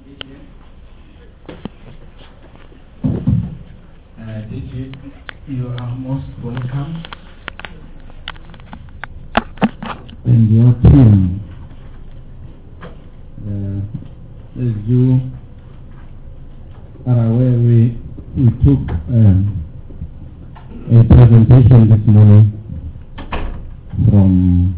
You are most welcome. And your team, as you are aware, we took a presentation this morning from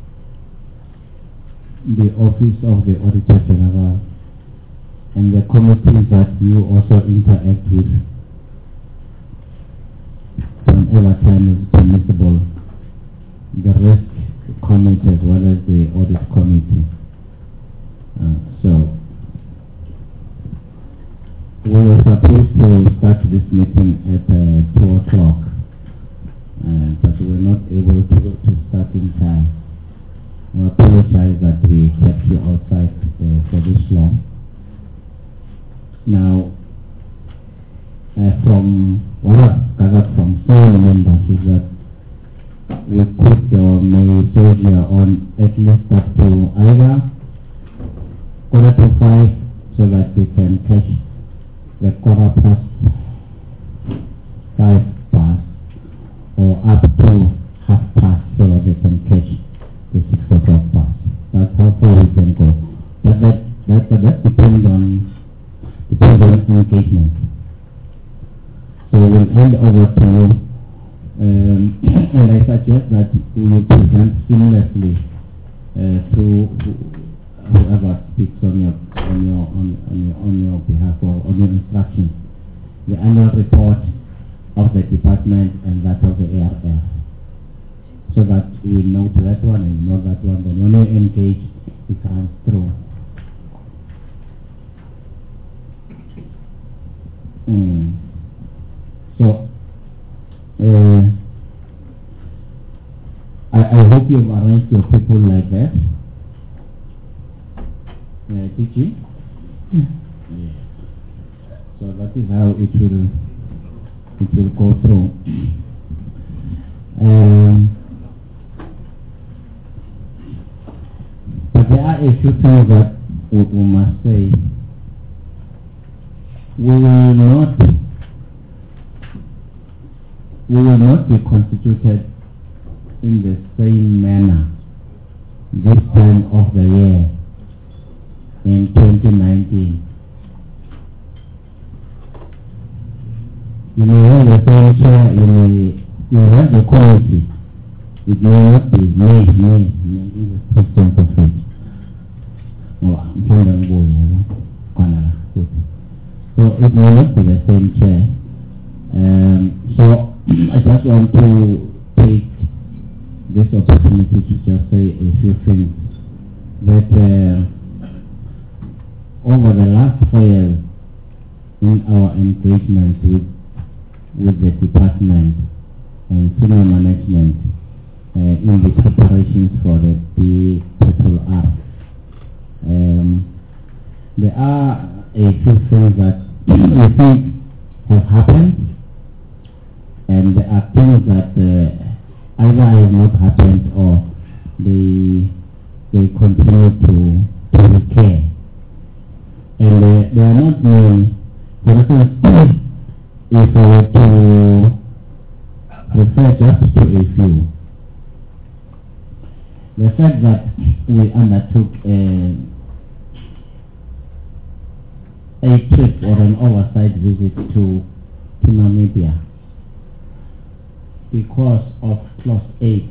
the Office of the Auditor General and the committees that you also interact with whenever time is permissible, the risk committee as well as the audit committee. So we were supposed to start this meeting at 2 o'clock, but we were not able to start in time. I apologize that we kept you outside for this long. Now, from what I've gathered from some members is that we put your message on at least up to either 4:45 so that we can catch the 5:15 or up to 5:30 so that we can catch the 6 o'clock bus. That's how far we can go. But that depends on engagement. So we'll hand over to you, and I suggest that you present seamlessly to whoever speaks on your behalf or on your instructions. The annual report of the department and that of the ARF, so that we know that one and know that one. Then when we engage, it runs through. So, I hope you've arranged your people like that. Did you? Yeah. So that is how it will go through. But there are a few things that we must say. We will not be constituted in the same manner this time of the year in 2019. You may have the same chair, you have the committee. It may not be me, the president of it. So it may not be the same chair. So I just want to take this opportunity to just say a few things. That over the last 4 years in our engagement with the department and senior management in the preparations for the BRRR, there are a few things that we think have happened, and there are things that either have not happened or they continue to recur. And they are not new. For instance, if I were to refer just to a few, the fact that we undertook a trip or an oversight visit to Namibia because of Clause 8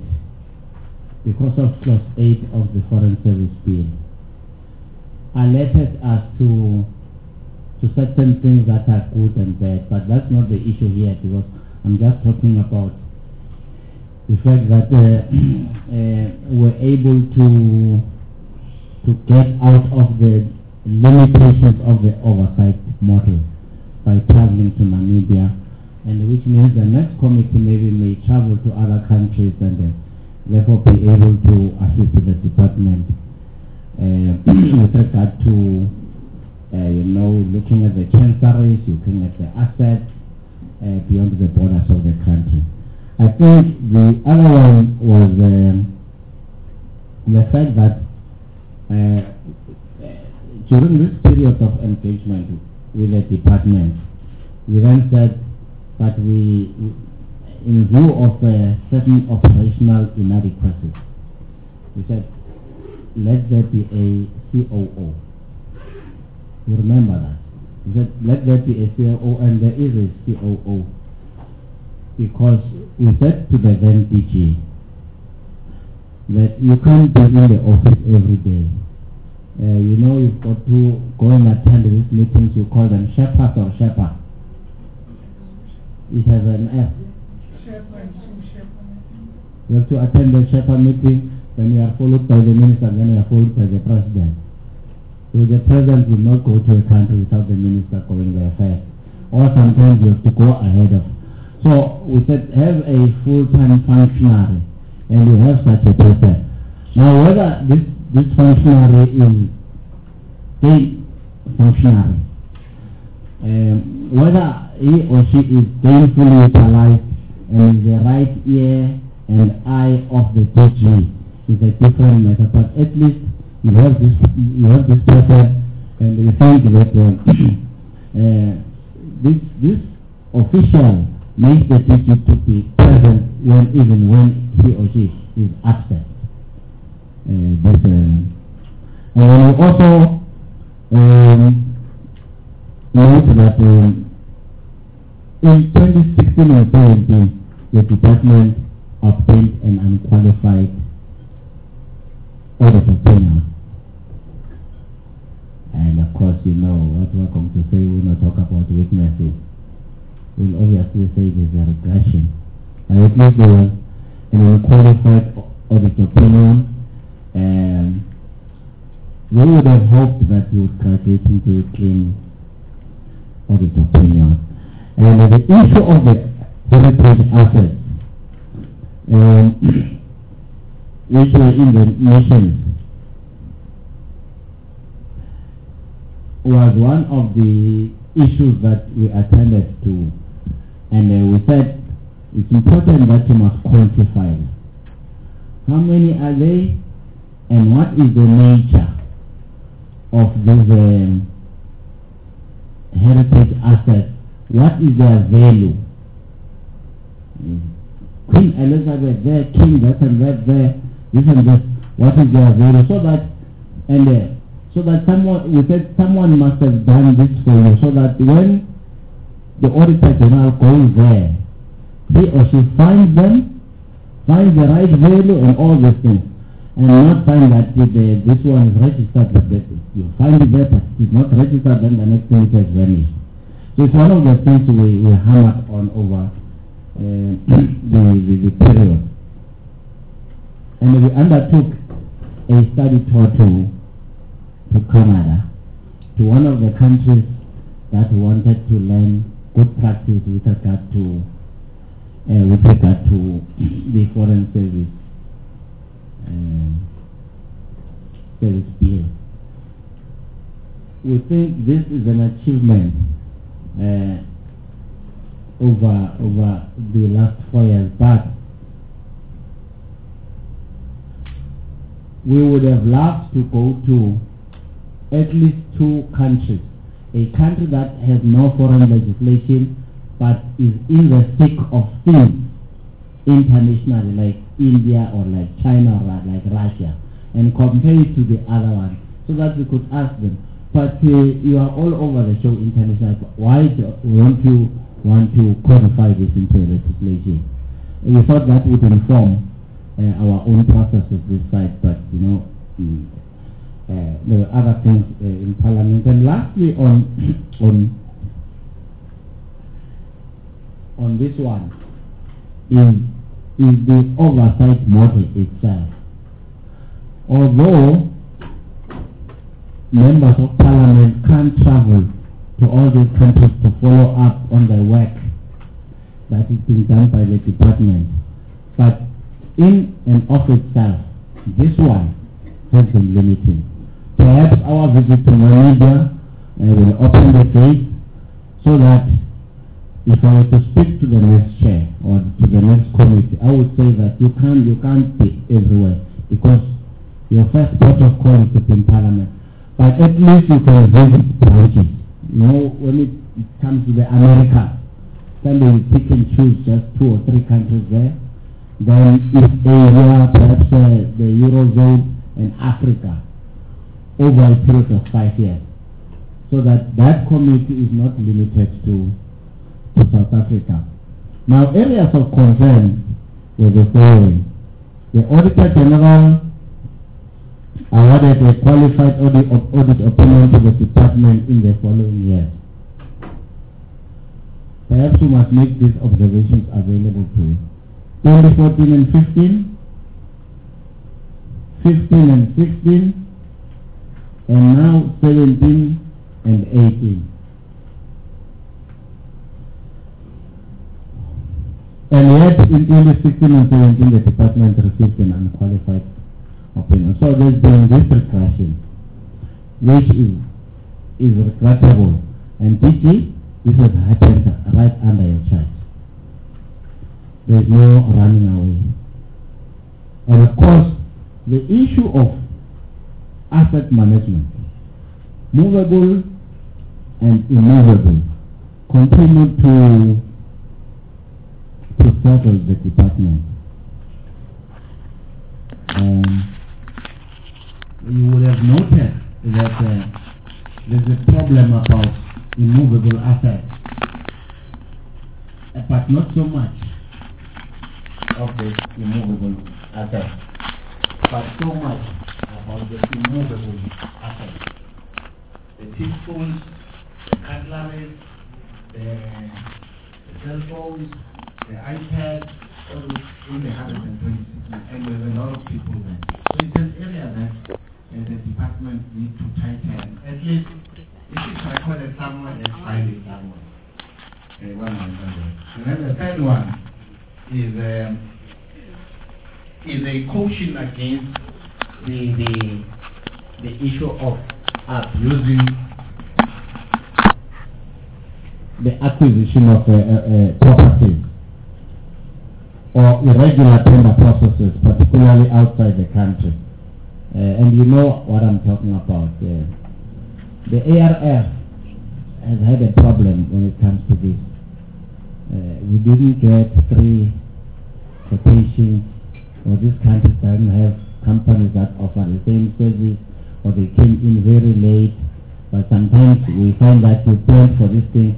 of the Foreign Service Bill, alerted us to certain things that are good and bad, but that's not the issue here, because I'm just talking about the fact that we're able to get out of the limitations of the oversight model by traveling to Namibia, and which means the next committee maybe may travel to other countries and therefore be able to assist the department with regard to looking at the chanceries, looking at the assets beyond the borders of the country. I think the other one was the fact that during this period of engagement with the department, we then said that in view of certain operational inadequacies, we said, let there be a COO. You remember that? We said, let there be a COO, and there is a COO. Because we said to the then DG that you can't be in the office every day. You've got to go and attend these meetings, you call them Shepherd or Shepherd. It has an F. You have to attend the Shepherd meeting, then you are followed by the minister, then you are followed by the president. So the president will not go to a country without the minister going there first. Or sometimes you have to go ahead of. So we said have a full-time functionary, and we have such a person. Now whether this functionary is a functionary, whether he or she is gainfully utilized and is the right ear and eye of the DG is a different matter, but at least you have this person, and we think that this official makes the DG to be present even when he or she is absent. And we also note that in 2016 and 2017, the department obtained an unqualified audit opinion. And of course, you know what we're going to say. We will not talk about weaknesses. We'll obviously say there's a regression. And at least there was an unqualified audit opinion. And we would have hoped that you would graduate into a clean audit opinion. And the issue of the heritage assets, which were in the nation, was one of the issues that we attended to. And we said it's important that you must quantify them. How many are they? And what is the nature of these heritage assets? What is their value? Queen Elizabeth there, King that and that there, this and that. What is their value? So that someone must have done this for you, so that when the Auditor General goes there, he or she finds the right value and all these things, and not find that this one is registered, but you find it there, but it's not registered, then the next thing it has vanished. So it's one of the things we hammered on over the period. And we undertook a study tour to Canada, to one of the countries that wanted to learn good practice with regard to the foreign service bill. We think this is an achievement over the last 4 years, but we would have loved to go to at least 2 countries. A country that has no foreign legislation but is in the thick of things internationally, like India or like China or like Russia, and compare it to the other one, so that we could ask them, but you are all over the show internationally, why don't you want to codify this into legislation? We thought that would inform our own processes this side, but there were other things in Parliament. And lastly, on this one is the oversight model itself. Although members of Parliament can't travel to all these countries to follow up on the work that is being done by the department, but in and of itself, this one has been limiting. Perhaps our visit to Namibia will open the gate, so that if I were to speak to the next chair or to the next committee, I would say that you can't be everywhere, because your first port of call is in Parliament. But at least you can visit branches. You know, when it comes to the America, then they will pick and choose just 2 or 3 countries there. Then East Asia, perhaps the Eurozone and Africa, over a period of 5 years. So that community is not limited to South Africa. Now, areas of concern were the following. The Auditor General awarded a qualified audit opinion to the department in the following years. Perhaps we must make these observations available to you. 2014 and 15, 15 and 16, and now 17 and 18. And yet, in 2016 and 17, the department received an unqualified opinion. So there's been this regression, which is regrettable. And DG, this has happened right under your charge. There's no running away. And of course, the issue of asset management, movable and immovable, continue to settle the department. You would have noted that there's a problem about immovable assets, but not so much of the immovable assets, but so much about the immovable assets. The teaspoons, the cutlery, the cell phones, the iPad, all in the 126, and there's a lot of people there. So it's an area that the department needs to tighten. At least if it's recorded somewhere, let's find it somewhere. Okay, one more. And then the third one is a caution against the issue of abusing the acquisition of property or irregular tender processes, particularly outside the country. And you know what I'm talking about. The ARF has had a problem when it comes to this. We didn't get 3 quotations, or this country doesn't have companies that offer the same service, or they came in very late. But sometimes we find that you plan for this thing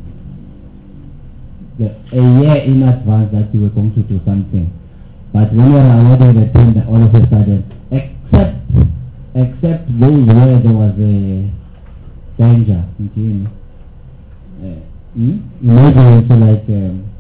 a year in advance that you were going to do something. But when you are awarded a tender, all of a sudden, except those where there was a danger, imagine like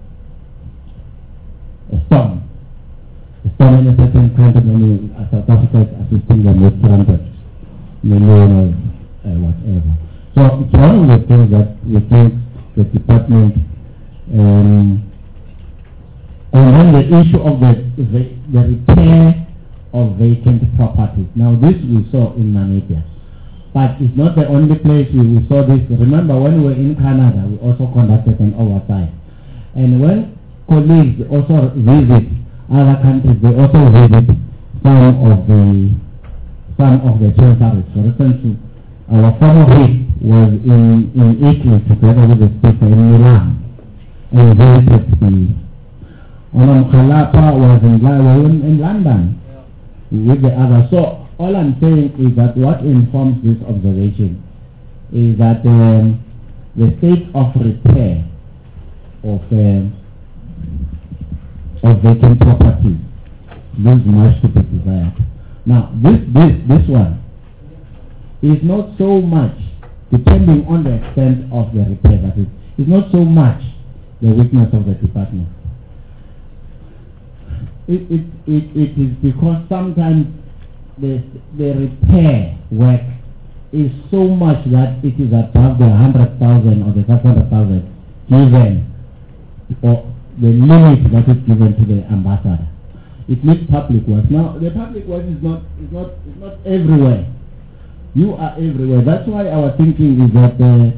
a storm in a certain country, South Africa is assisting them with 200 million or whatever. So it's one of the things that we think the department, and then the issue of the repair of vacant properties. Now this we saw in Namibia, but it's not the only place we saw this. Remember when we were in Canada, we also conducted an oversight. And when colleagues also visit other countries, they also visit some of the treasuries. For instance, our former head was in Italy together with the speaker in Milan, and visited the Onam Khalapa was in London with the others. So all I'm saying is that what informs this observation is that the state of repair of vacant property leaves much to be desired. Now this one is not so much, depending on the extent of the repair, that is not so much the weakness of the department. It is because sometimes the repair work is so much that it is above the 100,000 or the 500,000 given, or the limit that is given to the ambassador. It needs public work. Now the public work is not everywhere. You are everywhere. That's why our thinking is that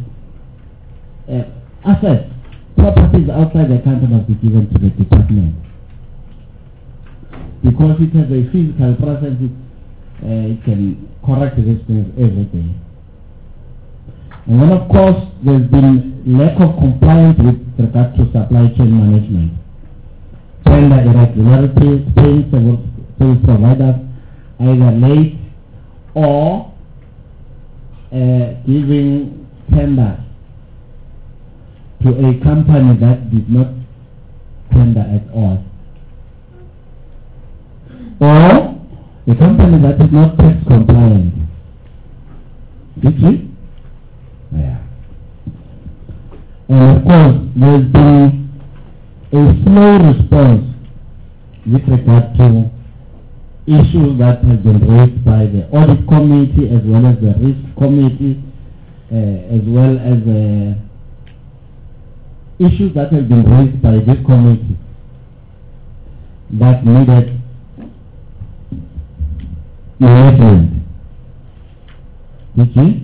assets, properties outside the country must be given to the department, because it has a physical process. It can correct these things every day. And then of course there's been lack of compliance with regard to supply chain management. Tender irregularities, paying service providers either late or giving tender to a company that did not tender at all. Or a company that is not tax compliant. Did you? Yeah. And of course, there's been a slow response with regard to issues that have been raised by the audit committee as well as the risk committee, as well as issues that have been raised by this committee that needed management. Did you?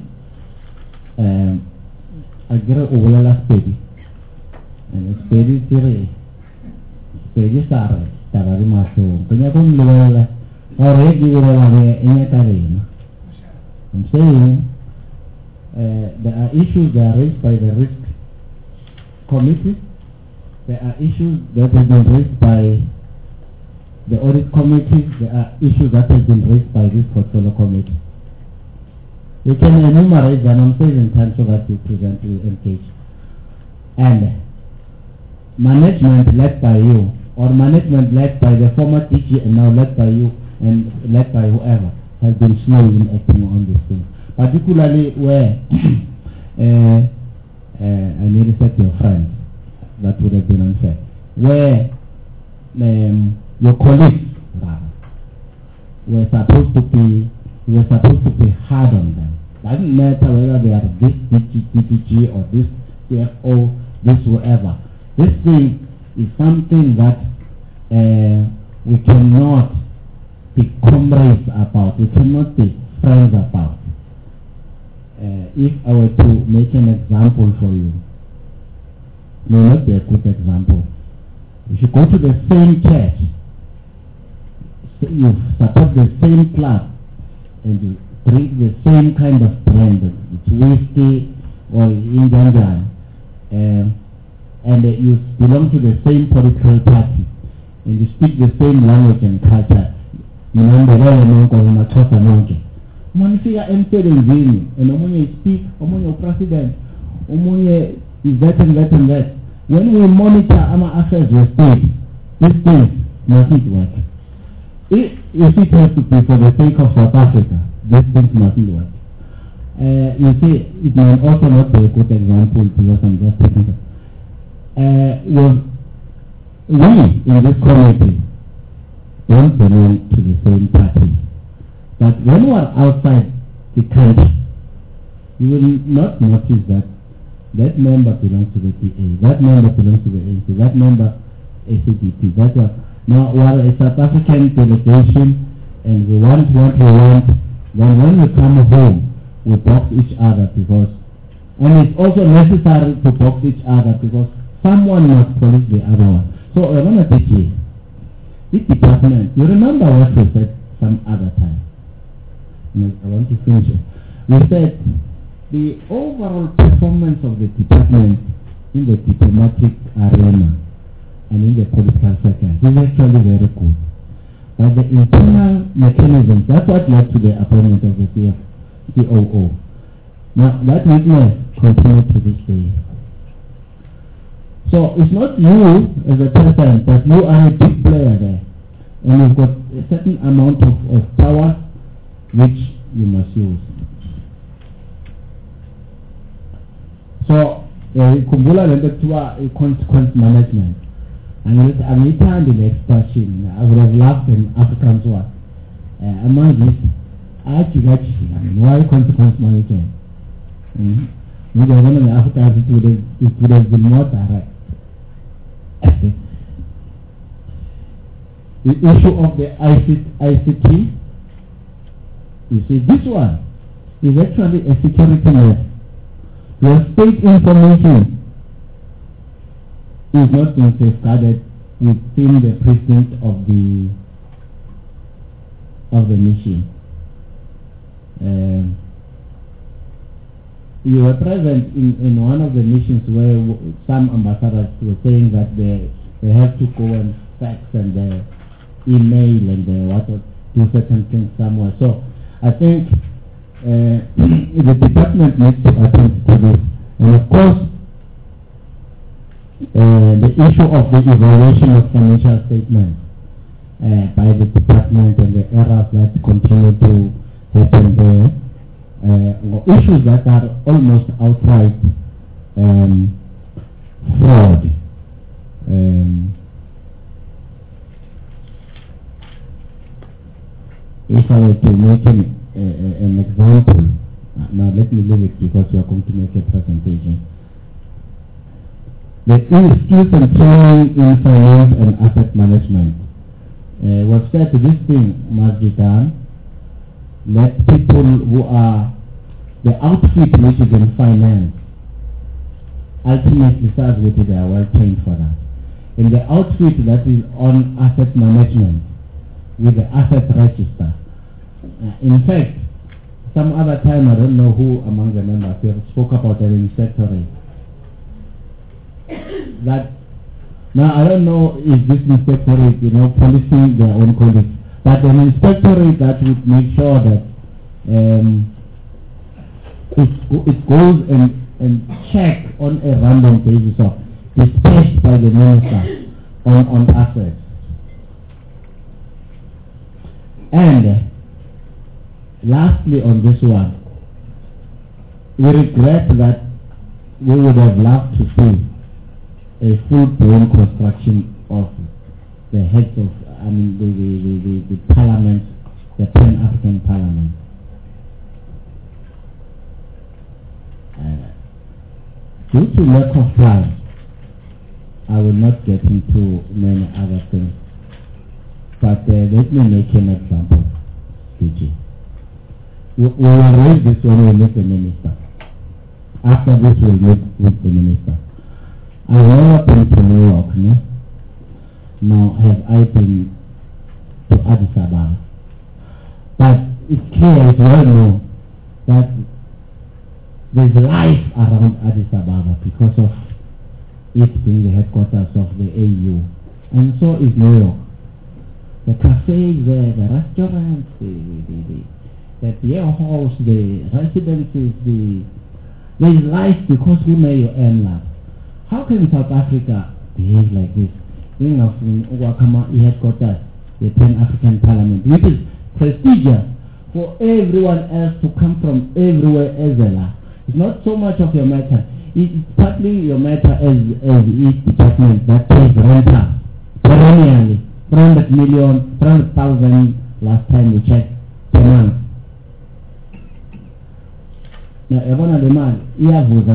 I get a overall steady. And steady theory. Steady sarah. Sarah maso. Kanya kung luwala. Already we are in a terrain. I'm saying there are issues that are raised by the risk committee. There are issues that have been raised by the audit committee. There are issues that have been raised by this portfolio committee. You can enumerate them on in time so that you present to engage. And management led by you, or management led by the former DG and now led by you and led by whoever, has been slow in acting on this thing. Particularly where I need to say to your friends, that would have been unfair, where your colleagues were supposed to be hard on them. It doesn't matter whether they are this DPG or this CFO, this whoever. This thing is something that we cannot be comrades about, we cannot be friends about. If I were to make an example for you, it may not be a good example. If you go to the same church, you support the same club, and you drink the same kind of brand, it's whiskey or Indian, and you belong to the same political party, and you speak the same language and culture, you know, the way you go Monifia emsebenzini, and omunye speak, omunye president, omunye is that and that and that. When we monitor our affairs with state, these things mustn't work. If it has to be for the sake of South Africa, these things mustn't work. You see, it may also not be a good example because I'm just taking it. We in this community don't belong to the same party. But when we are outside the country, you will not notice that that member belongs to the PA, that member belongs to the ANC, that member ACDP. That's what. Now we are a South African delegation and we want what we want. Then when we come home, we box each other because, and it's also necessary to box each other because someone must police the other one. So I want to teach you. This department, you remember what we said some other time. I want to finish it. We said the overall performance of the department in the diplomatic arena and in the political sector is actually very good. But the internal mechanisms, that's what led to the appointment of the COO. Now, that weakness continues to this day. So, it's not you as a person, but you are a big player there. And you've got a certain amount of power which you must use. So, kumbula lento kuthiwa consequence management. Angiyithandi le expression. I would have laughed in Afrikaans one. Among this, why consequence management? Maybe I don't know in Africa it would have been more direct. The issue of the ICT, you see, this one is actually a security net. Your state information is not being safeguarded within the precinct of the machine. You were present in one of the missions where some ambassadors were saying that they have to go and fax and email and do certain things somewhere. So I think the department needs to attend to this. And of course, the issue of the evaluation of financial statements by the department and the errors that continue to happen there, issues that are almost outright fraud. If I were to make an example, now let me leave it because you are going to make a presentation. The skills and training in finance and asset management. We've said this thing must be done. Let people who are the outfit which is in finance ultimately starts with they are well trained for that. In the outfit that is on asset management with the asset register. In fact, some other time, I don't know who among the members here spoke about an inspectorate. That now I don't know if this inspectorate, policing their own colleagues, but an inspectorate that would make sure that it goes and check on a random basis of dispatched by the minister on assets. And lastly on this one, we regret that we would have loved to see a full-blown construction of the heads of, the parliament, the Pan-African Parliament. Due to lack of time, I will not get into many other things. But let me make an example, PG. We will raise this when we meet the minister. After this, we'll meet with the minister. I've never been to New York, no? Nor have I been to Addis Ababa. But it's clear as well now that there's life around Addis Ababa because of it being the headquarters of the AU. And so is New York. The cafes there, the restaurants, the beer halls, the residences, there's life because we may earn life. How can South Africa behave like this? In Wakama headquarters, the Pan-African Parliament, which is prestigious for everyone else to come from everywhere as well. It's not so much of your matter. It's partly your matter as each department that pays rent perennially. 300,000 last time we checked per month. Now, everyone the man, we are going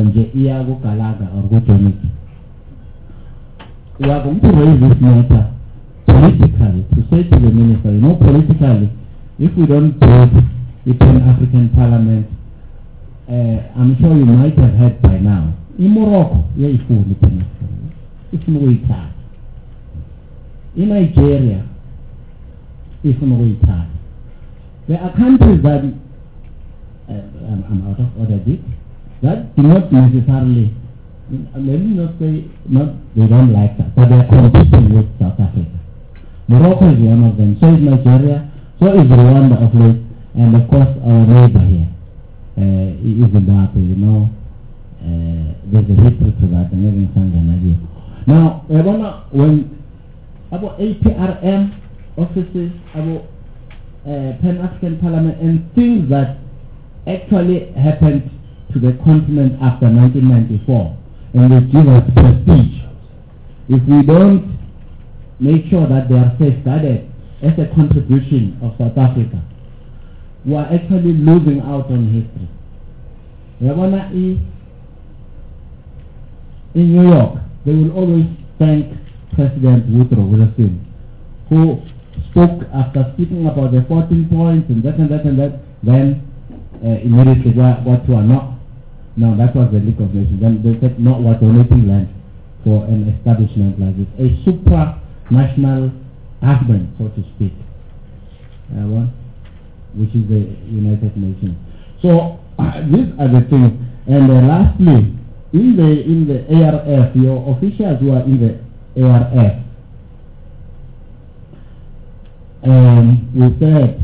to raise this matter politically to say to the minister, politically, if we don't build the Pan-African Parliament, I'm sure you might have heard by now. In Morocco, it's in Nigeria, there are countries that I'm out of order that do not necessarily, let me not say they don't like that, but they are competing with South Africa. Morocco is one of them, so is Nigeria, so is Rwanda of late, and of course our neighbor here is Zimbabwe. There's a history to that, and even Tanzania. Now, when about APRM offices, about Pan-African Parliament, and things that actually happened to the continent after 1994, and they give us prestige. If we don't make sure that they are safeguarded as a contribution of South Africa, we are actually losing out on history. In New York, they will always thank President Woodrow Wilson, who spoke after speaking about the 14 points and that, then immediately what we are not. No, that was the League of Nations. Then they said not what donating land for an establishment like this. A supranational argument, so to speak. which is the United Nations. So these are the things. And lastly, in the ARF, your officials who are in the ARF, we said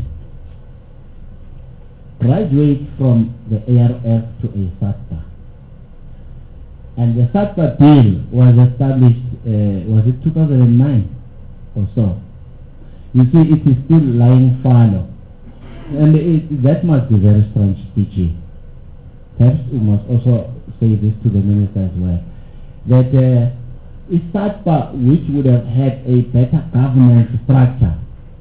graduate from the ARF to a SASPA. And the SASPA bill was established, was it 2009 or so? You see, it is still lying fallow. And that must be very strange teaching. Perhaps we must also say this to the minister as well. That it's SASPA which would have had a better governance structure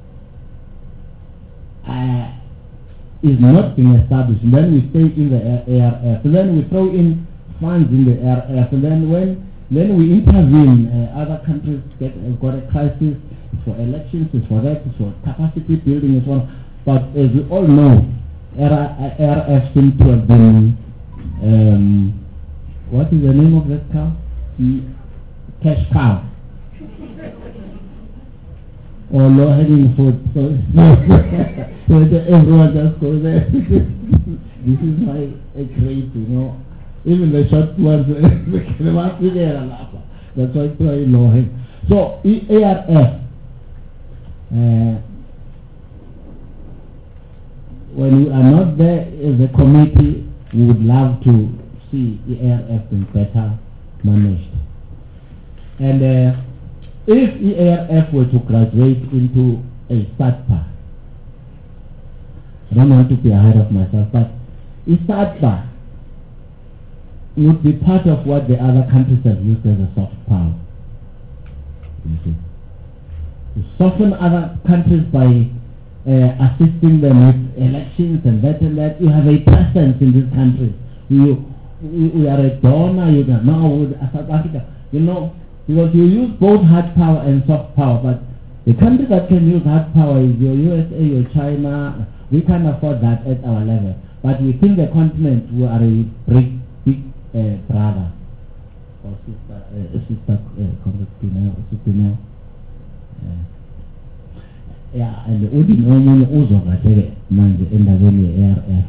is not being established. And then we stay in the ARF. And then we throw in funds in the ARF. And then when we intervene, other countries got a crisis for elections, it's for that, it's for capacity building and so on. But as we all know, ARF seems to have been, what is the name of that cow? Cash cow. Or low-hanging fruit. So everyone just goes there. This is my grade, you know. Even the short ones, that's why it's very low-hanging. So ARF, when we are not there as a committee, we would love to see the ARF being better managed. And if EARF were to graduate into a SASPA, I don't want to be ahead of myself, but SASPA would be part of what the other countries have used as a soft power. You see? To soften other countries by assisting them with elections and that, you have a presence in this country. We are a donor, you can now with South Africa, you know, because you use both hard power and soft power, but the country that can use hard power is your USA, your China. We can't afford that at our level. But within the continent, we are a big brother or sister Congress. Yeah, and the Udin also got manje endaweni ARF.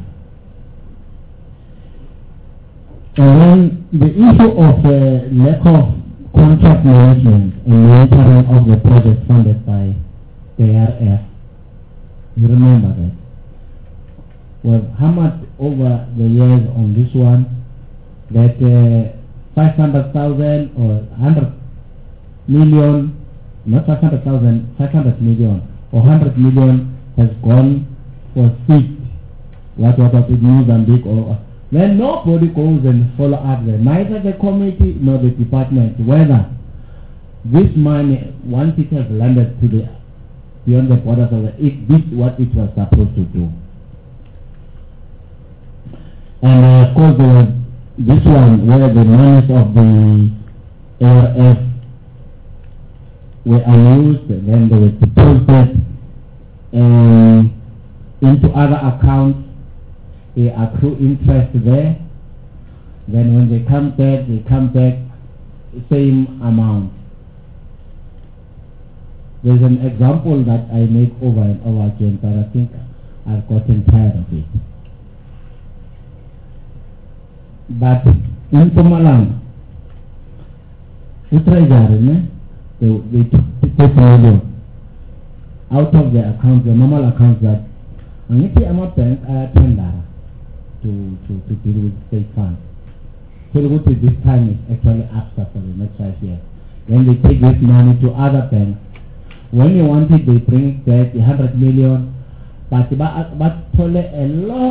And then the issue of lack of contract management and monitoring of the project funded by the ARF. You remember that? We've hammered over the years on this one that 500,000 or 100 million, not 500,000, 500 million or 100 million has gone for seed. What about in Mozambique or then nobody goes and follow up there, neither the committee nor the department, whether this money, once it has landed to the beyond the borders of it did what it was supposed to do. And of course there was this one where the monies of the ARF were unused, then they were deposited into other accounts. They accrue interest there. Then when they come back same amount. There's an example that I make over and over again, but I think I've gotten tired of it. But in Mpumalanga, the treasury, they took 6 million out of the accounts, the normal accounts that Angiti Bank are tender to deal with state funds. So this time is actually after for the next 5 years. Then they take this money to other banks. When you want it, they bring it back, 100 million, but totally a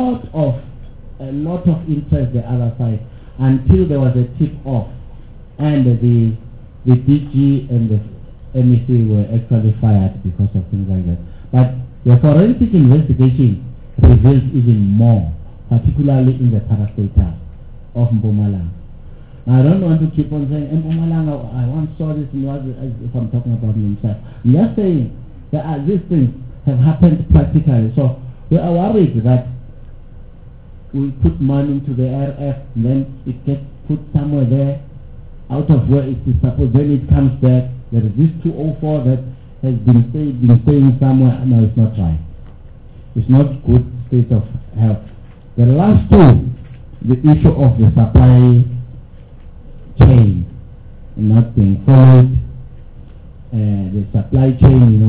lot of interest the other side until there was a tip off, and the DG and the MEC were actually fired because of things like that. But the forensic investigation reveals even more, particularly in the parastatal of Mpumalanga. I don't want to keep on saying, Mpumalanga, I once saw this, if I'm talking about himself. I'm just saying that these things have happened practically. So we are worried that we put money into the ARF, and then it gets put somewhere there, out of where it is supposed, then it comes back. There is this 204 that has been staying somewhere. No, it's not right. It's not good state of health. The last two, the issue of the supply chain not being followed, the supply chain,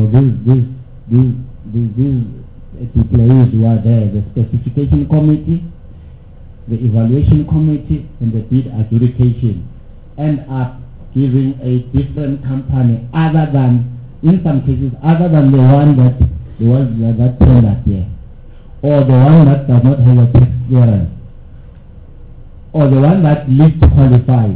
these employees who are there, the specification committee, the evaluation committee, and the bid adjudication end up giving a different company other than, in some cases, other than the one that tendered here, or the one that does not have a tax clearance, or the one that least qualifies.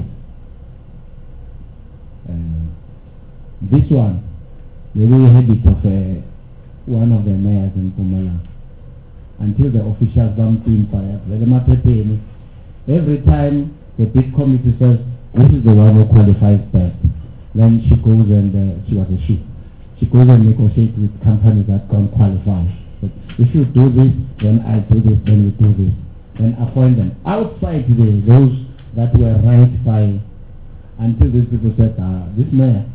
This one, the very habit of one of the mayors in Pumala, until the officials bumped in fire. Every time the bid committee says, this is the one who qualifies best, then she goes and, she goes and negotiates with companies that don't qualify. But if you do this, then I do this, then we do this. Then appoint them. Outside those that were right by, until these people said, this mayor,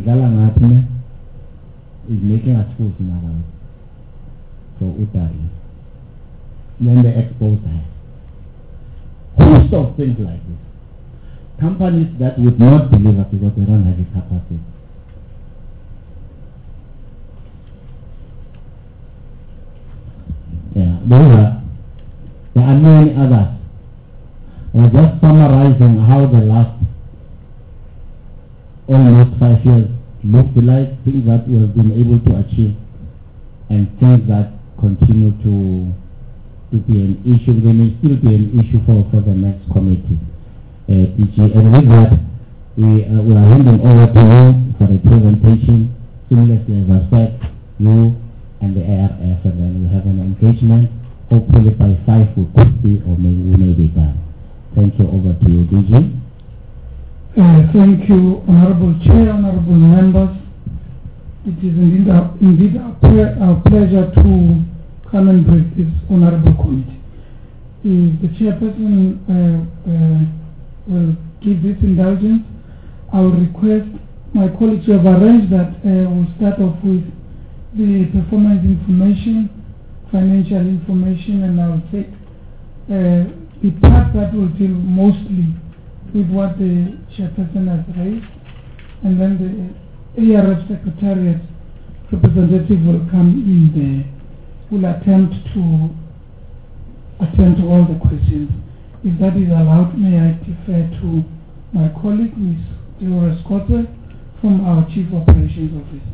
is making us fools in our life. So Utari. Then they expose her. Host of things like this. Companies that would not deliver because they don't have the capacity. Yeah, there are many others. We're just summarizing how the last almost 5 years looked like, things that we have been able to achieve, and things that continue to be an issue. They may still be an issue for the next committee. PG. And with that, we are handing over to you for the presentation. Seamlessly, as I said, you and the ARF, and then we have an engagement. Hopefully by 5 we could be, or maybe we may be done. Thank you. Over to you, DG. Thank you, Honorable Chair, Honorable Members. It is indeed our pleasure to come and brief this Honorable Committee. The Chairperson will give this indulgence. I will request my colleagues to have arranged that we'll start off with the performance information, financial information, and I'll take the part that will deal mostly with what the Chairperson has raised, and then the ARF Secretariat representative will come in there, will attempt to attend to all the questions. If that is allowed, may I defer to my colleague, Ms. Dolores Cotter, from our Chief Operations Office.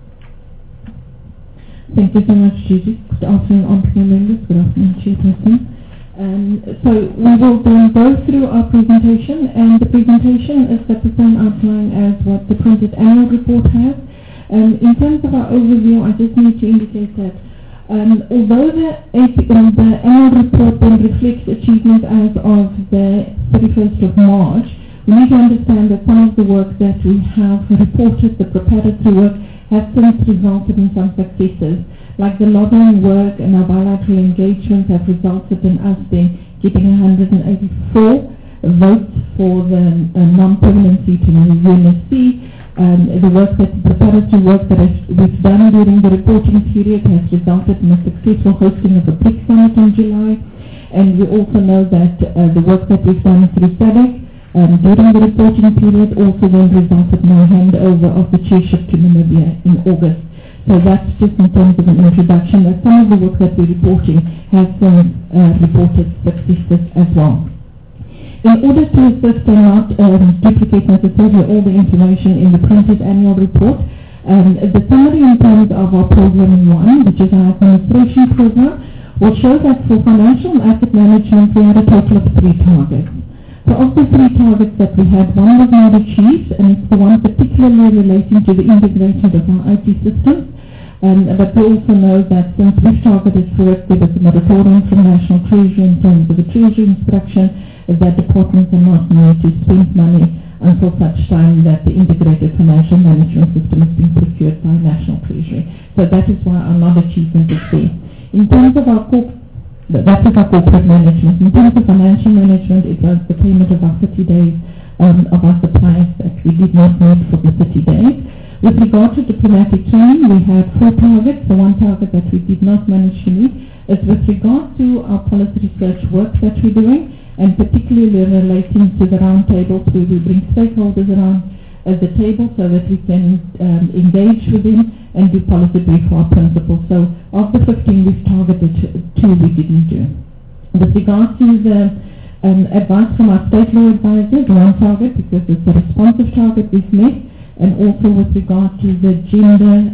Thank you so much, Gigi. Good afternoon, honorable members. Good afternoon, Chairperson. So we will then go through our presentation, and the presentation is the same outline as what the printed annual report has. In terms of our overview, I just need to indicate that although the annual report then reflects achievement as of the 31st of March, we need to understand that some of the work that we have reported, the preparatory work, has since resulted in some successes. Like the lobbying work and our bilateral engagements have resulted in us then getting 184 votes for the non-permanent seat in the UNSC. The preparatory work that we've done during the reporting period has resulted in a successful hosting of a BRICS summit in July. And we also know that the work that we've done through SADC during the reporting period also then resulted in a handover of the chairship to Namibia in August. So that's just in terms of an introduction, that some of the work that we're reporting has some reported successes as well. In order to assist and not duplicate necessarily all the information in the printed annual report, the summary in terms of our program 1, which is our administration program, will show that for financial and asset management we had a total of 3 targets. So of the 3 targets that we had, one was not achieved, and it's the one particularly relating to the integration of our IT systems. But we also know that since this target is correct, there was a moratorium from National Treasury in terms of the Treasury instruction that departments are not made to spend money until such time that the integrated financial management system has been procured by National Treasury. So that is why our not achievement is there. In terms of our that is our corporate management. In terms of financial management, it was the payment of our 30 days of our supplies that we did not need for the 30 days. With regard to diplomatic training, we had 4 targets. The one target that we did not manage to meet is with regard to our policy research work that we're doing, and particularly relating to the roundtables where we bring stakeholders around the table so that we can engage with them and do policy brief for our principals. So of the 15 we've targeted 2 we didn't do. With regard to the advice from our state law advisors, 1 target because it's a responsive target we've met, and also with regard to the gender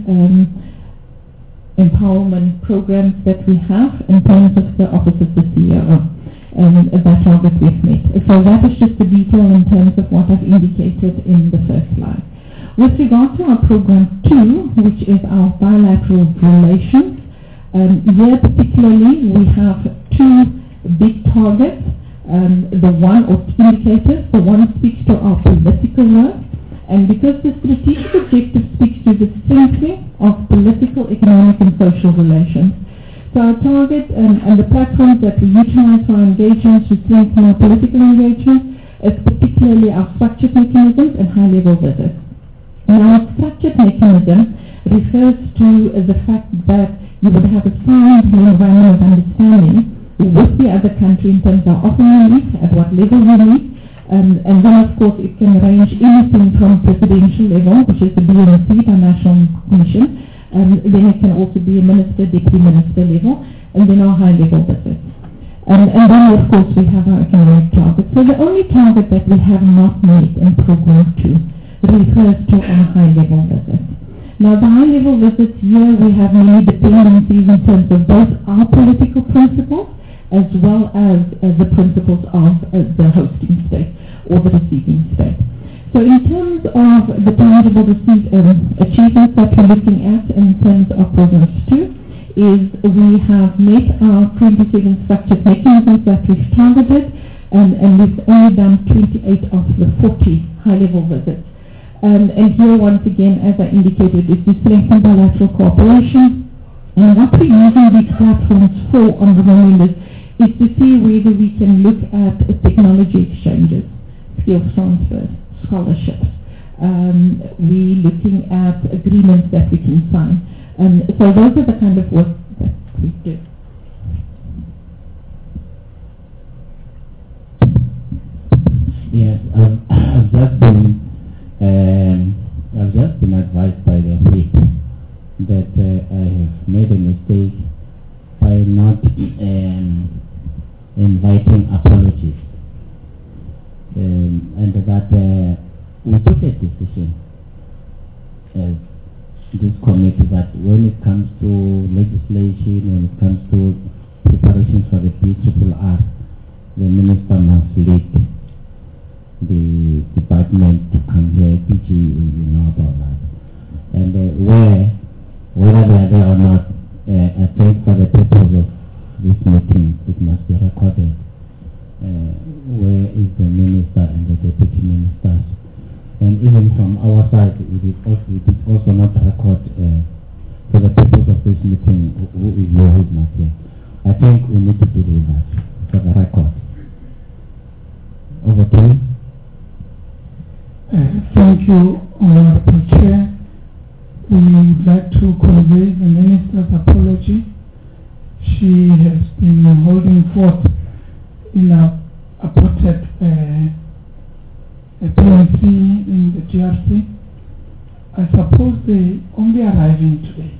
empowerment programs that we have in terms of the Office of the CEO. That target we've met. So that is just the detail in terms of what I've indicated in the first slide. With regard to our program 2, which is our bilateral relations, here particularly we have 2 big targets. The one, or indicators, the one speaks to our political work, and because the strategic objective speaks to the strengthening of political, economic and social relations. So our target and the platforms that we utilize for our engagements to strengthen our political engagement is particularly our structured mechanisms and high-level visits. Now, our structured mechanism refers to the fact that you would have a sound environment of understanding with the other country in terms of offering you meet, at what level you meet, and then of course it can range anything from presidential level, which is the BNC, the National Commission, then it can also be a minister, deputy minister level, and then our high-level visits. And then, of course, we have our economic target. So the only target that we have not met in Program 2 refers to our high-level visits. Now, the high-level visits here, we have many dependencies in terms of both our political principles as well as the principles of the hosting state or the receiving state. So in terms of the tangible achievements that we're looking at in terms of Programs 2 is we have met our 27 structured mechanisms that we've targeted, and we've only done 28 of the 40 high-level visits. And here once again, as I indicated, is to strengthen bilateral cooperation. And what we're using these platforms for on the moment is to see whether we can look at technology exchanges, skills transfers, scholarships. We're looking at agreements that we can sign. So those are the kind of work that we do. Yes, I've just been advised by the FIC that I have made a mistake by not inviting apologies. And that we took a decision as this committee that when it comes to legislation, when it comes to preparations for the PRRR, the minister must lead the department to come here. PG, you know about that. And whether they are there or not, I think for the purpose of this meeting, it must be recorded. Where is the minister and the deputy ministers? And even from our side, we did also not record for the purpose of this meeting who is here, who is not here. I think we need to do that for the record. Over to you. Thank you, Honorable Chair. We would like to convey the Minister's apology. She has been holding forth in a appointed PNC in the GRC. I suppose they only arriving today.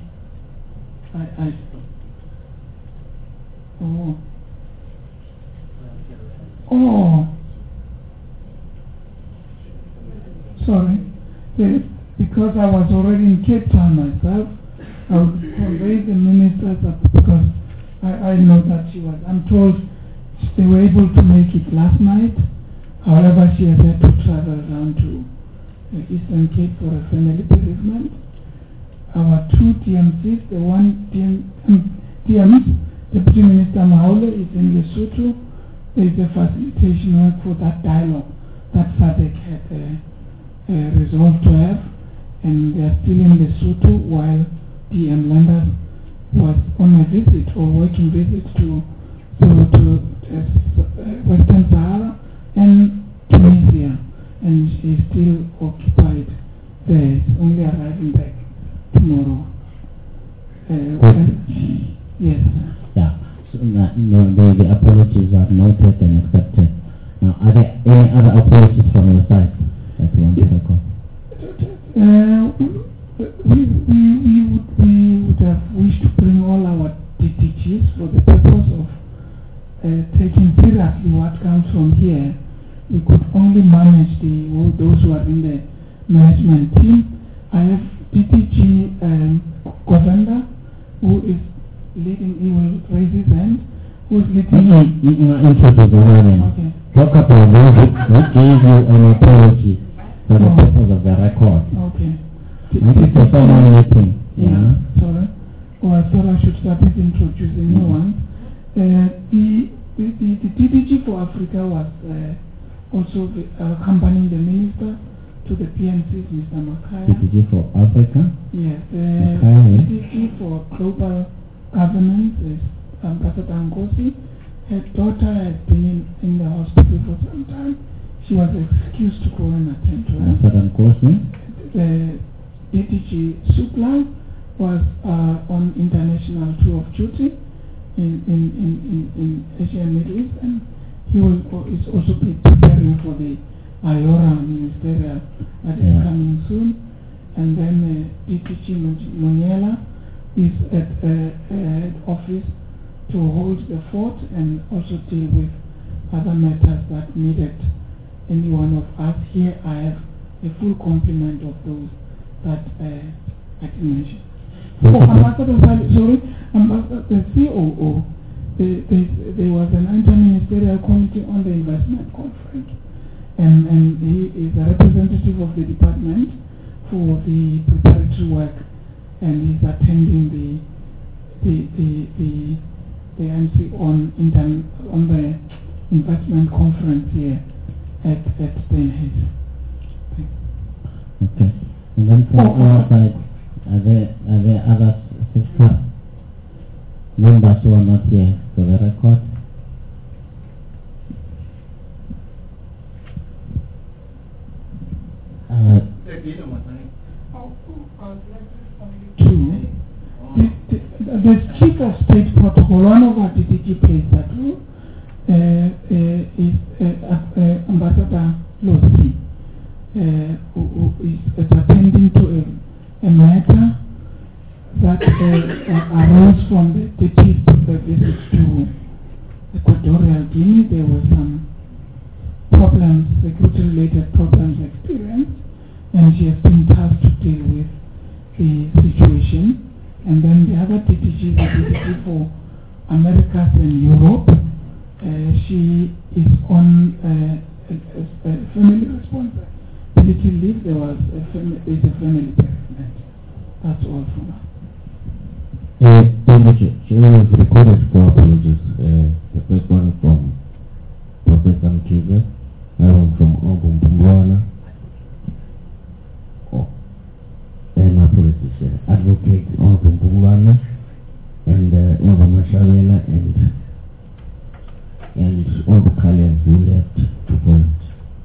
Sorry. Because I was already in Cape Town myself, I would convey the ministers because I know that she was. I'm told they were able to make it last night. However, she has had to travel down to the Eastern Cape for a family bereavement. Our 2 TMCs, the one TMs, Deputy Minister Maule is in Lesotho. There is a facilitation work for that dialogue that SADC had resolved to have, and they are still in Lesotho while DM Landers was on a visit or working visit to Western Sahara and Tunisia, and she is still occupied there. It's only arriving apologies from your side that you want to record? We would have wished to bring all our DTGs for the purpose of taking seriously what comes from here. We could only manage those who are in the management team. I have DTG Govender, who is leading, he will raise his hand, who is leading... Okay. Talk about those who gave you an apology for the purpose of the record. Okay. This is the formal meeting. Yeah. Sorry. I thought I should start introducing new ones. The DTG for Africa was also accompanying the minister to the PNCs, Mr. Makaya. DTG for Africa? Yes. DTG for Global Governance is Ambassador Ngozi. Her daughter has been in the hospital for some time. She was excused to go and attend to her. Ambassador Ngozi? The DTG Supla was on international tour of duty in Asia and Middle East, and he is also preparing for the IORA ministerial that is coming soon. And then DTG Muniela is at head office to hold the fort and also deal with other matters that needed any one of us. Here I have a full complement of those that I can mention. Ambassador, the COO, there was an interministerial committee on the investment conference, and he is a representative of the department for the preparatory work, and he's attending the MC on the investment conference here at Stenhage. Okay. And then from our side, are there other members who are not here for the record? Two. The chief of state protocol, one of our DTG plays that role, is Ambassador Losi, who is attending to a matter that arose from the chief visit to Equatorial Guinea. There were some problems, security-related problems experienced, and she has been tasked to deal with the situation. And then the other DTG, the DTG for Americas and Europe, she is on family responsibility leave. There was a family bereavement. That's all for now. She was recorded for apologies. The first one from Professor Mkize, from Ogumbungwana. And apologies, Advocate Ogumbungwana, and Obamashavela, and all the colleagues who left to point.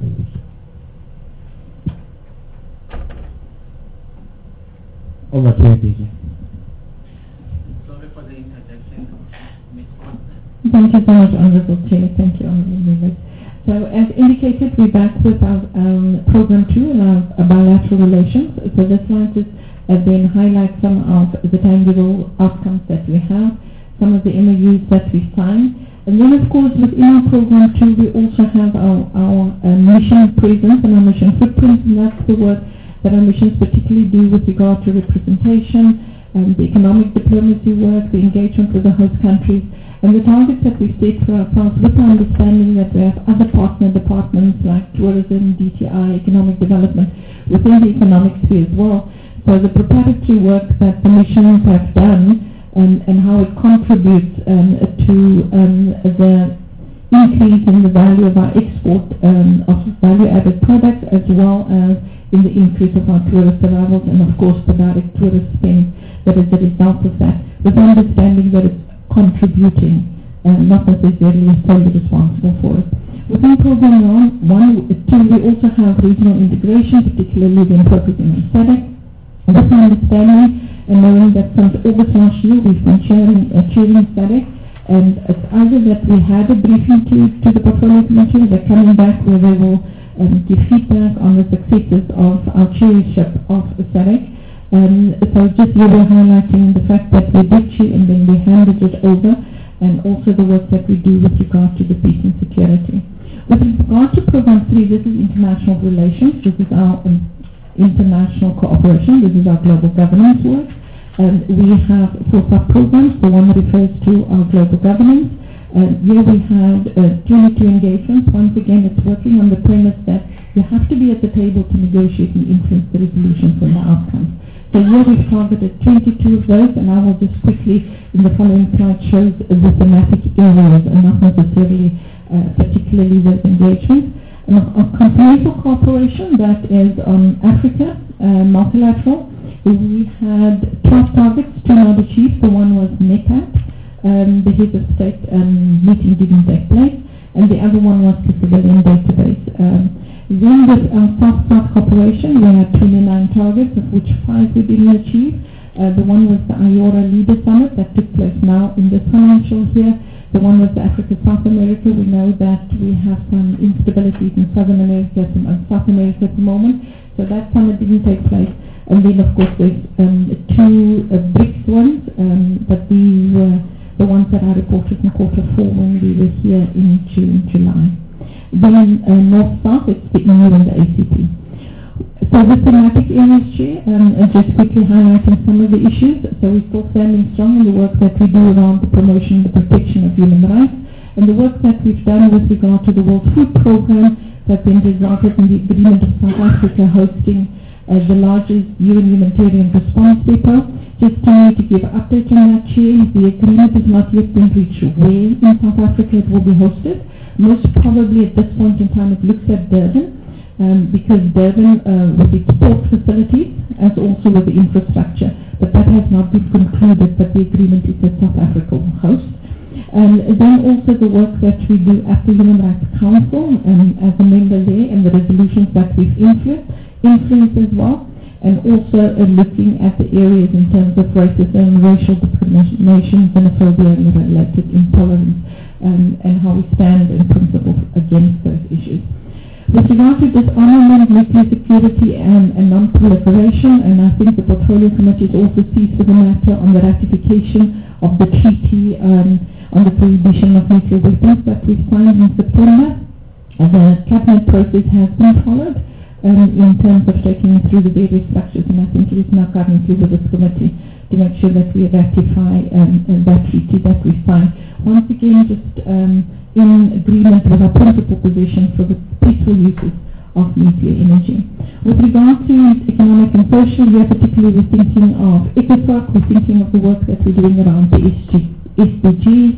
Over to you, DJ. Sorry for the interjection, Ms. Costa. Thank you so much, Honorable Chair. Thank you, Honorable Members. So, as indicated, we're back with our Program 2 and our bilateral relations. So this slide is then highlights some of the tangible outcomes that we have, some of the MOUs that we signed. And then, of course, within our Program 2, we also have our mission presence and our mission footprint, and that's the work that our missions particularly do with regard to representation, the economic diplomacy work, the engagement with the host countries, and the targets that we set for ourselves with the understanding that we have other partner departments like tourism, DTI, economic development within the economic sphere as well. So the preparatory work that the missions have done and how it contributes to the increase in the value of our export of value-added products, as well as in the increase of our tourist arrivals and, of course, the direct tourist spend that is a result of that, with understanding that it's contributing and not necessarily solely responsible for it. Within Program 2, we also have regional integration, particularly when focusing on SADC. With understanding and knowing that since August last year we've been chairing SADC, and it's either that we had a briefing to the portfolio committee, they're coming back where they will give feedback on the successes of our chairship of SADC. So just we were highlighting the fact that we did chair and then we handed it over, and also the work that we do with regard to the peace and security. With regard to Program 3, this is international relations. This is our international cooperation. This is our global governance work. We have 4 sub-programs. The one refers to our global governance. Here we had 22 engagements. Once again, it's working on the premise that you have to be at the table to negotiate and influence the resolutions and the outcomes. So here we've targeted 22 of those, and I will just quickly, in the following slide, show the thematic areas and not necessarily particularly those engagements. On continental cooperation, that is on Africa, multilateral, we had 12 targets, 2 not achieved. The one was NECAT, the head of state meeting didn't take place, and the other one was the civilian database. Then with our South-South cooperation, we had 29 targets, of which 5 we didn't achieve. The one was the IORA Leader Summit that took place now in this financial year. The one was the Africa-South America. We know that we have some instabilities in Southern America and South America at the moment, so that summit didn't take place. And then, of course, there's 2 BRICS ones, but these were the ones that I reported in quarter 4 when we were here in June, July. Then North-South, it's the EU and the ACP. So the thematic areas, Chair, just quickly highlighting some of the issues. So we're still standing strong in the work that we do around the promotion and the protection of human rights, and the work that we've done with regard to the World Food Programme that then resulted in the agreement of South Africa hosting the largest UN humanitarian response depot. Just to give an update on that, Chair, the agreement has not yet been reached where in South Africa it will be hosted. Most probably at this point in time it looks at Durban, because Durban with its port facilities as also with the infrastructure, but that has not been concluded, but the agreement is that South Africa will host. And then also the work that we do at the Human Rights Council as a member there, and the resolutions that we've influenced as well, and also looking at the areas in terms of racism, racial discrimination, xenophobia, and related intolerance, and how we stand in principle against those issues. With regard to disarmament, nuclear security, and non-proliferation, and I think the Portfolio Committee also sees for the matter on the ratification of the treaty on the prohibition of nuclear weapons that we signed in September. The cabinet process has been followed in terms of taking it through the various structures, and I think it is now currently with this committee to make sure that we ratify that treaty that we signed. Once again, just in agreement with our principal position for the peaceful uses of nuclear energy. With regard to economic and social, we are particularly thinking of ECOSOC, we're thinking of the work that we're doing around the SDGs,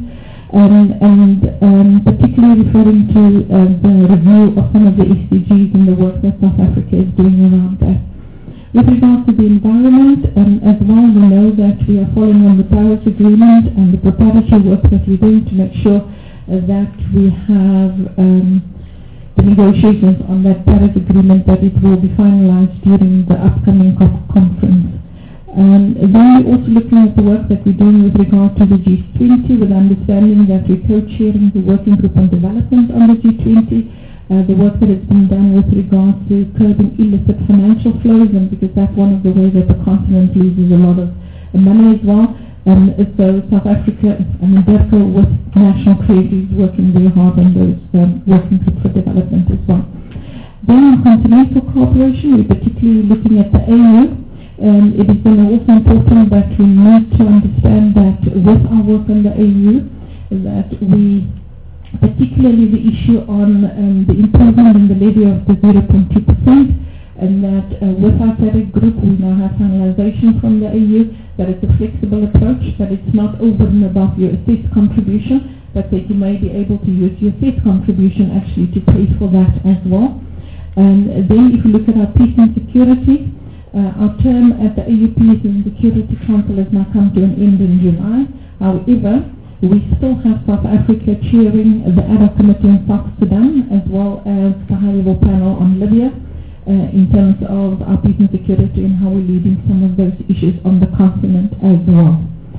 and particularly referring to the review of some of the SDGs and the work that South Africa is doing around that. With regard to the environment, as well, we know that we are following on the Paris Agreement and the preparatory work that we're doing to make sure that we have the negotiations on that Paris Agreement, that it will be finalized during the upcoming COP conference. Then we're also looking at the work that we're doing with regard to the G20, with understanding that we're co-chairing the working group on development on the G20, the work that has been done with regard to curbing illicit financial flows, and because that's one of the ways that the continent loses a lot of money as well. So South Africa and DERCO with National Treasuries working very hard on those working groups for development as well. Then on continental cooperation, we're particularly looking at the AU. It is then also important that we need to understand that with our work on the AU, that we, particularly the issue on the improvement in the levy of the 0.2%, and that with our SADC group we now have finalization from the AU that it's a flexible approach, that it's not over and above your assessed contribution, but that you may be able to use your assessed contribution actually to pay for that as well. And then if you look at our peace and security, our term at the AU Peace and Security Council has now come to an end in July. However, we still have South Africa chairing the ad hoc committee on South Sudan, as well as the high-level panel on Libya, in terms of our peace and security and how we're leading some of those issues on the continent as well.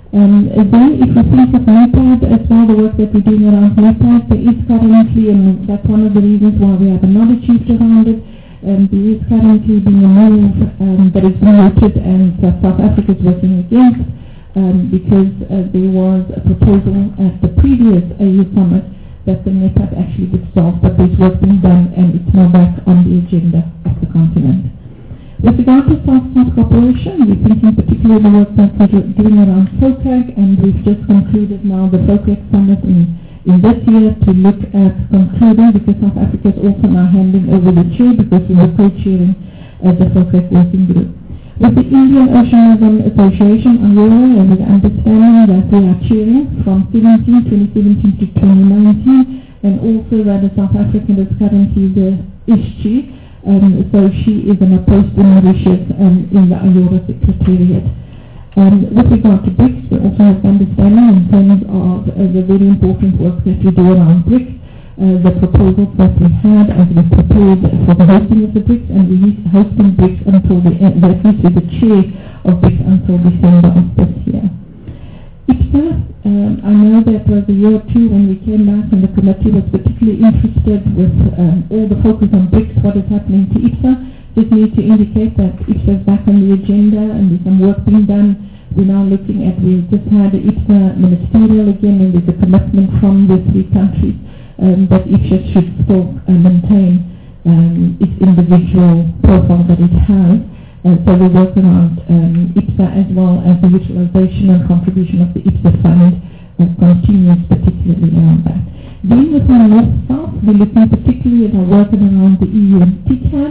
Then if we think of NEPAD as well, the work that we're doing around NEPAD, there is currently, and that's one of the reasons why we have not achieved around it, there is currently being a move that is noted and that South Africa is working against because there was a proposal at the previous AU summit that the NEPAD actually dissolved, but there's work being done and it's now back on the agenda of the continent. With regard to South-South cooperation, we're thinking particularly the work that we're doing around FOCAC, and we've just concluded now the FOCAC summit in this year to look at concluding, because South Africa is also now handing over the chair because we were co-chairing the FOCAC working group. With the Indian Oceanism Association, IOA, and with the understanding that we are chairing from 2017 to 2019, and also that the South African is currently the ISCHI, so she is in a post in Mauritius in the IORA Secretariat. With regard to BRICS, we also have understanding in terms of the very important work that we do around BRICS, the proposals that we had as we prepared for the hosting of the BRICS, and we are hosting BRICS until the end, at least with the chair of BRICS until December of this year. IPSA, I know that was a year or two when we came back and the committee was particularly interested with all the focus on BRICS, what is happening to IPSA. Just need to indicate that IPSA is back on the agenda and there's some work being done. We're now looking at, we just had the IPSA ministerial again, and there's a commitment from the three countries that IPSA should still maintain its individual profile that it has. So we work around IPSA as well as the utilization and contribution of the IPSA fund continues, particularly around that. Being within North-South, we're looking particularly at our work around the EU and TICAD.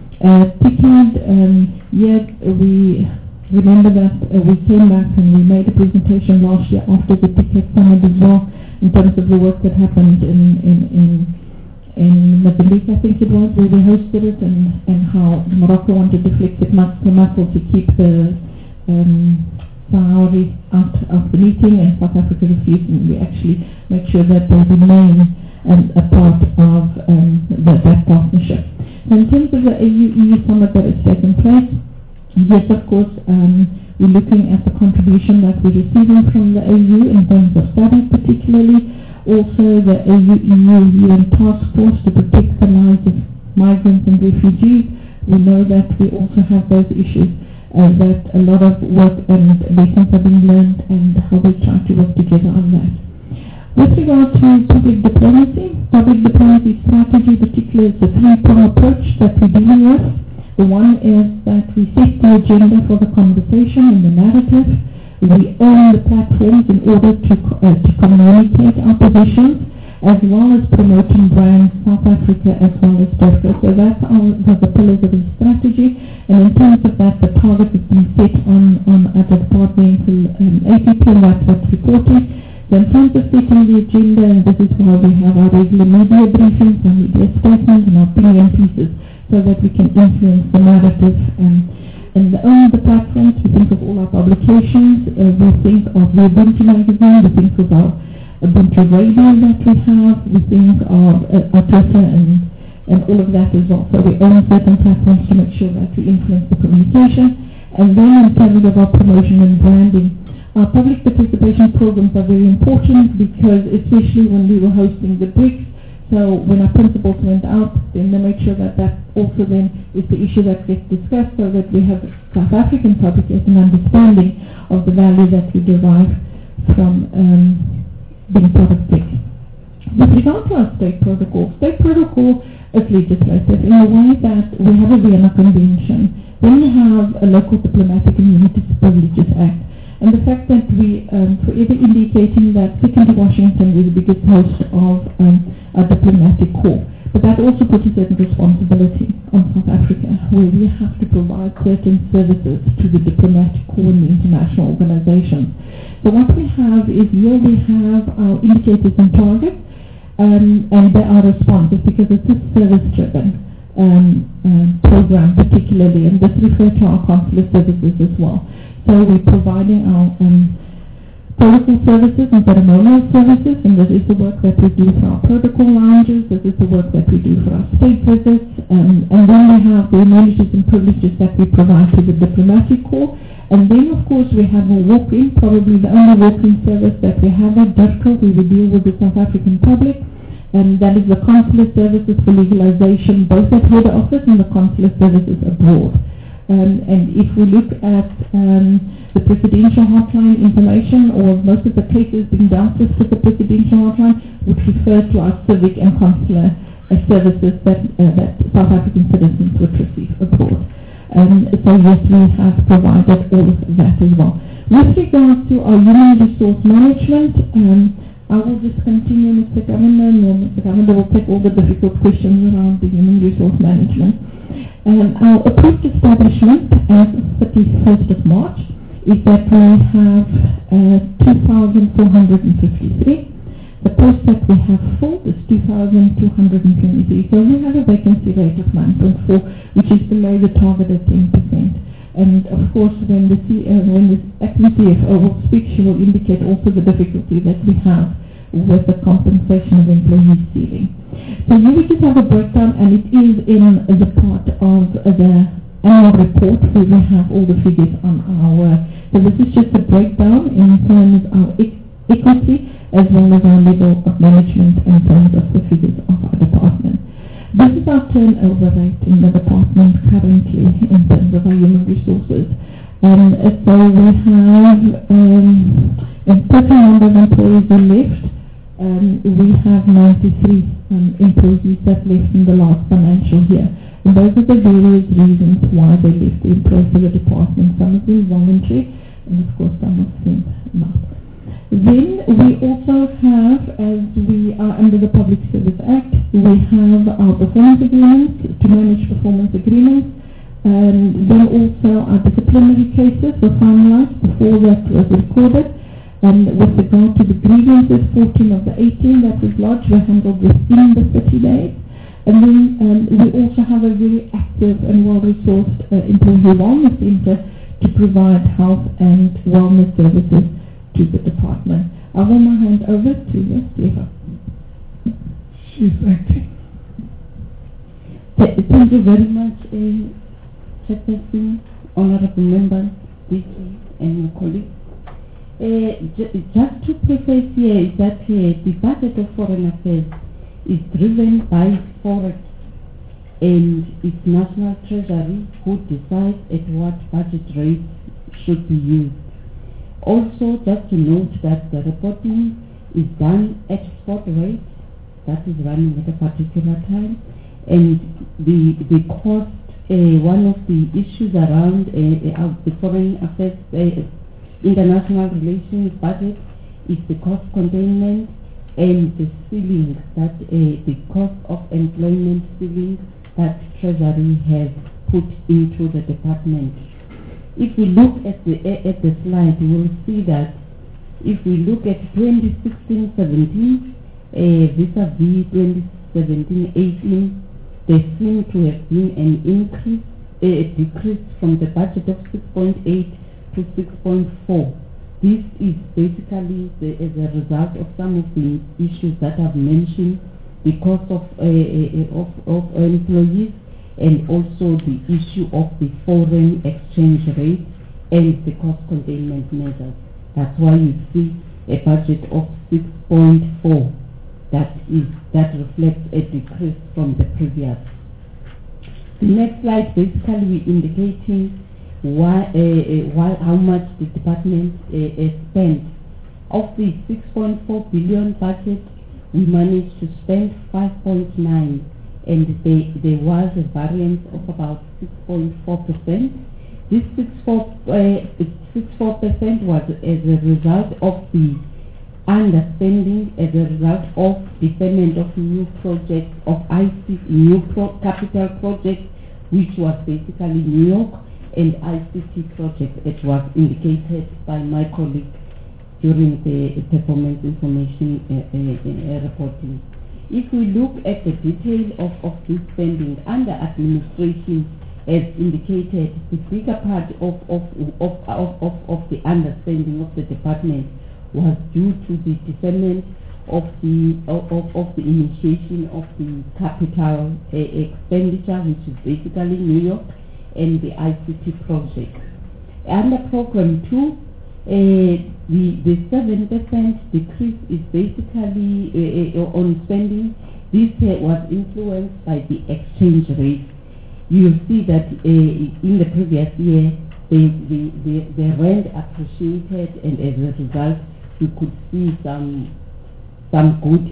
Yet we remember that we came back and we made a presentation last year after the TICAD summit as well in terms of the work that happened in Mozambique, I think it was, where we hosted it, and how Morocco wanted to flex its muscle to keep the Sahrawi out of the meeting, and South Africa refused, and we actually make sure that they remain a part of that partnership. So in terms of the AU-EU summit that has taken place, yes, of course, we're looking at the contribution that we're receiving from the AU in terms of studies particularly. Also, the AU-EU UN task force to protect the lives of migrants and refugees. We know that we also have those issues, that a lot of work and lessons are being learned, and how we try to work together on that. With regard to public diplomacy strategy, particularly is a three-pronged approach that we're dealing with. The one is that we set the agenda for the conversation and the narrative. We own the platforms in order to communicate our positions, as well as promoting brands, South Africa as well as Turkey. So that's the pillars of the strategy. And in terms of that, the target has been set at the departmental APP, and that's what's reporting. So in terms of setting the agenda, and this is why we have our regular media briefings and media statements and our opinion pieces, so that we can influence the narrative. And on the platforms, we think of all our publications, we think of the Ubuntu magazine, we think of our Ubuntu radio that we have, we think of our Twitter and all of that as well. So we own certain platforms to make sure that we influence the communication. And then in terms of our promotion and branding, our public participation programs are very important, because especially when we were hosting the BRICS, so when our principals went out, then they make sure that that also then is the issue that gets discussed, so that we have South African public as an understanding of the value that we derive from being part of BRICS. With regard to our state protocol is legislative in a way that we have a Vienna Convention, then we have a local diplomatic immunities privileges act. And the fact that we forever indicating that second to Washington is the biggest host of a diplomatic corps. But that also puts a certain responsibility on South Africa, where we have to provide certain services to the diplomatic corps and the international organizations. So what we have is here we have our indicators and targets, and they are responsive because it's a service-driven program particularly, and this refers to our consular services as well. So we're providing our protocol services and ceremonial services, and this is the work that we do for our protocol lounges, this is the work that we do for our state visits, and then we have the amenities and privileges that we provide to the diplomatic corps, And then of course we have a walk-in, probably the only walk-in service that we have at DIRCO. We will deal with the South African public, and that is the consular services for legalization, both at head office and the consular services abroad. And if we look at the presidential hotline information, or most of the cases being dealt with the presidential hotline, would refer to our civic and consular services that South African citizens would receive abroad. So yes, we have provided all of that as well. With regard to our human resource management, I will just continue, Mr. Governor, and Mr. Governor will take all the difficult questions around the human resource management. Our approved establishment as of 31st of March is that we have 2,453. The post that we have filled is 2,223. So we have a vacancy rate of 9.4, which is below the target of 10%. And of course, when the acting CFO will speak, she will indicate also the difficulty that we have with the compensation of employee ceiling. So here we just have a breakdown, and it is in the part of the annual report where we have all the figures on our. So this is just a breakdown in terms of equity as well as our level of management in terms of the figures of our department. This is our turnover rate in the department currently in terms of our human resources. So we have a total number of employees who left. We have 93 employees that left in the last financial year. And those are the various reasons why they left the employees of the department. Some of them voluntary, and of course some of them not. Then we also have, as we are under the Public Service Act, we have our performance agreements, to manage performance agreements, and then also our disciplinary cases were finalized before that was recorded. And with regard to the grievances, 14 of the 18 that was lodged were handled within the 30 days. And then we also have a very active and well-resourced employee wellness center to provide health and wellness services to the department. I will now hand over to the CFO. She's acting. Thank you very much, Chairperson, Honorable Members, DG, and my colleagues. Just to preface here is that the budget of foreign affairs is driven by Forex and its national treasury, who decides at what budget rate should be used. Also, just to note that the reporting is done at spot rate, that is running at a particular time, and the cost, one of the issues around the foreign affairs international relations budget is the cost containment and the ceiling, that the cost of employment ceiling that Treasury has put into the department. If we look at the slide, we will see that if we look at 2016-17 vis-a-vis 2017-18, there seems to have been an increase, a decrease from the budget of 6.8 to 6.4. This is basically as a result of some of the issues that I've mentioned, the cost of employees, and also the issue of the foreign exchange rate and the cost containment measures. That's why you see a budget of 6.4. That reflects a decrease from the previous. The next slide basically we're indicating how much the department spent. Of the 6.4 billion budget, we managed to spend 5.9, and there was a variance of about 6.4%. This 6.4% was as a result of the underspending, as a result of deferment of new projects, of capital projects, which was basically New York, and ICT projects, it was indicated by my colleague during the performance information reporting. If we look at the detail of this spending under administration, as indicated, the bigger part of the underspending of the department was due to the deferment of the initiation of the capital expenditure, which is basically New York, and the ICT project. Under Program 2, the 7% decrease is basically on spending. This was influenced by the exchange rate. You see that in the previous year, the rand appreciated, and as a result, you could see some good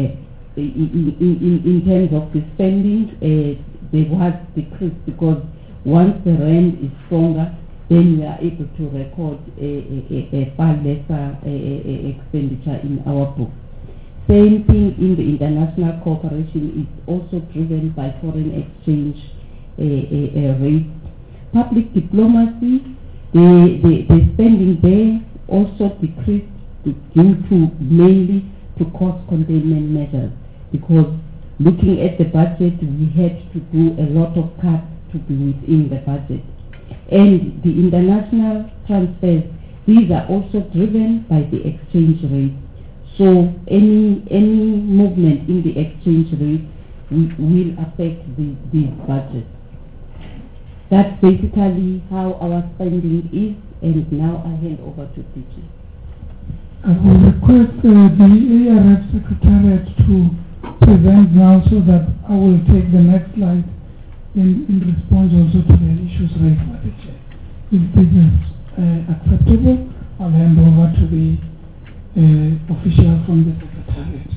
in terms of the spending. There was decrease because once the rand is stronger, then we are able to record a far lesser expenditure in our book. Same thing in the international cooperation is also driven by foreign exchange rates. Public diplomacy, the spending there also decreased due to mainly to cost containment measures, because looking at the budget, we had to do a lot of cuts to be within the budget. And the international transfers, these are also driven by the exchange rate. So any movement in the exchange rate will affect the budget. That's basically how our spending is, and now I hand over to DG. I will request the ARF Secretariat to present now, so that I will take the next slide in response also to the issues raised by the Chair. If this is acceptable, I'll hand over to the official from the Secretariat.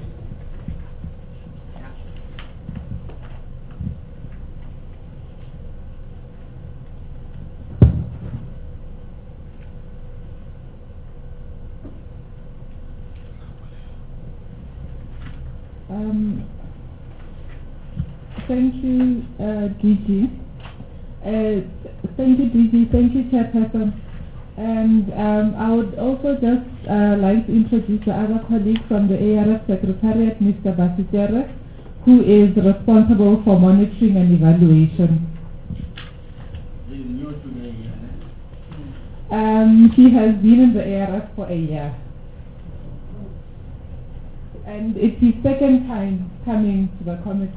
Thank you, DG. Thank you, DG. Thank you, Chairperson. And I would also just like to introduce the other colleague from the ARF Secretariat, Mr. Basitere, who is responsible for monitoring and evaluation. He has been in the ARF for a year. And it's his second time coming to the committee.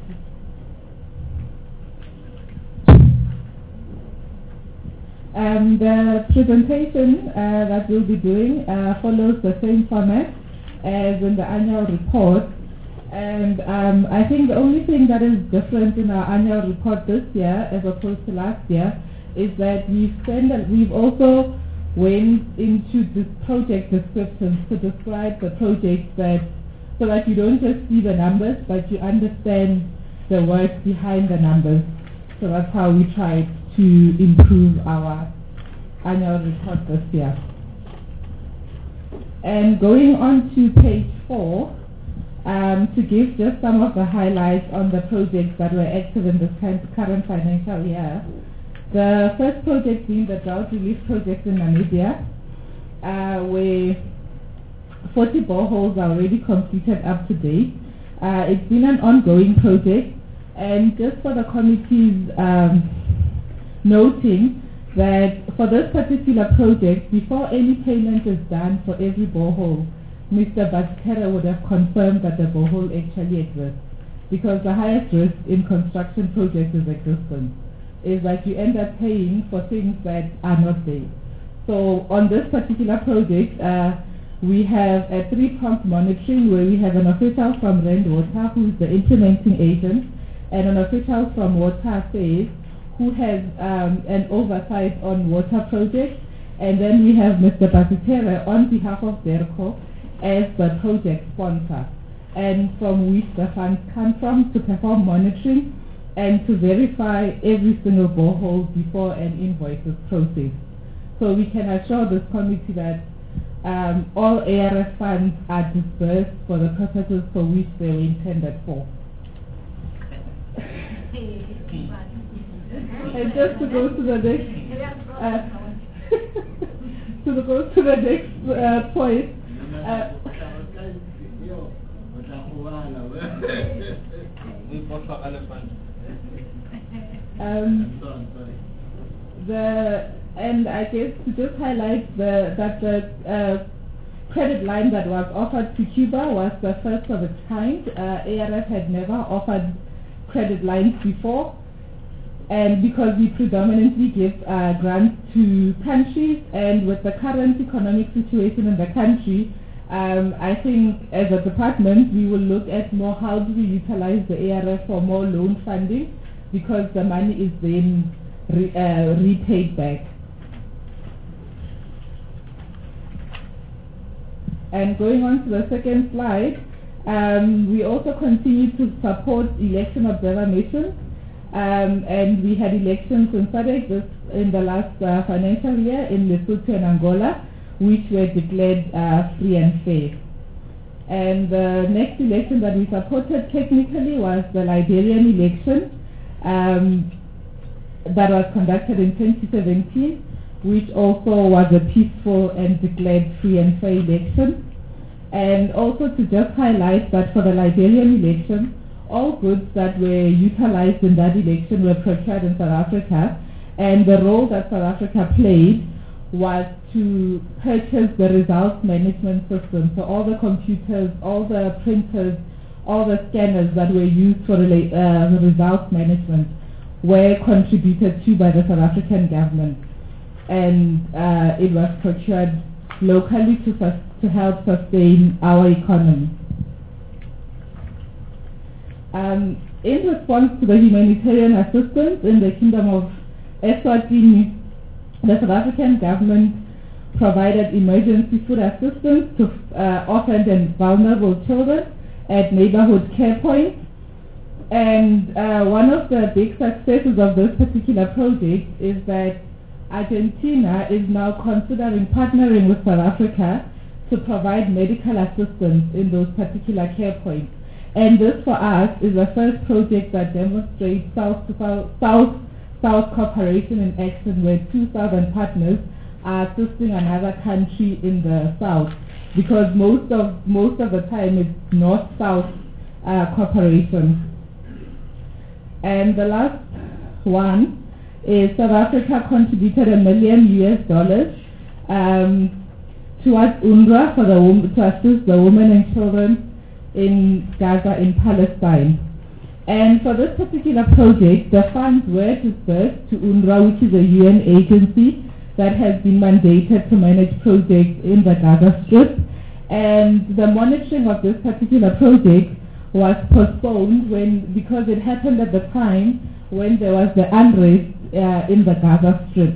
The presentation that we'll be doing follows the same format as in the annual report. And I think the only thing that is different in our annual report this year as opposed to last year is that we've also went into the project descriptions to describe the projects, so that you don't just see the numbers, but you understand the work behind the numbers. So that's how we tried to improve our annual report this year. And going on to page 4, to give just some of the highlights on the projects that were active in this current financial year. The first project being the drought relief project in Namibia, where 40 boreholes are already completed up to date. It's been an ongoing project, and just for the committee's noting that for this particular project, before any payment is done for every borehole, Mr. Basitere would have confirmed that the borehole actually exists, because the highest risk in construction projects is existence, is that you end up paying for things that are not there. So on this particular project, we have a 3-pronged monitoring where we have an official from Rand Water, who is the implementing agent, and an official from Water Affairs, who has an oversight on water projects, and then we have Mr. Basitere on behalf of DERCO as the project sponsor, and from which the funds come from to perform monitoring and to verify every single borehole before an invoice is processed. So we can assure this committee that all ARF funds are disbursed for the purposes for which they were intended for. And just to go to the next point. And I guess to just highlight that the credit line that was offered to Cuba was the first of its kind. ARF had never offered credit lines before, And because we predominantly give grants to countries, and with the current economic situation in the country, I think as a department we will look at more how do we utilize the ARF for more loan funding, because the money is then repaid back. And going on to the second slide, we also continue to support election observer missions. And we had elections in SADC in the last financial year in Lesotho and Angola, which were declared free and fair. And the next election that we supported technically was the Liberian election that was conducted in 2017, which also was a peaceful and declared free and fair election. And also to just highlight that for the Liberian election, all goods that were utilized in that election were procured in South Africa, and the role that South Africa played was to purchase the results management system. So all the computers, all the printers, all the scanners that were used for the results management were contributed to by the South African government, and it was procured locally to help sustain our economy. In response to the humanitarian assistance in the Kingdom of Eswatini, the South African government provided emergency food assistance to orphaned and vulnerable children at neighborhood care points. And one of the big successes of this particular project is that Argentina is now considering partnering with South Africa to provide medical assistance in those particular care points. And this for us is the first project that demonstrates South cooperation in action, where 2,000 partners are assisting another country in the South, because most of the time it's North-South cooperation. And the last one is South Africa contributed $1 million towards UNRWA to assist the women and children in Gaza in Palestine. And for this particular project, the funds were disbursed to UNRWA, which is a UN agency that has been mandated to manage projects in the Gaza Strip. And the monitoring of this particular project was postponed because it happened at the time when there was the unrest in the Gaza Strip.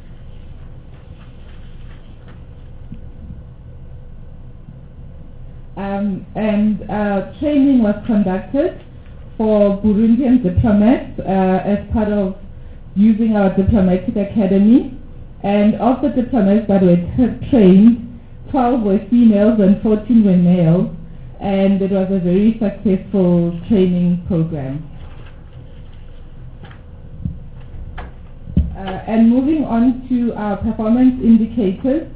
Training was conducted for Burundian diplomats as part of using our diplomatic academy. And of the diplomats that were trained, 12 were females and 14 were males. And it was a very successful training program. And moving on to our performance indicators.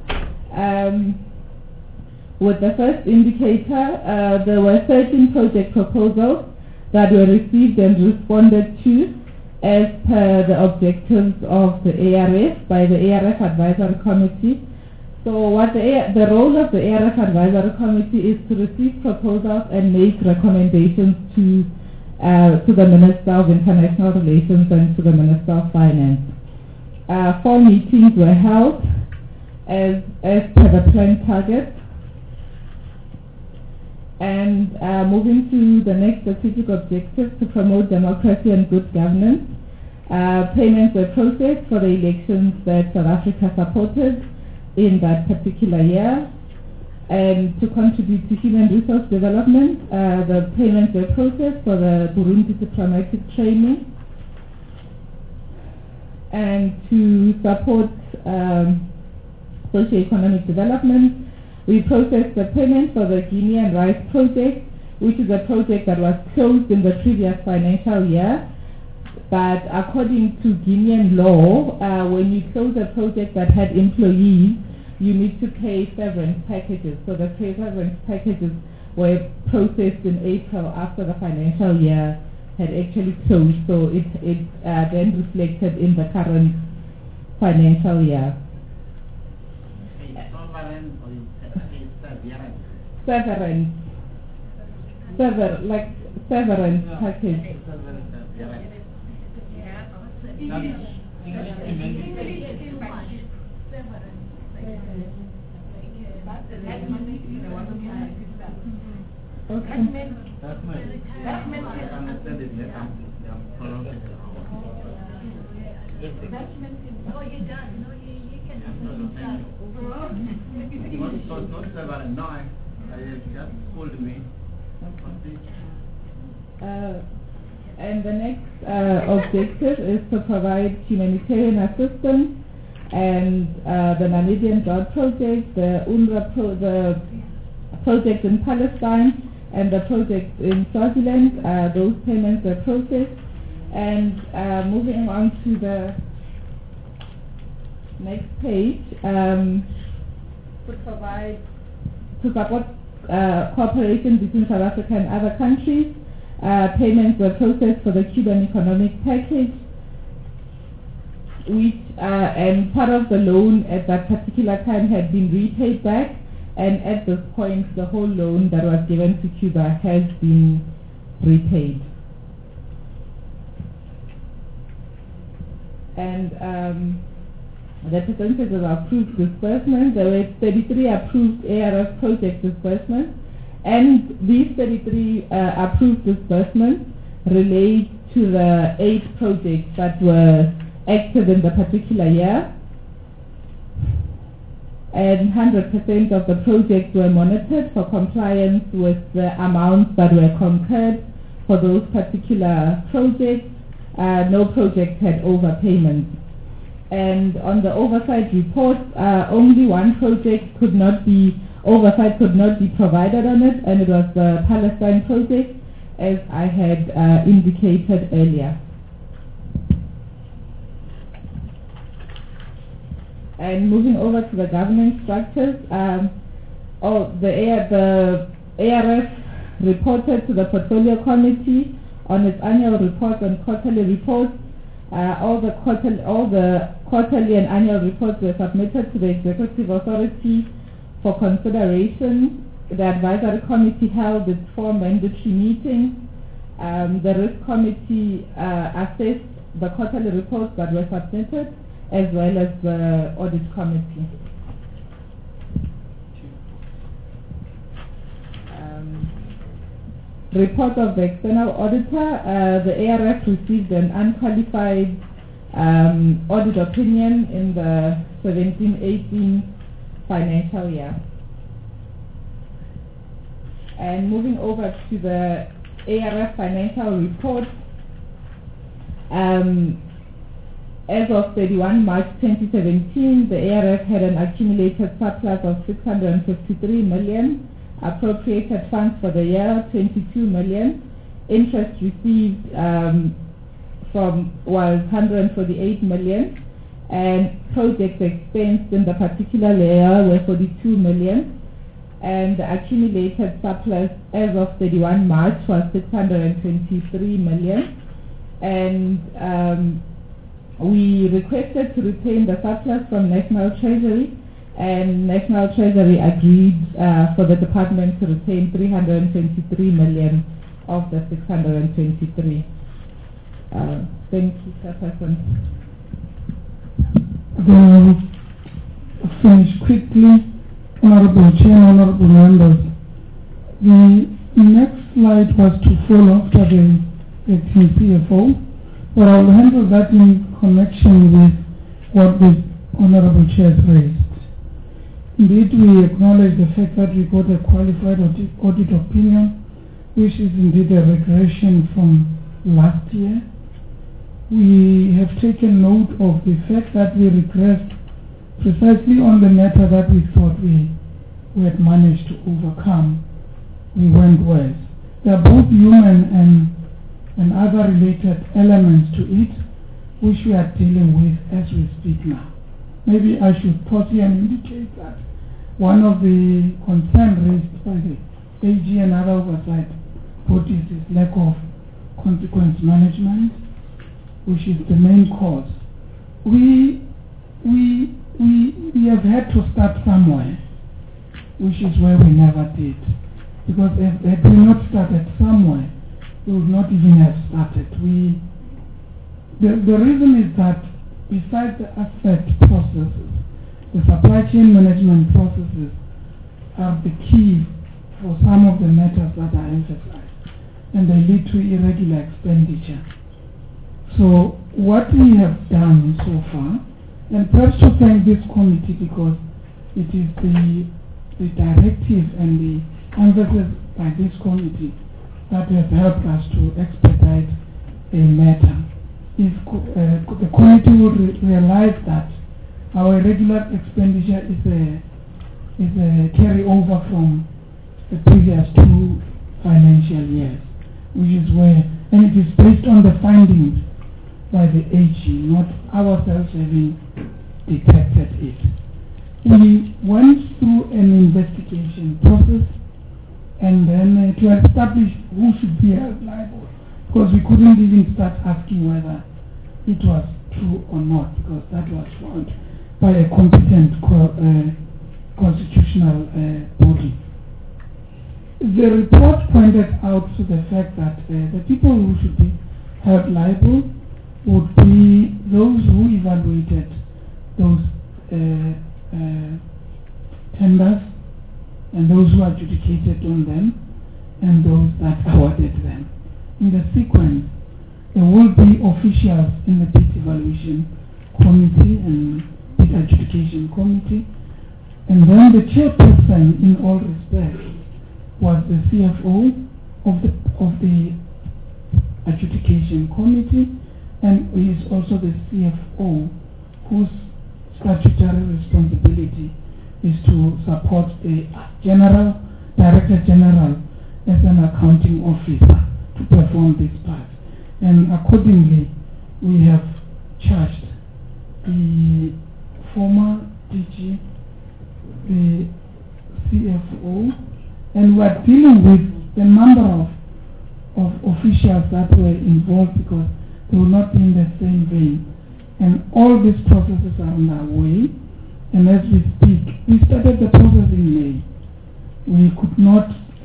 With the first indicator, there were 13 project proposals that were received and responded to as per the objectives of the ARF by the ARF Advisory Committee. So what the role of the ARF Advisory Committee is to receive proposals and make recommendations to the Minister of International Relations and to the Minister of Finance. 4 meetings were held as per the planned targets. And moving to the next strategic objective, to promote democracy and good governance. Payments were processed for the elections that South Africa supported in that particular year. And to contribute to human resource development, the payments were processed for the Burundi diplomatic training. And to support socio-economic development, we processed the payment for the Guinean Rice Project, which is a project that was closed in the previous financial year. But according to Guinean law, when you close a project that had employees, you need to pay severance packages. So the severance packages were processed in April after the financial year had actually closed. So it then reflected in the current financial year. Severance package. And the next objective is to provide humanitarian assistance, and the Namibian God Project, the UNRWA the project in Palestine, and the project in Swaziland. Those payments are processed. And moving on to the next page, to support cooperation between South Africa and other countries. Payments were processed for the Cuban economic package, which and part of the loan at that particular time had been repaid back, and at this point the whole loan that was given to Cuba has been repaid. And the percentage of approved disbursements, there were 33 approved ARF project disbursements, and these 33 approved disbursements relate to the 8 projects that were active in the particular year, and 100% of the projects were monitored for compliance with the amounts that were concurred for those particular projects. No project had overpayments. And on the oversight report, only one project oversight could not be provided on it, and it was the Palestine project, as I had indicated earlier. And moving over to the governance structures, the ARF reported to the Portfolio Committee on its annual report and quarterly reports. All the quarterly and annual reports were submitted to the Executive Authority for consideration. The Advisory Committee held its 4 mandatory meetings. The Risk Committee assessed the quarterly reports that were submitted, as well as the Audit Committee. Report of the External Auditor. The ARF received an unqualified audit opinion in the 17-18 financial year. And moving over to the ARF financial report, as of 31 March 2017, the ARF had an accumulated surplus of 653 million, appropriated funds for the year 22 million, interest received was 148 million, and projects expensed in the particular year were 42 million, and the accumulated surplus as of 31 March was 623 million, and we requested to retain the surplus from National Treasury, and National Treasury agreed for the department to retain 323 million of the 623. Thank you, Chairperson. I'll finish quickly. Honorable Chair, honorable members. The next slide was to follow after the acting CFO, but I'll handle that in connection with what the honorable Chair raised. Indeed, we acknowledge the fact that we got a qualified audit opinion, which is indeed a regression from last year. We have taken note of the fact that we regressed precisely on the matter that we thought we had managed to overcome. We went worse. There are both human and other related elements to it, which we are dealing with as we speak now. Maybe I should pause here and indicate that one of the concerns raised by the AG and other oversight bodies is lack of consequence management, which is the main cause. We have had to start somewhere, which is where we never did. Because had we not started somewhere, we would not even have started. The reason is that besides the asset processes, the supply chain management processes are the key for some of the matters that are emphasized, and they lead to irregular expenditure. So what we have done so far, and perhaps to thank this committee because it is the directive and the emphasis by this committee that has helped us to expedite a matter. If the committee would realize that our irregular expenditure is a carryover from the previous 2 financial years, which is where, and it is based on the findings by the AG, not ourselves having detected it. We went through an investigation process and then to establish who should be held liable, because we couldn't even start asking whether it was true or not, because that was found by a competent constitutional body. The report pointed out to the fact that the people who should be held liable would be those who evaluated those tenders and those who adjudicated on them and those that awarded them. In the sequence, there will be officials in the bid evaluation committee and bid adjudication committee, and then the chairperson in all respects was the CFO of the adjudication committee, and he is also the CFO whose statutory responsibility is to support the Director General as an accounting officer to perform this part. And accordingly, we have charged the former DG, the CFO, and we are dealing with the number of officials that were involved because they will not be in the same vein. And all these processes are underway. And as we speak, we started the process in May. We could not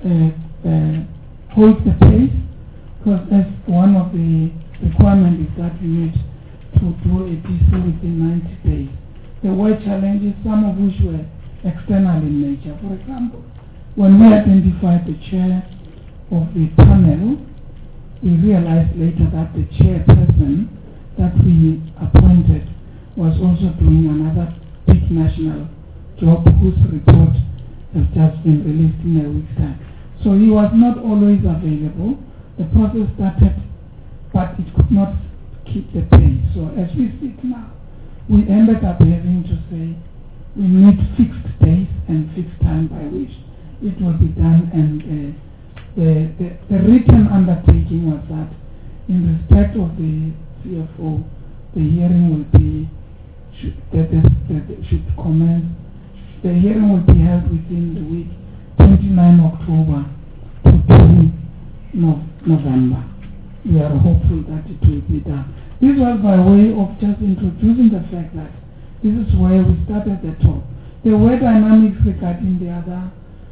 hold the pace because as one of the requirements is that we need to do a DC within 90 days. There were challenges, some of which were external in nature. For example, when we identified the chair of the panel, we realized later that the chairperson that we appointed was also doing another big national job whose report has just been released in a week's time. So he was not always available. The process started, but it could not keep the pace. So as we speak now, we ended up having to say we need fixed days and fixed time by which it will be done, and the written undertaking was that in respect of the CFO, the hearing will be should commence. The hearing will be held within the week 29 October to 2 November. We are hopeful that it will be done. This was by way of just introducing the fact that this is where we start at the top. There were dynamics regarding the other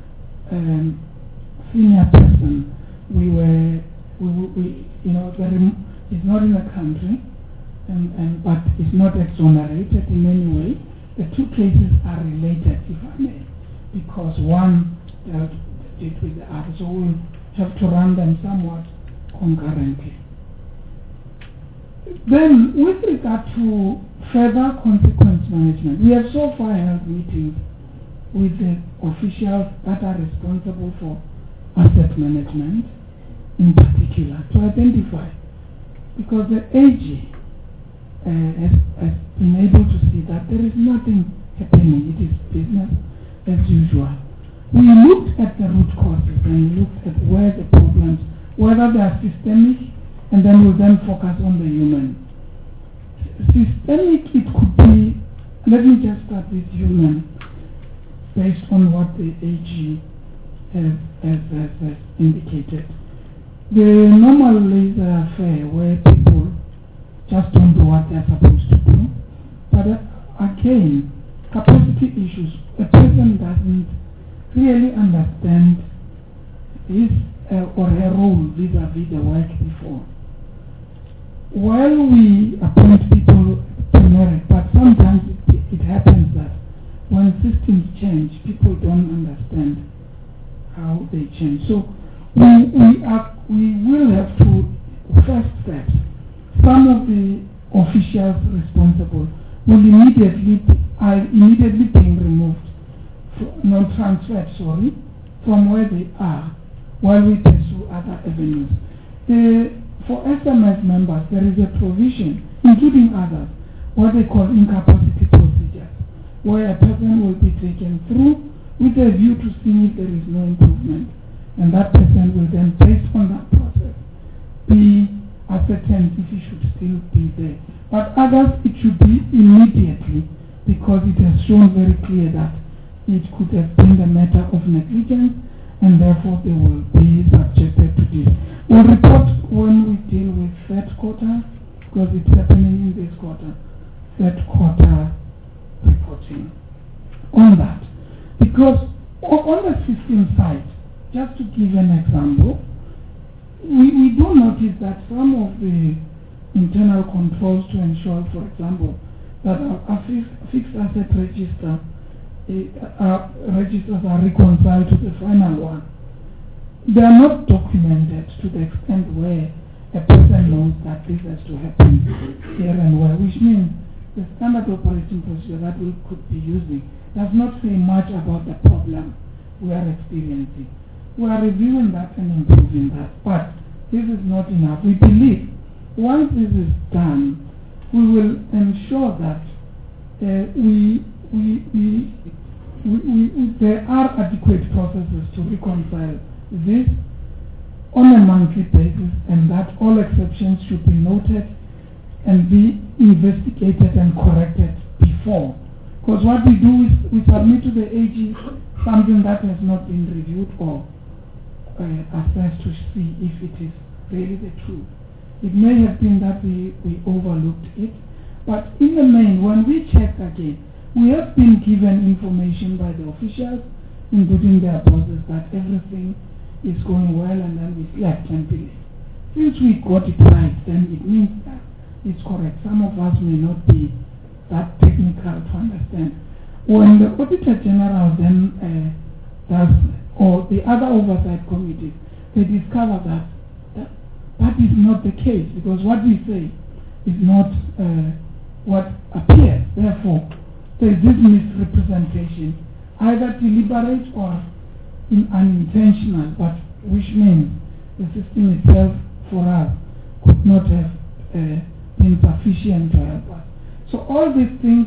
senior person. He's not in the country, but is not exonerated in any way. The two cases are related, if I may, because one dealt with the other, so we'll have to run them somewhat concurrently. Then, with regard to further consequence management, we have so far held meetings with the officials that are responsible for asset management in particular to identify, because the AG has been able to see that there is nothing happening. It is business as usual. We looked at the root causes and looked at where the problems, whether they are systemic, and then we'll then focus on the human. Systemic, it could be, let me just start with human, based on what the AG has indicated. The normal laser affair where people just don't do what they're supposed to do. But again, capacity issues, a person doesn't really understand his or her role vis-a-vis the work before. while we appoint people to merit, but sometimes it happens that when systems change, people don't understand how they change. So we will have to, first step, some of the officials responsible will immediately being removed, transferred, from where they are, while we pursue other avenues. For SMS members, there is a provision, including others, what they call incapacity procedures, where a person will be taken through with a view to see if there is no improvement, and that person will then, based on that process, be ascertained if he should still be there. But others, it should be immediately, because it has shown very clear that it could have been a matter of negligence, and therefore they will be subjected to this. We'll report when we deal with third quarter, because it's happening in this quarter, third quarter reporting on that. Because on the system side, just to give an example, we do notice that some of the internal controls to ensure, for example, that our fixed asset register registers are reconciled to the final one. They are not documented to the extent where a person knows that this has to happen here and where, which means the standard operating procedure that we could be using does not say much about the problem we are experiencing. We are reviewing that and improving that, but this is not enough. We believe once this is done, we will ensure that there are adequate processes to reconcile this on a monthly basis, and that all exceptions should be noted and be investigated and corrected before. Because what we do is we submit to the AG something that has not been reviewed or assessed to see if it is really the truth. It may have been that we overlooked it, but in the main, when we check again, we have been given information by the officials, including their bosses, that everything is going well, and then we slept and believed. Since we got it right, then it means that it's correct. Some of us may not be that technical to understand. When the Auditor General then does, or the other oversight committees, they discover that that is not the case, because what we say is not what appears. Therefore, there is this misrepresentation, either deliberate or unintentional, but which means the system itself for us could not have been sufficient to help us. So all these things,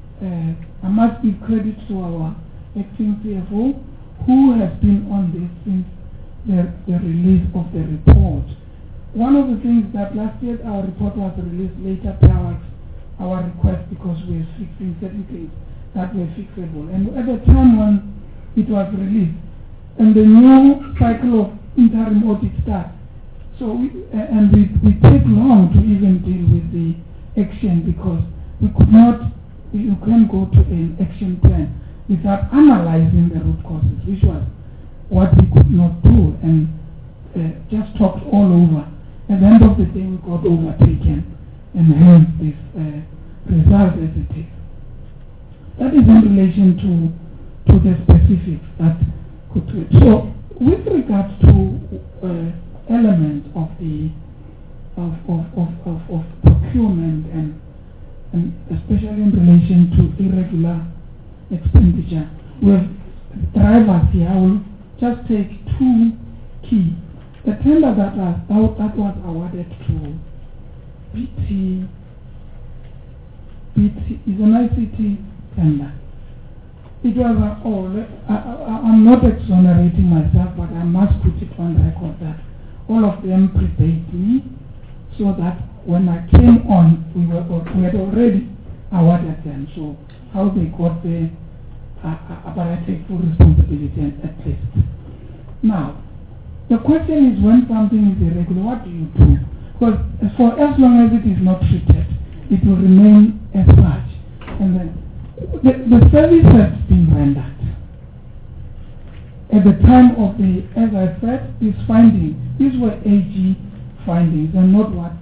I must give credit to our acting CFO, who has been on this since the release of the report. One of the things that last year our report was released later per our request, because we were fixing certain things that were fixable. And at the time when it was released, and the new cycle of interim audit starts, so we take long to even deal with the action, because you can't go to an action plan without analyzing the root causes, which was what we could not do, and just talked all over. At the end of the day, we got overtaken, and hence this result as it is. That is in relation to the specifics that could do it. So, with regards to elements of the of procurement and especially in relation to irregular expenditure, we have drivers here. I will just take two key. The tender that was awarded to BT is an ICT tender. It was I'm not exonerating myself, but I must put it on record that all of them prepaid me, so that when I came on, we had already awarded them. So how they got there, but I take full responsibility at least. Now, the question is, when something is irregular, what do you do? Because for as long as it is not treated, it will remain as such. And then the service has been rendered. At the time of as I said, these findings, these were AG findings and not what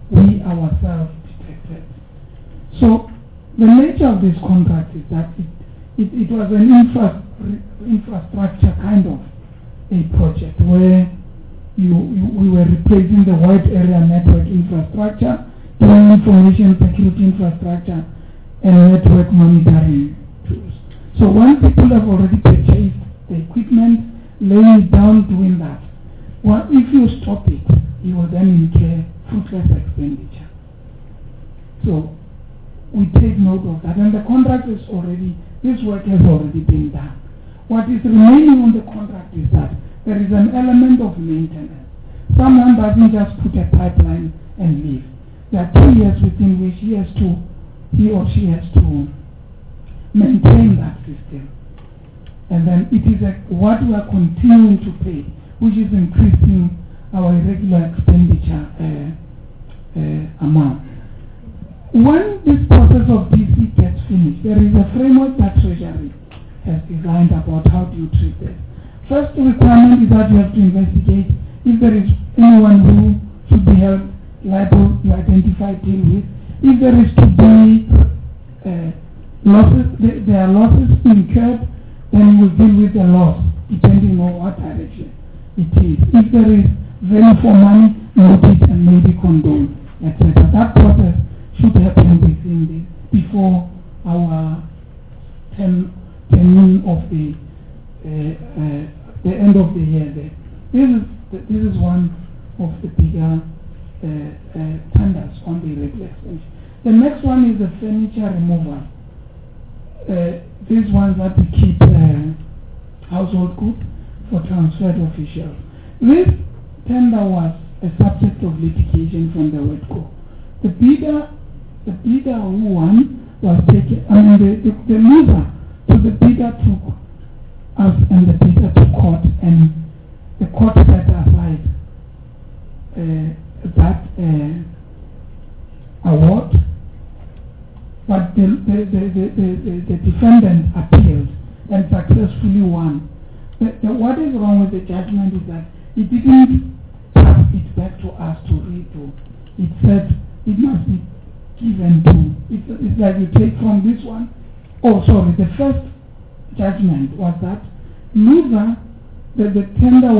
we ourselves detected. So the nature of this contract is that it was an infrastructure kind of a project where we were replacing the wide area network infrastructure, doing information security infrastructure, and network monitoring tools. So when people have already purchased the equipment, laying it down, doing that, well, if you stop it, you will then incur fruitless expenditure. So we take note of that, and the contract is already, this work has already been done. What is remaining on the contract is that there is an element of maintenance. Someone doesn't just put a pipeline and leave. There are 2 years within which he or she has to maintain that system. And then it is what we are continuing to pay, which is increasing our irregular expenditure amount. When this process of DC gets finished, there is a framework that Treasury has designed about how do you treat this. First requirement is that you have to investigate if there is anyone who should be held liable, you identify, deal with. If there is to be losses, there are losses incurred, then you will deal with the loss, depending on what direction it is. If there is value for money, note it and maybe condone, etc. That process should happen within this, before our term of the end of the year. This is one of the bigger tenders on the irregular expenditure. The next one is the furniture removal. These ones that we keep household goods for transferred officials. This tender was a subject of litigation from the WEDCO. The bidder who won was taken, the loser, so the bidder took us and the bidder to court, and the court set aside that award, but the defendant appealed and successfully won. What is wrong with the judgment is that it didn't pass it back to us to redo. It said it must be given to. It's like you take from this one. Oh, sorry. The first judgment was that loser, the tender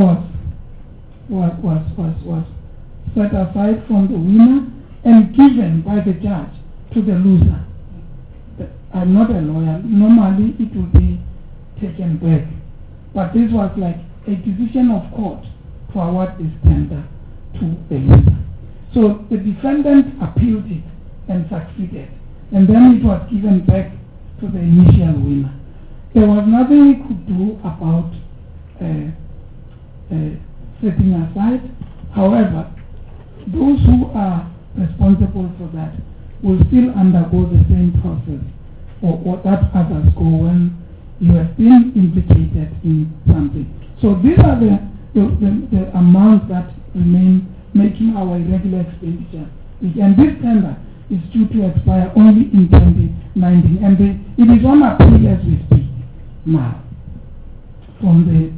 was set aside from the winner and given by the judge to the loser. I'm not a lawyer. Normally it will be taken back. But this was like a decision of court to award this tender to the loser. So the defendant appealed it and succeeded. And then it was given back to the initial winner. There was nothing we could do about setting aside. However, those who are responsible for that will still undergo the same process or that others go when you have been implicated in something. So these are the amounts that remain making our irregular expenditure. And this tender is due to expire only in 2019. And it is on appeal as we speak now from the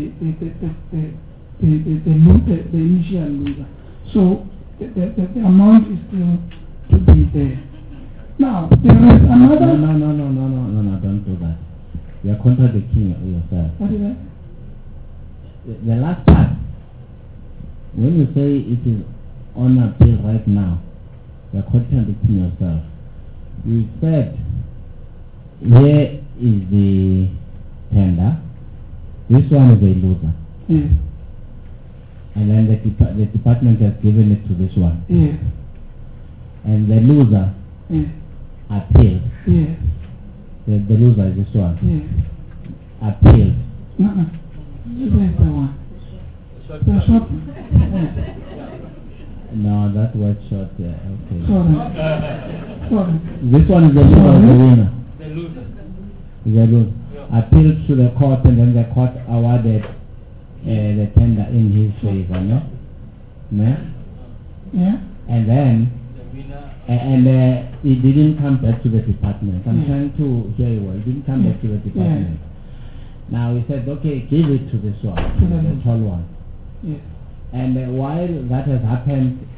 initial loser. So the amount is still to be there. Now, there is another... No, don't do that. You are contradicting yourself. What is that? The last part, when you say it is on appeal right now, you are contradicting yourself. You said, here is the tender, this one is a loser. Yes. And then the department has given it to this one. Yes. And the loser appealed. Yes. The loser is this one. Yes. Appealed. This is the one. The short one. Yes. No, that was short. Okay. Sorry. This one is the loser or the winner? The loser. The loser. Yeah. Appealed to the court, and then the court awarded the tender in his favor, no? No? Yeah. And then The winner. and it didn't come back to the department. I'm trying to hear you well. It didn't come back to the department. Now he said, okay, give it to this one, the tall one. Yes. And while that has happened,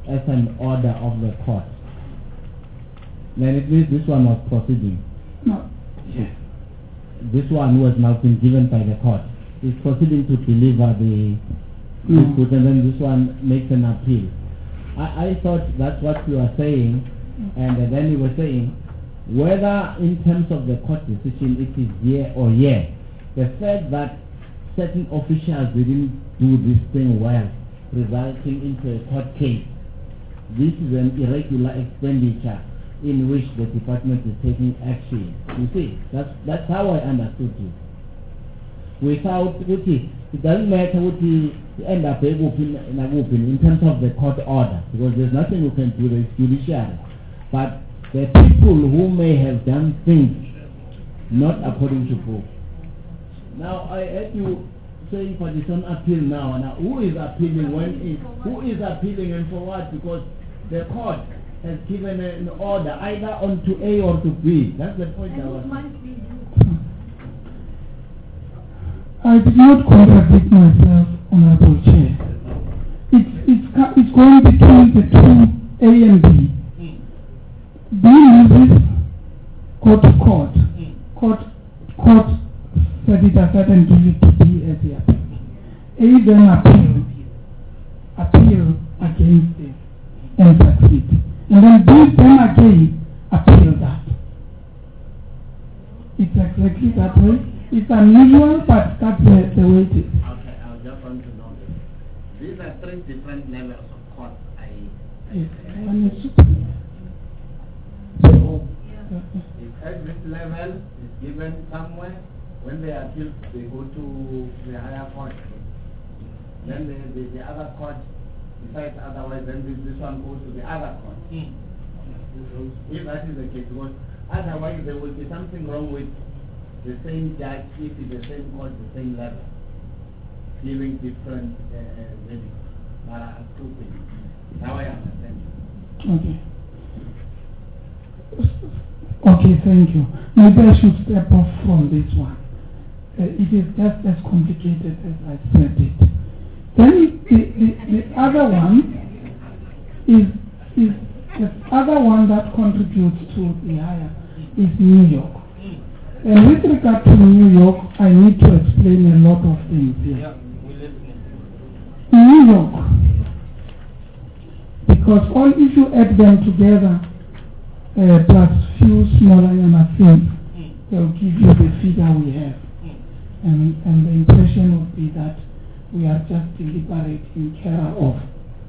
as an order of the court, then it means this one was proceeding. No. Yes. This one was now been given by the court. It's proceeding to deliver the dispute, and then this one makes an appeal. I thought that's what you were saying, and then you were saying whether in terms of the court decision it is year or year, the fact that certain officials didn't do this thing well, resulting into a court case, this is an irregular expenditure in which the department is taking action. You see, that's how I understood you. Without it doesn't matter what you end up in terms of the court order, because there's nothing you can do with judiciary. But the people who may have done things not according to book. Now I heard you saying for this on appeal now. Now who is appealing who is appealing and for what? Because the court has given an order either on to A or to B. That's the point I was making. I did not contradict myself, Honorable Chair. It's going between the two, A and B. B loses, go to court. Court set it aside and give it to B as the appeal. A then appeal against it and succeed. And then B then again appeal that. It's exactly that way. It's unusual, but that's the way it is. Okay, I just want to know this. These are three different levels of court. One is superior. So, if at this level is given somewhere, when they appeal, they go to the higher court. Then the other court decides otherwise, then this one goes to the other court. If that is the case, because otherwise there will be something wrong with the same judge, if it's the same court, the same level, giving different verdicts. But I have two things. Now I understand. Okay, thank you. Maybe I should step off from this one. It is just as complicated as I said it. Then the other one is the other one that contributes to the higher is New York. And with regard to New York, I need to explain a lot of things here. Yeah, we're listening. New York, because all if you add them together, plus few smaller things, they'll give you the figure we have. And the impression would be that we are just deliberating care of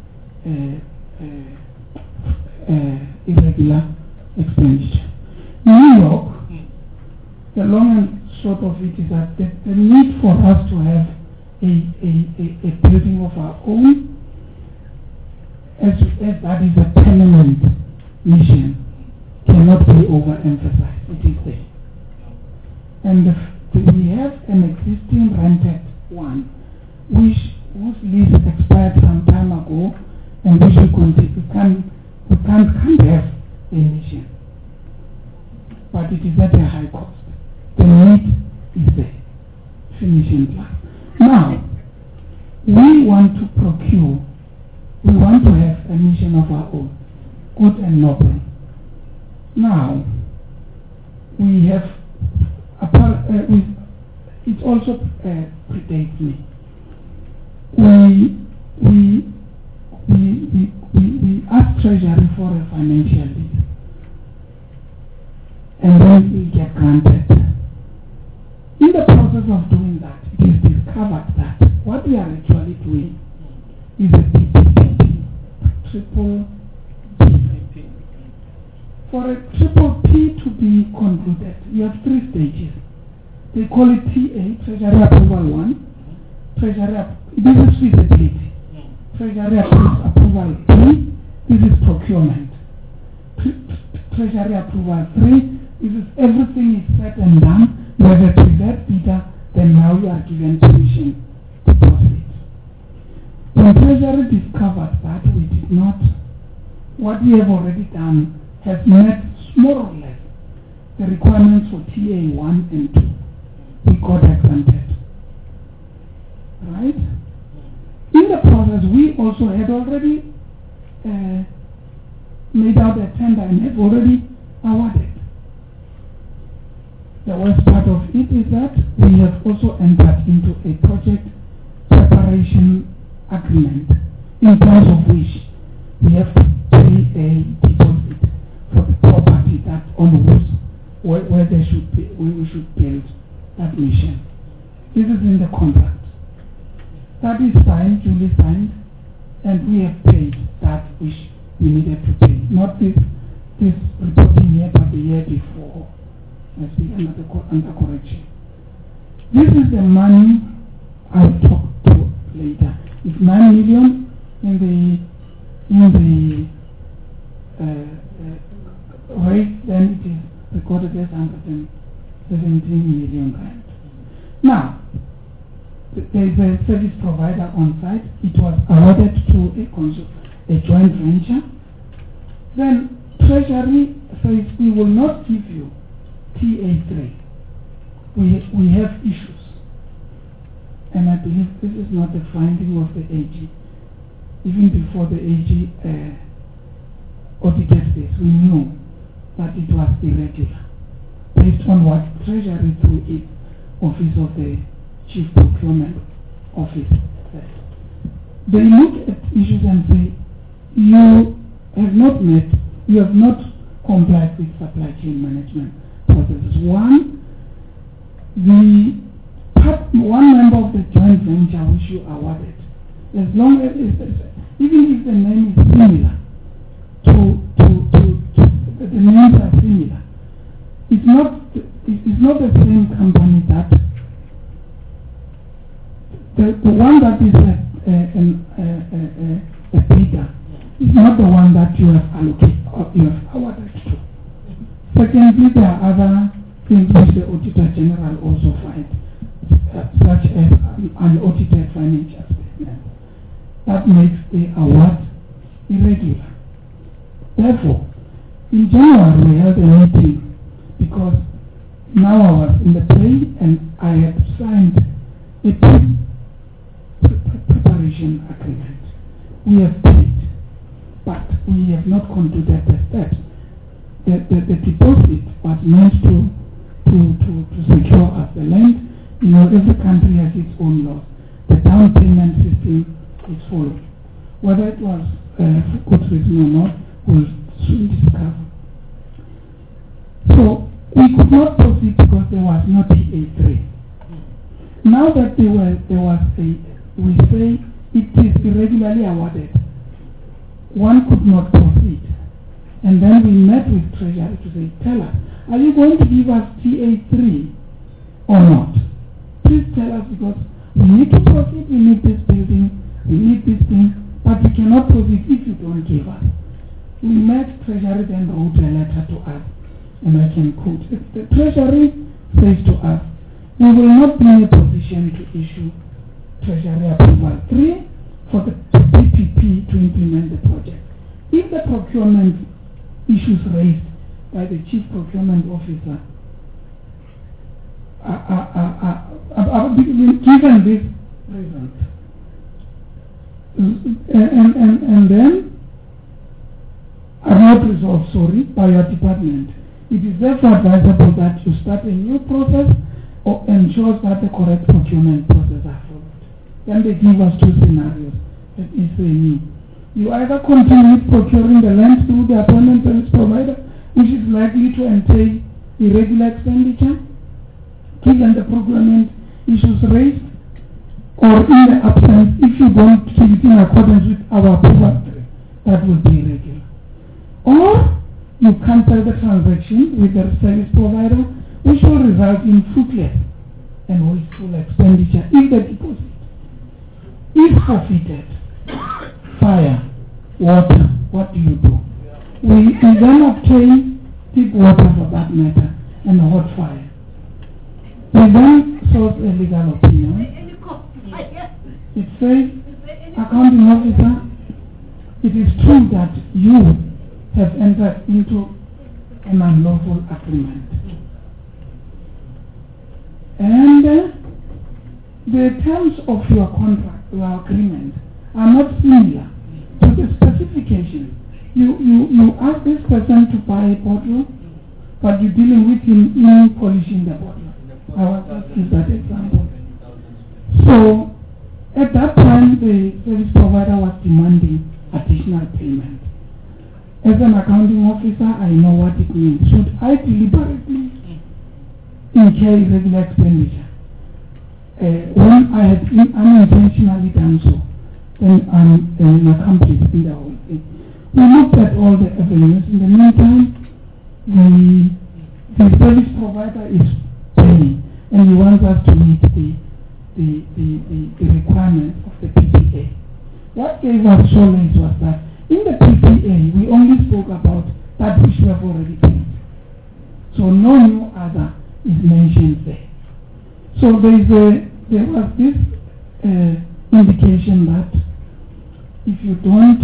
irregular expenditure. New York, the long and short of it is that the need for us to have a building of our own, as that is a permanent mission, cannot be overemphasized. It is there. And we have an existing rented one, whose lease expired some time ago, and which we can't have a mission. But it is at a high cost. The need is there. Finishing plan. Now, we want to procure, we want to have a mission of our own, good and noble. Now, we have, it also predates me. We ask Treasury for a financial lease, and then we get granted. In the process of doing that, it is discovered that what we are actually doing is a PPP, triple P. For a triple P to be concluded, you have three stages. They call it TA, Treasury Approval 1. This is feasibility. Treasury Approval 2, this is procurement. Treasury Approval 3, this is everything is said and done. You have a preferred bidder, then now you are given permission to proceed. When Treasury discovered that we did not, what we have already done has met more or less the requirements for TA 1 and 2. We got exempted. Right? In the process, we also had already made out a tender and have already awarded. The worst part of it is that we have also entered into a project preparation agreement in terms of which we have to pay a deposit for the property that on where they should be, where we should build that mission. This is in the contract. That is signed, duly signed, and we have paid that which we needed to pay. Not this reporting year, but the year before. Let's be under correction. This is the money I'll talk to later. It's 9 million in the rate, then it is recorded as 117 million rand. Now, there is a service provider on site. It was awarded to a joint venture. Then Treasury says we will not give you TA3. We have issues. And I believe this is not the finding of the AG. Even before the AG audited this, we knew that it was irregular, based on what Treasury through its Office of the Chief Procurement Office said. They look at issues and say, you have not complied with supply chain management processes. One member of the joint venture which you awarded, as long as even if the name is similar the names are similar, it's not the same company that the one that is a bidder is not the one that you have allocated or you have awarded to. Secondly, there are other things which the Auditor General also finds, such as unaudited financial statement. That makes the award irregular. Therefore, in January we held a meeting because now I was in the play and I had signed a preparation agreement. We have paid, but we have not concluded the steps. The deposit was meant to secure us the land. You know, every country has its own laws. The down payment system is followed. Whether it was for good reason or not, we'll soon discover. So we could not proceed because there was no TA3. Now that there was we say it is irregularly awarded, one could not proceed. And then we met with Treasury to say, tell us, are you going to give us TA3 or not? Please tell us, because we need to proceed, we need this building, we need this thing, but we cannot proceed if you don't give us. We met Treasury, then wrote a letter to us, and I can quote. The Treasury says to us, we will not be in a position to issue Treasury Approval 3 for the PPP to implement the project. If the procurement issues raised by the Chief Procurement Officer given this reason, and then are not resolved, by your department, it is therefore advisable that you start a new process or ensure that the correct procurement process are followed. Then they give us two scenarios. Let me say me. You either continue procuring the land through the appointment service provider, which is likely to entail irregular expenditure, given the procurement issues raised, or in the absence, if you don't keep it in accordance with our approval, that will be irregular. Or you cancel the transaction with the service provider, which will result in fruitless and wasteful expenditure if the deposit is forfeited. Fire, water, what do you do? We then obtain deep water for that matter and hot fire. We then sought a legal opinion. It says, accounting officer, it is true that you have entered into an unlawful agreement. And the terms of your contract, your agreement, are not similar to the specific simplification. You ask this person to buy a bottle, but you're dealing with him in polishing the bottle. I will just give that example. So, at that time, the service provider was demanding additional payment. As an accounting officer, I know what it means. Should I deliberately incur irregular expenditure? When I had unintentionally done so, then I'm an accomplice in the whole thing. We looked at all the avenues. In the meantime, the service provider is paying, and he wants us to meet the requirements of the PPA. What gave us solace was that in the PPA, we only spoke about that which we have already paid. So no new other is mentioned there. So there was this indication that if you don't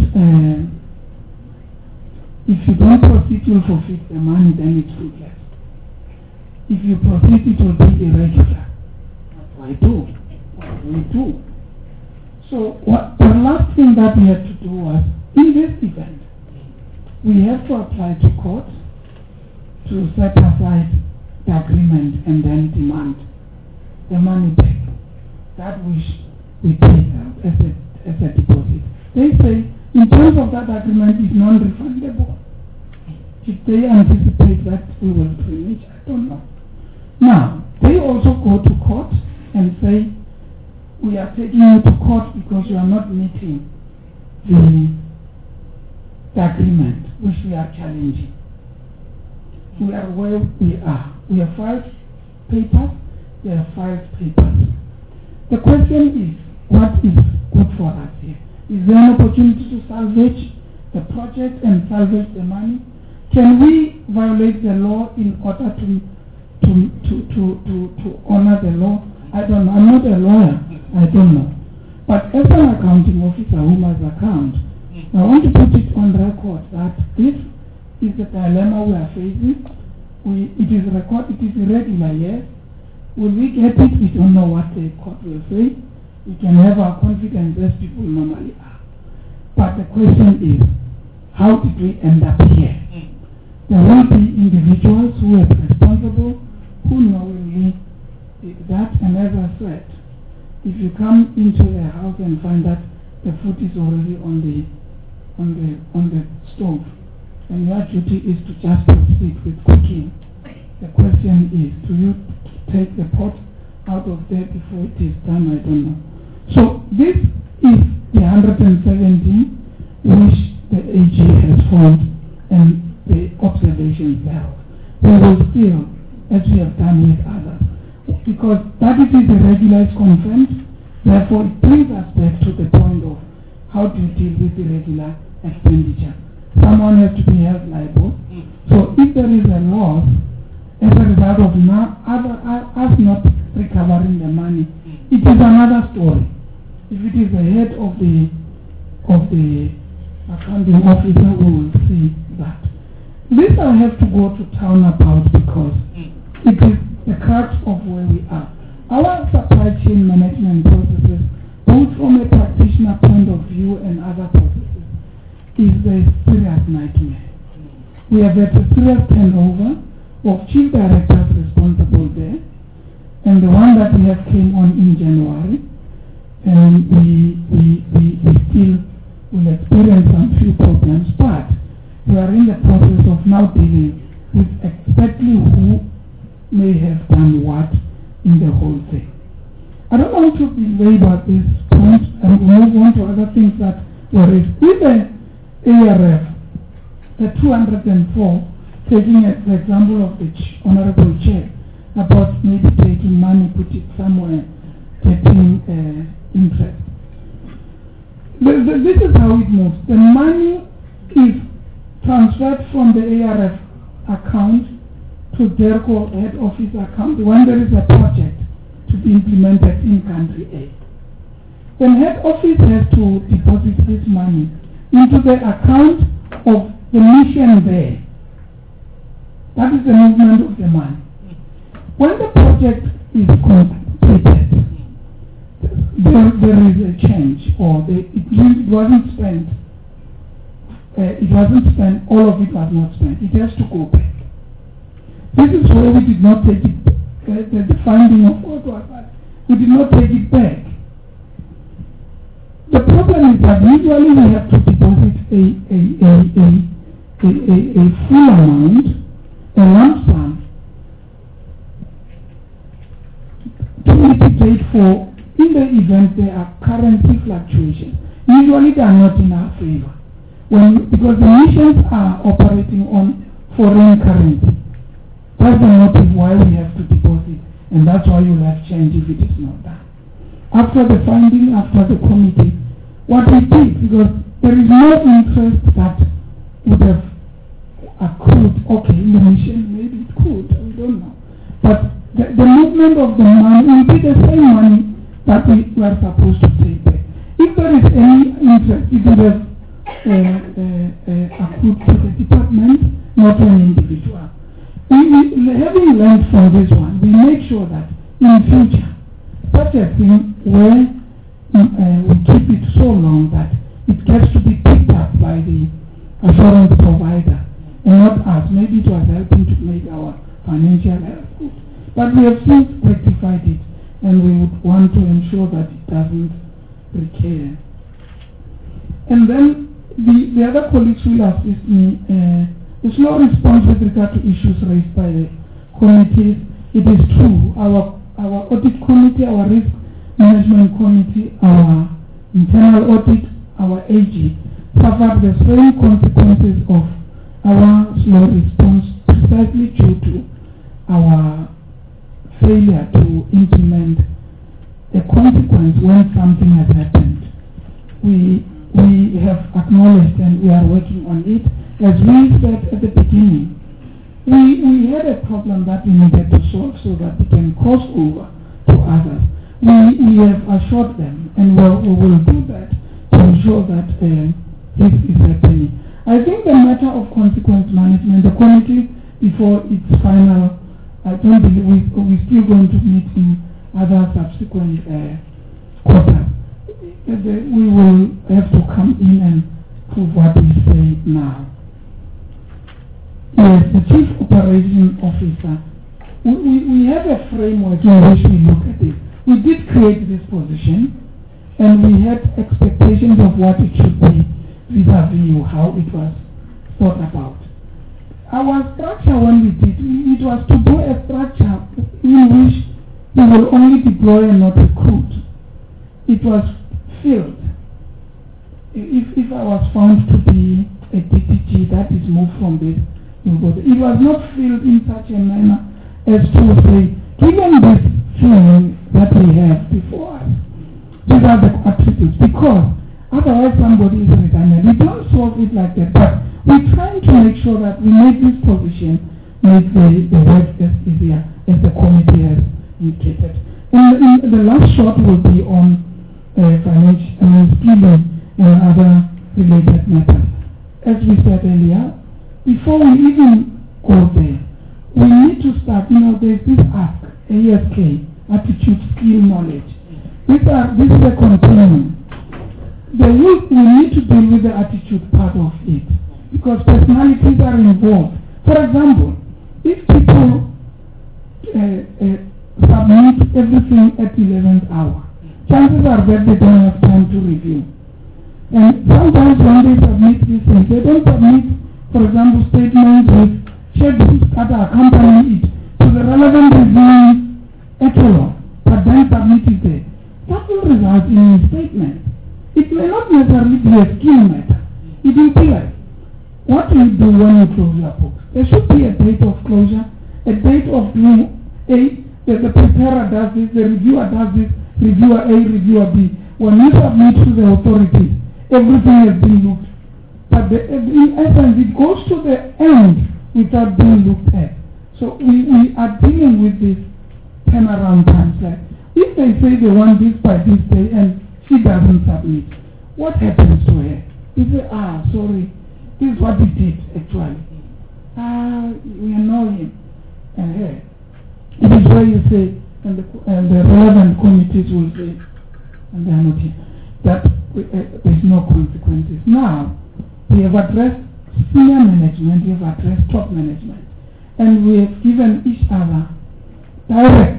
proceed, you'll forfeit the money, then it's fruitless. If you proceed, it will be irregular. What do we do? So the last thing that we had to do was, in this event, we have to apply to court to set aside the agreement and then demand the money back, that which we paid as a deposit. They say, in terms of that agreement, is non-refundable. If they anticipate that we will breach, I don't know. Now, they also go to court and say, we are taking you to court because you are not meeting the agreement which we are challenging. We are where we are. We have filed papers. We have filed papers. The question is, what is good for us here? Is there an opportunity to salvage the project and salvage the money? Can we violate the law in order to honor the law? I don't know. I'm not a lawyer. I don't know. But as an accounting officer who must account, I want to put it on record that this is the dilemma we are facing. It is irregular, yes. Will we get it? We don't know what the court will say. We can have our confidence as people normally are. But the question is, how did we end up here? There will be individuals who are responsible, who knowingly did that, and as I said, if you come into a house and find that the food is already on the stove, and your duty is to just proceed with cooking, the question is, do you take the pot out of there before it is done? I don't know. So this is the 117 which the AG has formed and the observations held. We will still, as we have done with others, because that it is a regularized consent, therefore it brings us back to the point of how do you deal with irregular expenditure. Someone has to be held liable. So if there is a loss as a result of us not recovering the money, it is another story. If it is the head of the accounting officer, we will see that. This I have to go to town about because it is the crux of where we are. Our supply chain management processes, both from a practitioner point of view and other processes, is a serious nightmare. We have had a serious turnover of chief directors responsible there, and the one that we have came on in January, and we still will experience some few problems, but we are in the process of now dealing with exactly who may have done what in the whole thing. I don't want to belabor this point and move on to other things that were raised. With the ARF, the 204, taking the example of the Honorable Chair about maybe taking money, put it somewhere, getting interest. This is how it moves. The money is transferred from the ARF account to DERCO head office account when there is a project to be implemented in country A. Then head office has to deposit this money into the account of the mission there. That is the movement of the money. When the project is completed, there is a change, or it wasn't spent. it wasn't spent, all of it was not spent. It has to go back. This is where we did not take it, the finding of what was that. We did not take it back. The problem is that usually we have to deposit a full amount, a lump sum, to mitigate for, in the event there are currency fluctuations. Usually they are not in our favor. Because the missions are operating on foreign currency. That's the motive why we have to deposit, and that's why you'll have change if it is not done. After the finding, after the committee, what we did, because there is no interest that would have accrued, okay, in the mission, maybe it could, we don't know. But the movement of the money will be the same money that we were supposed to take back. If there is any interest, it will have accrued to the department, not to an individual. Having learned from this one, we make sure that in future, such a thing where we keep it so long that it gets to be picked up by the assurance provider and not us. Maybe it was helping to make our financial health good. But we have since rectified it, and we would want to ensure that it doesn't recur. And then the other colleagues will assist me. The slow response with regard to issues raised by the committees. It is true. Our audit committee, our risk management committee, our internal audit, our AG suffered the same consequences of our slow response precisely due to our failure to implement a consequence when something has happened. We have acknowledged and we are working on it. As we said at the beginning, we had a problem that we needed to solve so that we can cross over to others. We have assured them, and we will do that to ensure that this is happening. I think the matter of consequence management, the committee, before its final, I don't believe we're still going to meet in other subsequent quarters. We will have to come in and prove what we say now. Yes, the Chief Operation Officer. We have a framework in which we look at it. We did create this position, and we had expectations of what it should be vis-a-vis how it was thought about. Our structure when we did, it was to do a structure in which we will only deploy and not recruit. It was filled. If I was found to be a DPG that is moved from this, it was not filled in such a manner as to say, given this thing that we have before us, these are the attributes, because otherwise somebody is redundant. We don't solve it like that, but we're trying to make sure that we make this position, make the work as easier as the committee has indicated. And the last shot will be on financial skilling and other related matters. As we said earlier, before we even go there, we need to start, there's this ASK, attitude, skill, knowledge. This is a continuum. We need to deal with the attitude part of it, because personalities are involved. For example, if people submit everything at 11th hour, chances are that they don't have time to review. And sometimes when they submit these things, they don't submit, for example, statements with schedules that are accompanying it to the relevant reviewing echelon, but then submit it there. That will result in a statement. It may not necessarily be a skill matter. It will be like, what do you do when you close your book? There should be a date of closure, a date of doing A, the preparer does this, the reviewer does this, reviewer A, reviewer B. When you submit to the authorities, everything has been looked. But in essence, it goes to the end without being looked at. So we are dealing with this turnaround times. Like, if they say they want this by this day and she doesn't submit, what happens to her? You say, sorry, this is what he did actually. We know him. It is where you say, and the relevant committees will say, and they are not here, that there's no consequences. Now, We have addressed senior management, we have addressed top management, and we have given each other direct,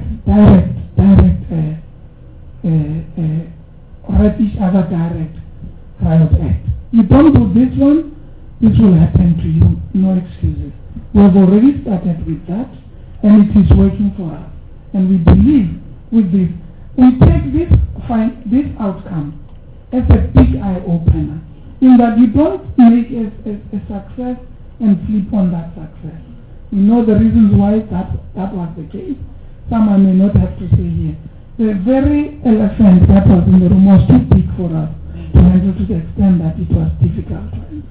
write each other direct riot act. You don't do this one, this will happen to you. No excuses. We have already started with that, and it is working for us. And we believe with this, we take this outcome as a big eye-opener, in that you don't make a success and sleep on that success. We know the reasons why that was the case. Some I may not have to say here. The very elephant that was in the room was too big for us to handle, to the extent that it was difficult to handle.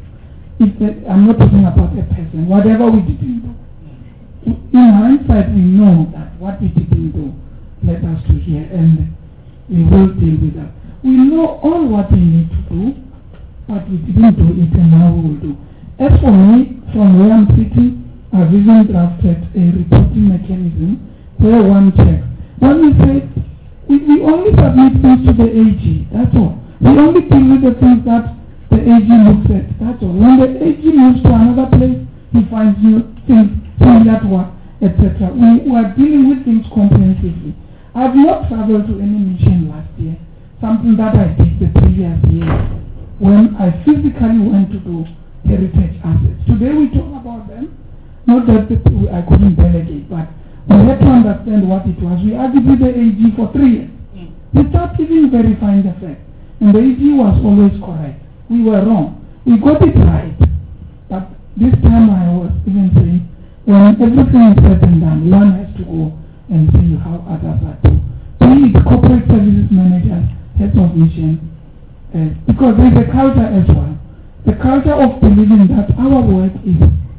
I'm not talking about a person, whatever we didn't do. In hindsight, we know that what we didn't do led us to here, and we will deal with that. We know all what we need to do, but we didn't do it, and now we will do. As for me, from where I'm sitting, I've even drafted a reporting mechanism where one checks. When we say, we only submit things to the AG, that's all. We only deal with the things that the AG looks at, that's all. When the AG moves to another place, he finds new things, similar to what, etc. We are dealing with things comprehensively. I've not traveled to any mission last year, something that I did the previous year, when I physically went to do heritage assets. Today we talk about them, not that I couldn't delegate, but we had to understand what it was. We argued with the AG for 3 years without even verifying the fact. And the AG was always correct. We were wrong. We got it right. But this time I was even saying, when everything is said and done, one has to go and see how others are doing. Be it corporate services managers, heads of mission, because there is a culture as well. The culture of believing that our work is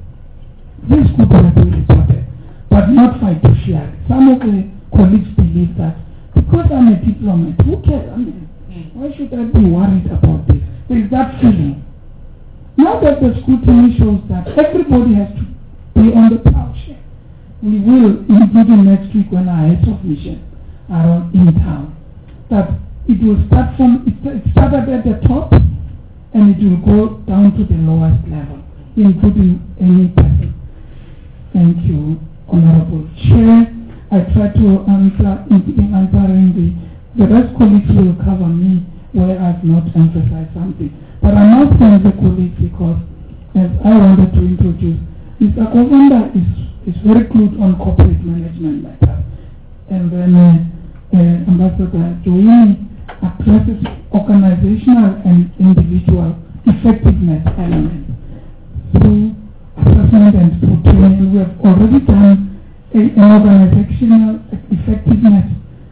this good work we reported, but not fiduciary. Some of the colleagues believe that because I'm a diplomat, who cares? I mean, why should I be worried about this? There is that feeling. Now that the scrutiny shows that everybody has to be on the plowshare, we will, including next week when our heads of mission are in town, that it will start from, it started at the top, and it will go down to the lowest level, including any person. Thank you, Honorable Chair. I try to answer in answering the rest colleagues will cover me where I've not emphasized something. But I must thank the colleagues because, as I wanted to introduce, Mr. Govender is very good on corporate management matters. And then Ambassador Joini addresses organizational and individual effectiveness elements through assessment and through training. We have already done an organizational effectiveness.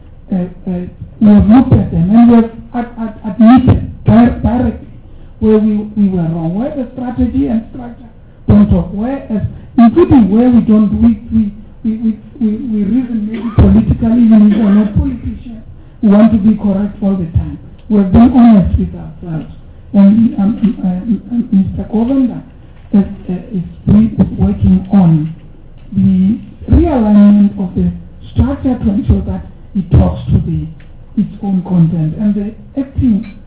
We have looked at them and we have admitted directly where we were wrong, where the strategy and structure don't talk, whereas including where we don't do it, we reason maybe politically, even if we're not politicians. We want to be correct all the time. We're being honest with ourselves. And Mr. Govender is working on the realignment of the structure to ensure that it talks to its own content. And the acting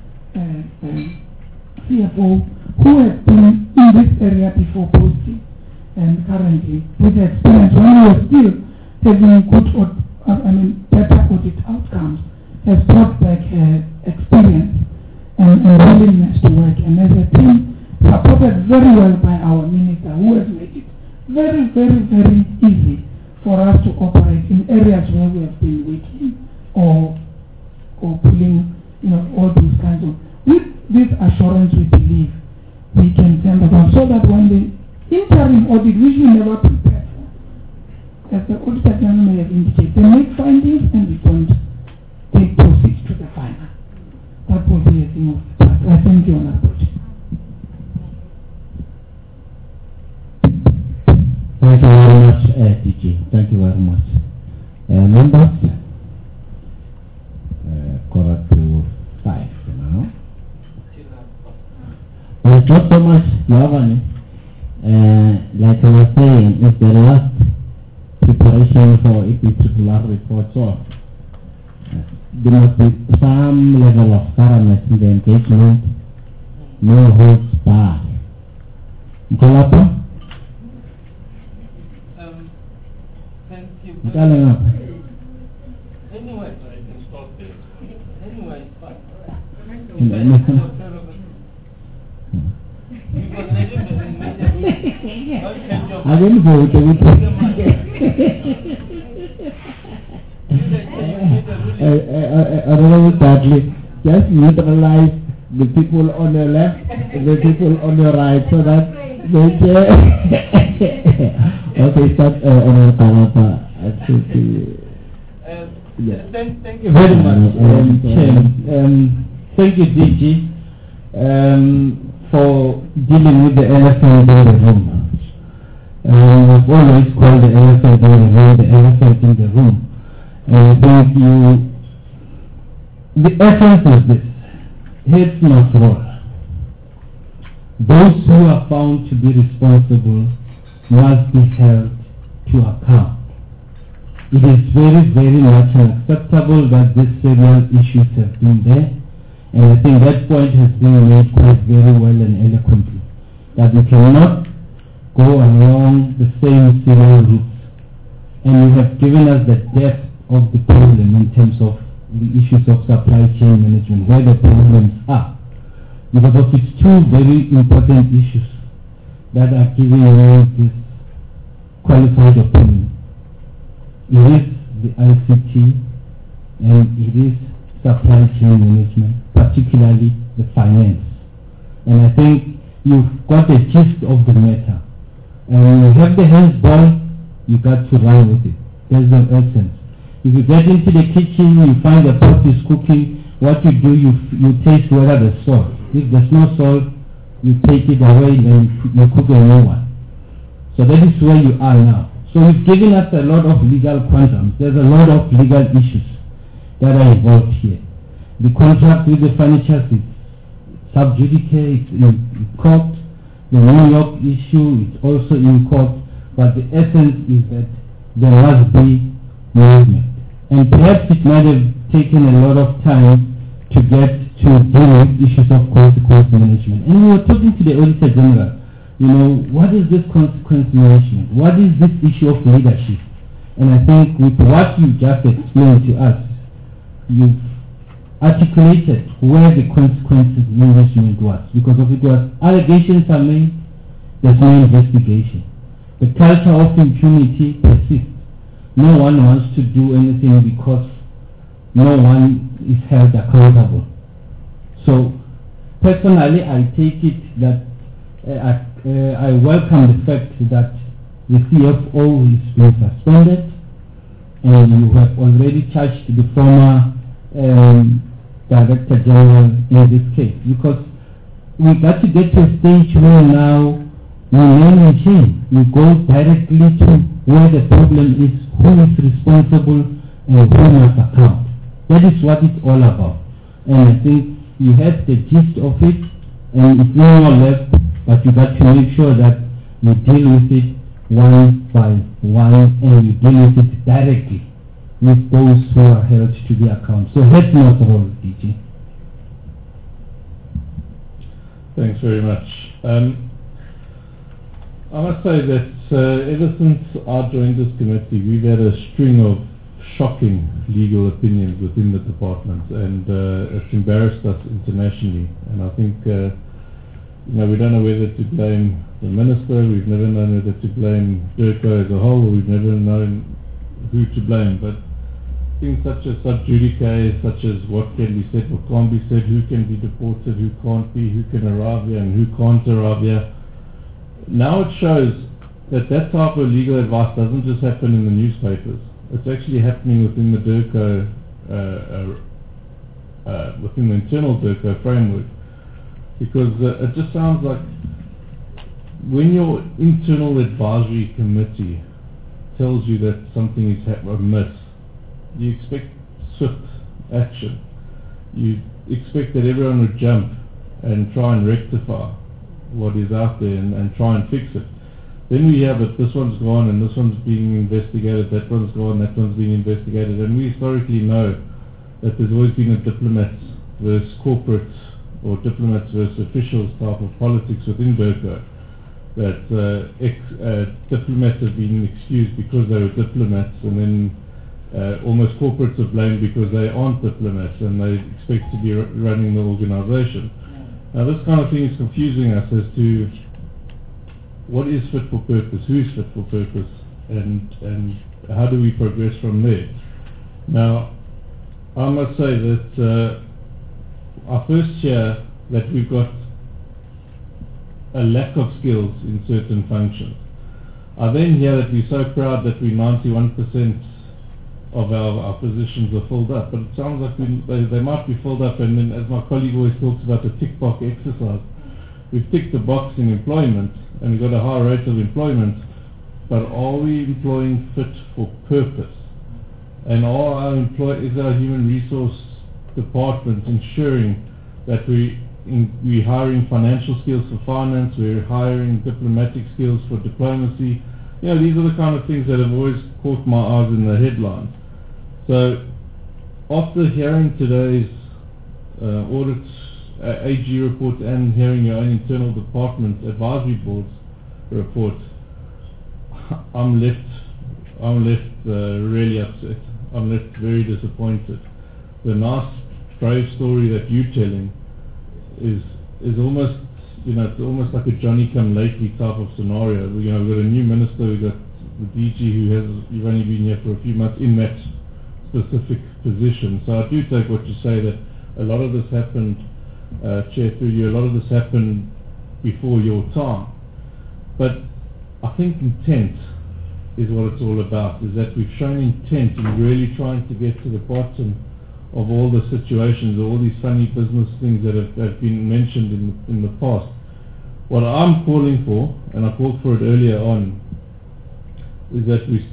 CFO, who has been in this area before posting and currently with the experience when we are still having good better audit outcomes, has brought back experience and willingness to work, and as a team supported very well by our minister, who has made it very, very, very easy for us to operate in areas where we have been weak or pulling, all these kinds of. With this assurance, we believe we can send about so that when the interim audit, which we never prepared for, as the auditor general may have indicated, they make findings and we don't take proceeds to the final. That will be a thing of the past. I thank you, Honorable. Thank you very much, DG. Thank you very much. Members, quarter to 5 now. It's not so much, Lavani. Like I was saying, it's the last preparation for EPRR report. So there must be some level of thoroughness in the engagement, no holds barred. Mkolapa? Thank you. Mkaleng up. Anyway, I didn't vote. Badly. Just neutralize the people on the left, the people on the right, so that they okay, start on Kalapa. Thank you very much, thank you, DG, for dealing with the elephant in the room. We've always called the elephant in the room. And I think the essence is this: heads must roll. Those who are found to be responsible must be held to account. It is very, very much unacceptable that these serial issues have been there, and I think that point has been made quite very well and eloquently, that we cannot go along the same serial routes. And you have given us the depth of the problem in terms of the issues of supply chain management, where the problems are. Because of its two very important issues that are giving you this qualified opinion. It is the ICT and it is supply chain management, particularly the finance. And I think you've got the gist of the matter. And when you have the hands ball, you got to run with it. There's no essence. If you get into the kitchen, you find the pot is cooking, what you do, you taste whether there's salt. If there's no salt, you take it away and you cook a new one. So that is where you are now. So you've given us a lot of legal quantums. There's a lot of legal issues that are involved here. The contract with the furniture is sub judice, it's in court. The New York issue is also in court. But the essence is that there must be movement. And perhaps it might have taken a lot of time to get to deal with issues of consequence management. And we were talking to the Auditor General. What is this consequence management? What is this issue of leadership? And I think with what you just explained to us, you've articulated where the consequences management was. Because if it was allegations are made, there's no investigation. The culture of impunity persists. No one wants to do anything because no one is held accountable. So personally, I take it that I welcome the fact that the CFO is being suspended, and you have already charged the former Director General in this case, because we got to get to a stage where now we name and shame. We go directly to where the problem is, who is responsible, and who must account. That is what it's all about. And I think you have the gist of it, and it's no more left, but you got to make sure that you deal with it one by one, and you deal with it directly with those who are held to the account. So heads not roll, DG. Thanks very much. I must say that ever since I joined this committee, we've had a string of shocking legal opinions within the department, and it's embarrassed us internationally. And I think we don't know whether to blame the minister, we've never known whether to blame DIRCO as a whole, or we've never known who to blame. But things such as sub judice, such as what can be said, what can't be said, who can be deported, who can't be, who can arrive here and who can't arrive here. Now it shows that that type of legal advice doesn't just happen in the newspapers. It's actually happening within the DIRCO, within the internal DIRCO framework. Because it just sounds like when your internal advisory committee tells you that something is amiss, you expect swift action. You expect that everyone would jump and try and rectify what is out there and try and fix it. Then we hear that this one's gone and this one's being investigated, that one's gone, that one's being investigated, and we historically know that there's always been a diplomats versus corporates or diplomats versus officials type of politics within DIRCO. that diplomats have been excused because they were diplomats, and then almost corporates are blamed because they aren't diplomats and they expect to be running the organization. Now this kind of thing is confusing us as to what is fit for purpose, who is fit for purpose, and how do we progress from there. Now I must say that I first hear that we've got a lack of skills in certain functions. I then hear that we're so proud that we 91% of our positions are filled up, but it sounds like they might be filled up, and then, as my colleague always talks about, the tick box exercise. We've ticked the box in employment and we've got a high rate of employment, but are we employing fit for purpose? And is our human resource department ensuring that we're hiring financial skills for finance, we're hiring diplomatic skills for diplomacy? You know, these are the kind of things that have always caught my eyes in the headlines. So after hearing today's audit AG report and hearing your own internal department advisory board's report, I'm left really upset. I'm left very disappointed. The nice, brave story that you're telling is almost, it's almost like a Johnny-come-lately type of scenario. We've got a new minister, we've got the DG you've only been here for a few months in that specific position. So I do take what you say, that a lot of this happened, Chair, through you, a lot of this happened before your time. But I think intent is what it's all about, is that we've shown intent in really trying to get to the bottom of all the situations, all these funny business things that have been mentioned in the past. What I'm calling for, and I called for it earlier on, is that we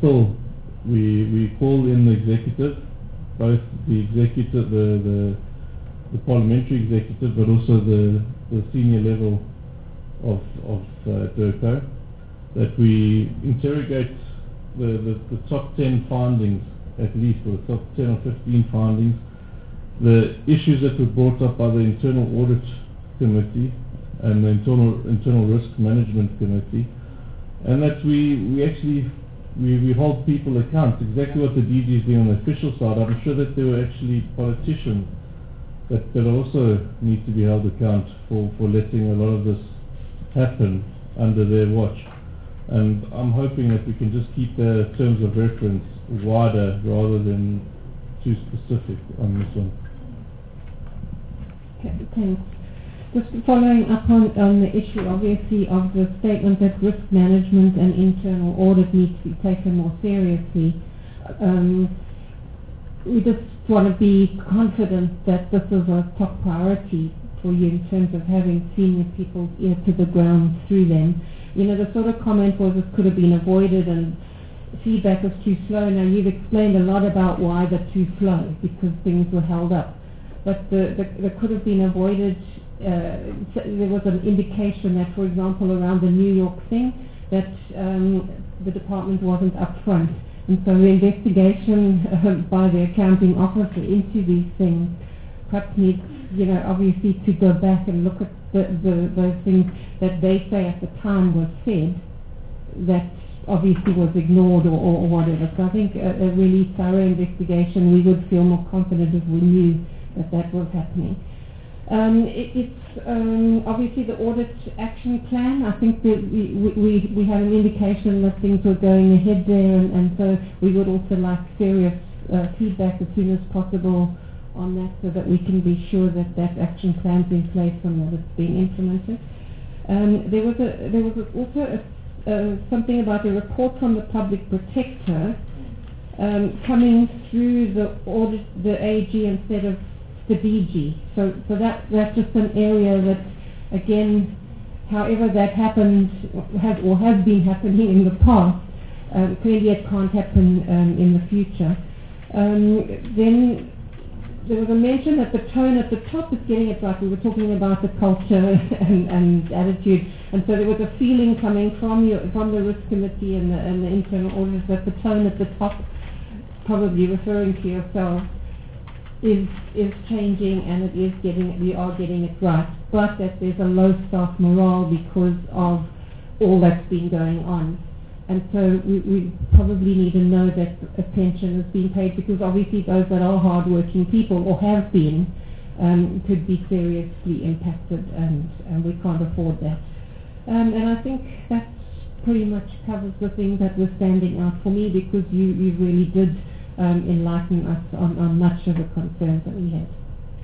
call in the executive, both the executive, the parliamentary executive, but also the senior level of DIRCO, that we interrogate the top 10 findings, at least, or the top 10 or 15 findings, the issues that were brought up by the Internal Audit Committee and the Internal Risk Management Committee, and that we actually hold people account. Exactly what the DG is doing on the official side. I'm sure that there were actually politicians that also need to be held account for letting a lot of this happen under their watch. And I'm hoping that we can just keep the terms of reference wider rather than too specific on this one. Okay, thanks. Just following up on the issue, obviously, of the statement that risk management and internal audit need to be taken more seriously. We just want to be confident that this is a top priority for you in terms of having senior people's ear to the ground through them. The sort of comment was it could have been avoided and feedback was too slow. Now you've explained a lot about why they're too slow, because things were held up. But they could have been avoided. There was an indication that, for example, around the New York thing, that the department wasn't upfront. And so the investigation by the accounting officer into these things perhaps needs, obviously to go back and look at those things that they say at the time was said that obviously was ignored or whatever. So I think a really thorough investigation, we would feel more confident if we knew that was happening. It's obviously the audit action plan. I think that we had an indication that things were going ahead there, and so we would also like serious feedback as soon as possible on that, so that we can be sure that action plan's in place and that it's being implemented. There was also something about a report from the public protector coming through the AG instead of the DG. So that's just an area that, again, however that happened has been happening in the past, clearly it can't happen in the future. Then there was a mention that the tone at the top is getting it right. We were talking about the culture and attitude, and so there was a feeling coming from the risk committee and the internal auditors that the tone at the top, probably referring to yourself, is changing, and we are getting it right, but that there's a low staff morale because of all that's been going on. And so we probably need to know that a pension is being paid, because obviously those that are hard-working people or have been could be seriously impacted, and we can't afford that. And I think that pretty much covers the thing that was standing out for me, because you really did enlighten us on much of the concerns that we had.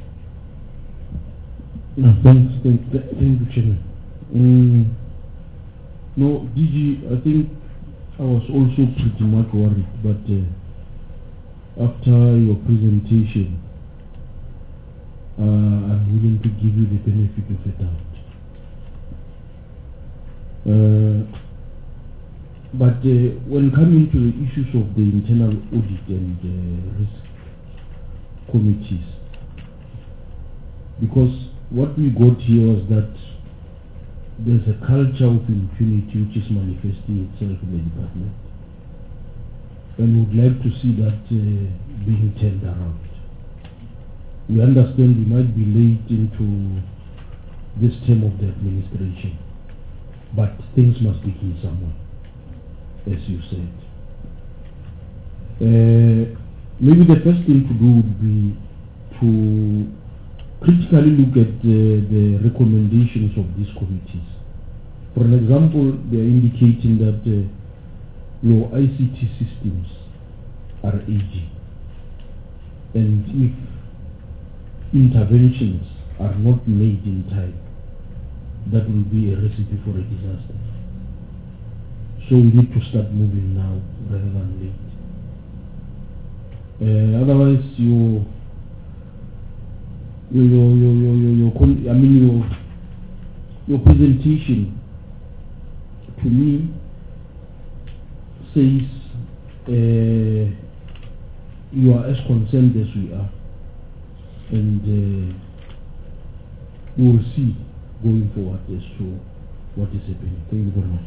No, thank you, Chairman. No, DG, I think I was also pretty much worried, but after your presentation, I'm willing to give you the benefit of the doubt. But when coming to the issues of the internal audit and risk committees, because what we got here was that there's a culture of impunity which is manifesting itself in the department, and we would like to see that being turned around. We understand we might be late into this term of the administration, but things must begin somewhere, as you said. Maybe the first thing to do would be to critically look at the recommendations of these committees. For an example, they are indicating that your ICT systems are aging, and if interventions are not made in time, that will be a recipe for a disaster. So we need to start moving now rather than late. Otherwise, your presentation to me says you are as concerned as we are, and we will see going forward as to what is happening. Thank you very much.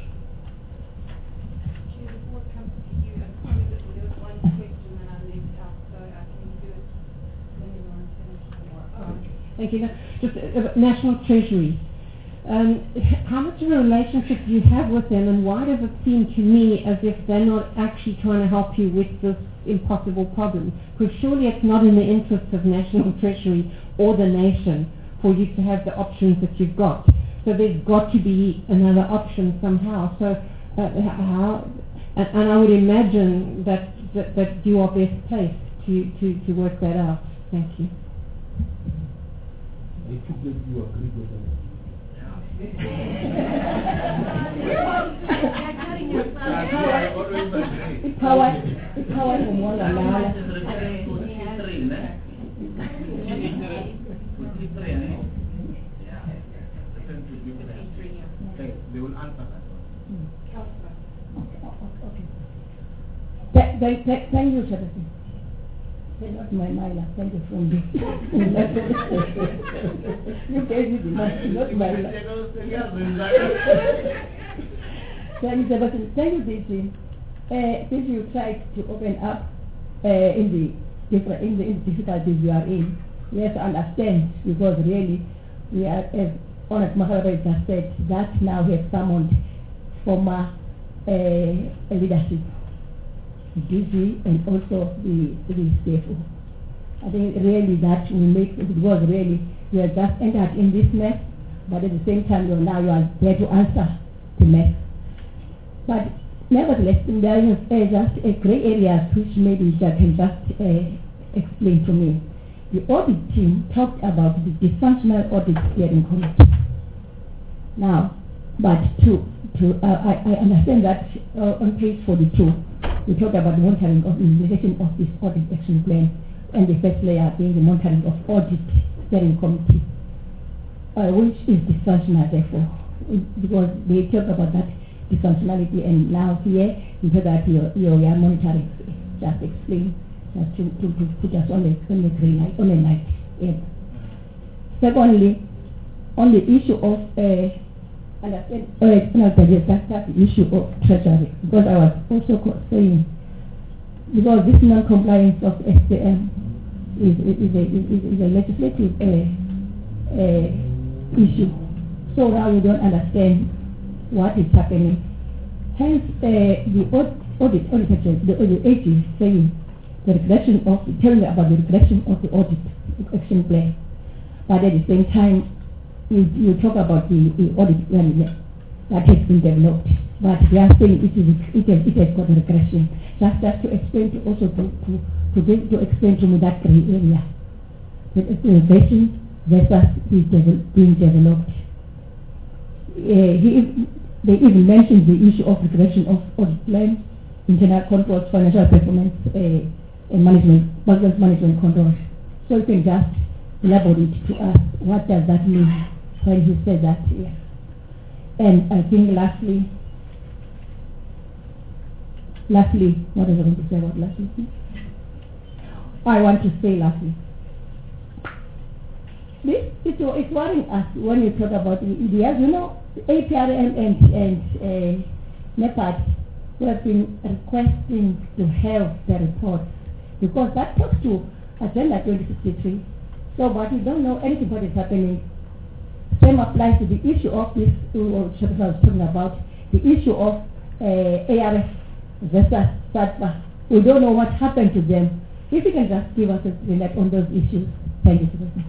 Thank you. Just National Treasury. How much of a relationship do you have with them, and why does it seem to me as if they're not actually trying to help you with this impossible problem? Because surely it's not in the interest of National Treasury or the nation for you to have the options that you've got. So there's got to be another option somehow. So how? And I would imagine that you are best placed to work that out. Thank you. I took that you agree with them. Power from one another. They will answer that one. Thank you, Secretary. Not my Myla, thank you from this. You gave me the money, not Myla. Thank you, Sebastian. Thank you, DC. Since you tried to open up in the difficulties you are in, yes, I understand, because really we are, as Honored Maharaj has said, that now we have summoned former leadership, DG, and also the CFO. I think really that will make it, because really you have just entered in this mess, but at the same time you are there to answer the mess. But nevertheless, there is just a grey area which maybe that can just explain to me. The audit team talked about the dysfunctional audit steering committee. Now, but I understand that on page 42, we talk about the monitoring of implementation of this audit action plan, and the first layer being the monitoring of audit steering committee, which is dysfunctional therefore, because they talk about that dysfunctionality, and now here you talk about your monitoring. Just explain, just to put us on the green light, on the light. Yeah. Secondly, on the issue of that's the issue of treasury, because I was also saying, because this non-compliance of SPM is a legislative issue. So now we don't understand what is happening. Hence, the audit AG is saying tell me about the regression of the audit action plan. But at the same time, you talk about the audit plan that has been developed. But they are saying it has got a regression. Just to explain to explain to me that gray area, the innovation versus being developed. They even mentioned the issue of regression of audit plan, internal controls, financial performance, and budget management controls. So you can just elaborate to us what does that mean when he said that here. And I think lastly, what is I going to say about lastly? I want to say lastly. It's worrying us when you talk about EDS. You know, APRM and NEPAD who have been requesting to have the report because that talks to Agenda 2063. So, but we don't know anything what is happening. Same applies to the issue of this, what I was talking about, the issue of ARF versus SATPA. We don't know what happened to them. If you can just give us a report on those issues. Thank you, Supervisor.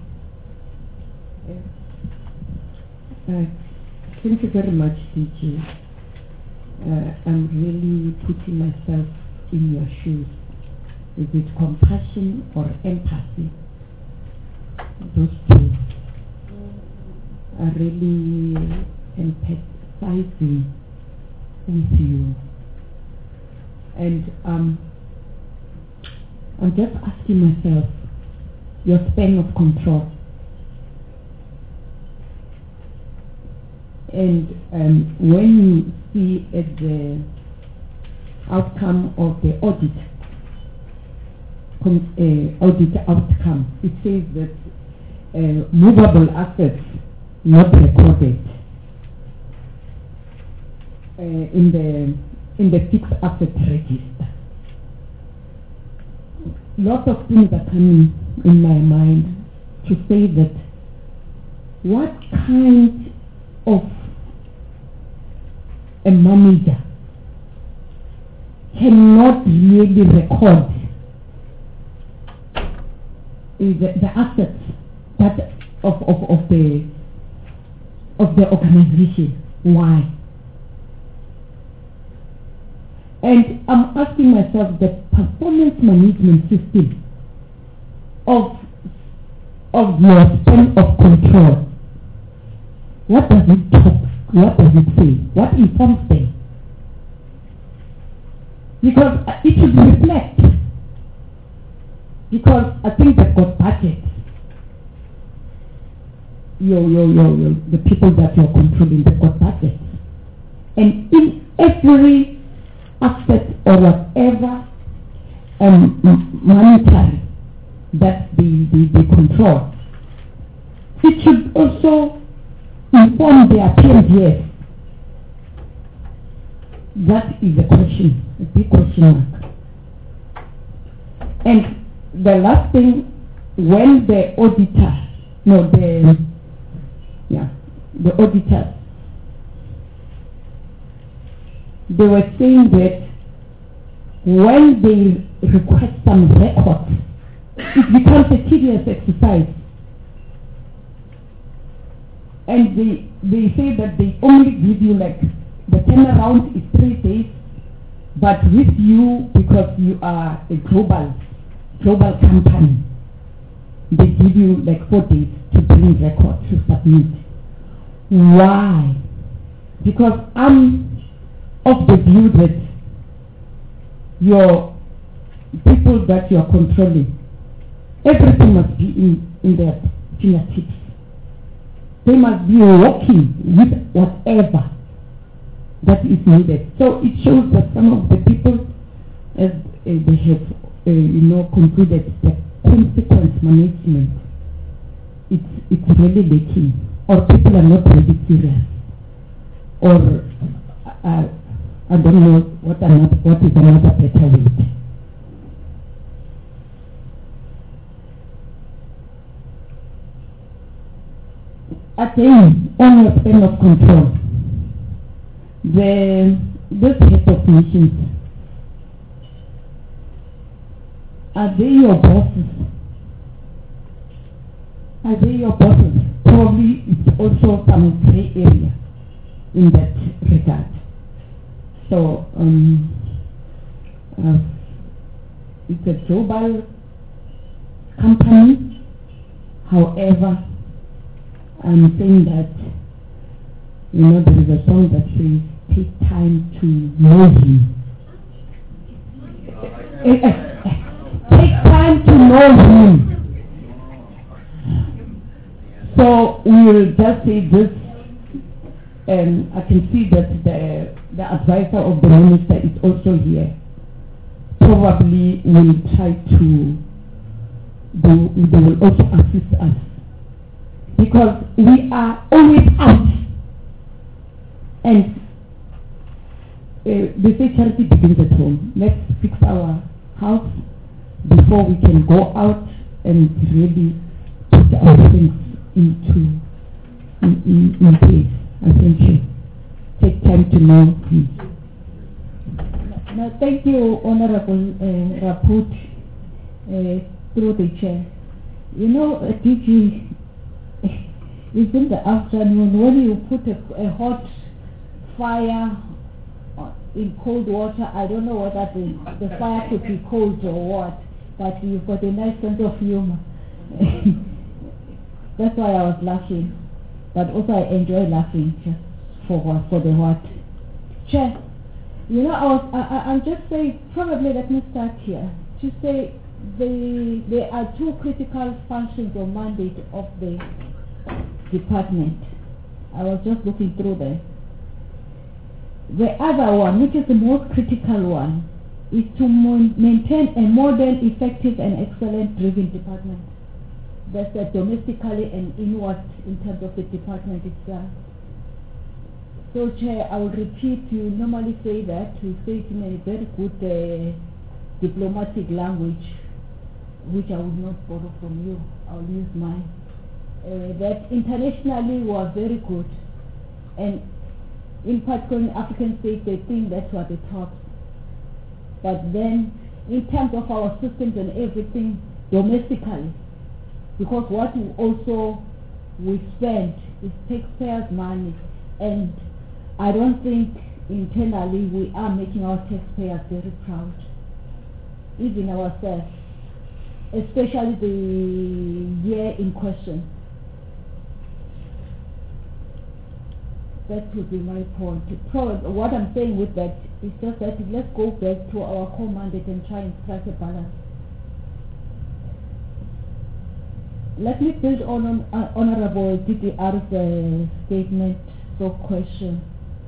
Thank you very much, DG. I'm really putting myself in your shoes. Is it compassion or empathy? Those two are really empathizing with you. And I'm just asking myself, your span of control. And when you see at the outcome of the audit outcome, it says that movable assets not recorded in the fixed asset register. Lots of things are coming in my mind to say that what kind of a manager cannot really record the assets that of the organization. Why? And I'm asking myself the performance management system of your span of control. What does it talk? What does it say? What informs them? Because it should reflect. Because I think they've got budget. The people that you're controlling, they've got budget. And in every aspect or whatever monetary that they control, it should also inform their PMDS. That is a question, a big question mark. And the last thing, when the auditor, the auditors, they were saying that when they request some records, it becomes a tedious exercise. And they say that they only give you like, the turnaround is 3 days, but with you, because you are a global company, they give you like 4 days to bring records to submit. Why? Because I'm of the view that your people that you are controlling, everything must be in their fingertips. They must be working with whatever that is needed. So it shows that some of the people, as they have, concluded that consequence management, it's really lacking, or people are not really serious, or I don't know what is another better way. Again, on your span of control, This head of missions, are they your bosses? Are they your bosses? Probably it's also some gray area in that regard. So it's a global company. However, I'm saying that, there is a song that says, take time to know him. Take time to know him. So we will just say this, and I can see that the advisor of the minister is also here. Probably will try to they will also assist us, because we are always out, and they say charity begins at home. Let's fix our house before we can go out and really put our things in place. I think you take time to know him. Now, thank you, Honorable Raput, through the chair. DG, it's in the afternoon when you put a hot fire in cold water. I don't know whether the fire could be cold or what, but you've got a nice sense of humor. That's why I was laughing, but also I enjoy laughing just for the what. Chair, I'll just say, probably let me start here, to say there are two critical functions or mandate of the department. I was just looking through there. The other one, which is the most critical one, is to maintain a modern, effective and excellent driven department. That's domestically and inward in terms of the department itself. So, Chair, I will repeat, you normally say that, you say it in a very good diplomatic language, which I would not borrow from you. I'll use mine. That internationally we are very good, and in particular in African states they think that's what the top. But then, in terms of our systems and everything, domestically, because what we spend is taxpayers' money, and I don't think internally we are making our taxpayers very proud, even ourselves, especially the year in question. That would be my point. What I'm saying with that is just that let's go back to our core mandate and try and strike a balance. Let me build on Honorable DDR's statement or question.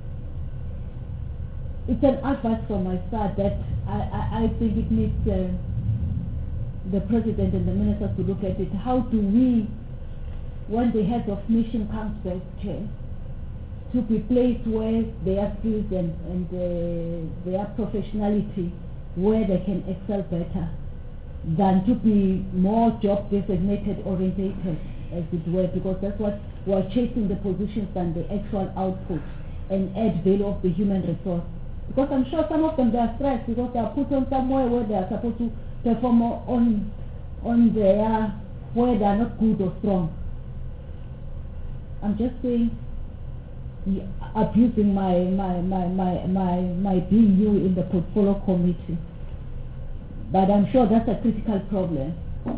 It's an advice from my side that I think it needs the President and the Ministers to look at it. How do we, when the head of mission comes back, to be placed where their skills and their professionality, where they can excel better, than to be more job designated orientated, as it were, because that's what we're chasing, the positions than the actual output and add value of the human resource. Because I'm sure some of them, they are stressed because they are put on somewhere where they are supposed to perform on their, where they are not good or strong. I'm just saying, abusing my BU in the portfolio committee. But I'm sure that's a critical problem,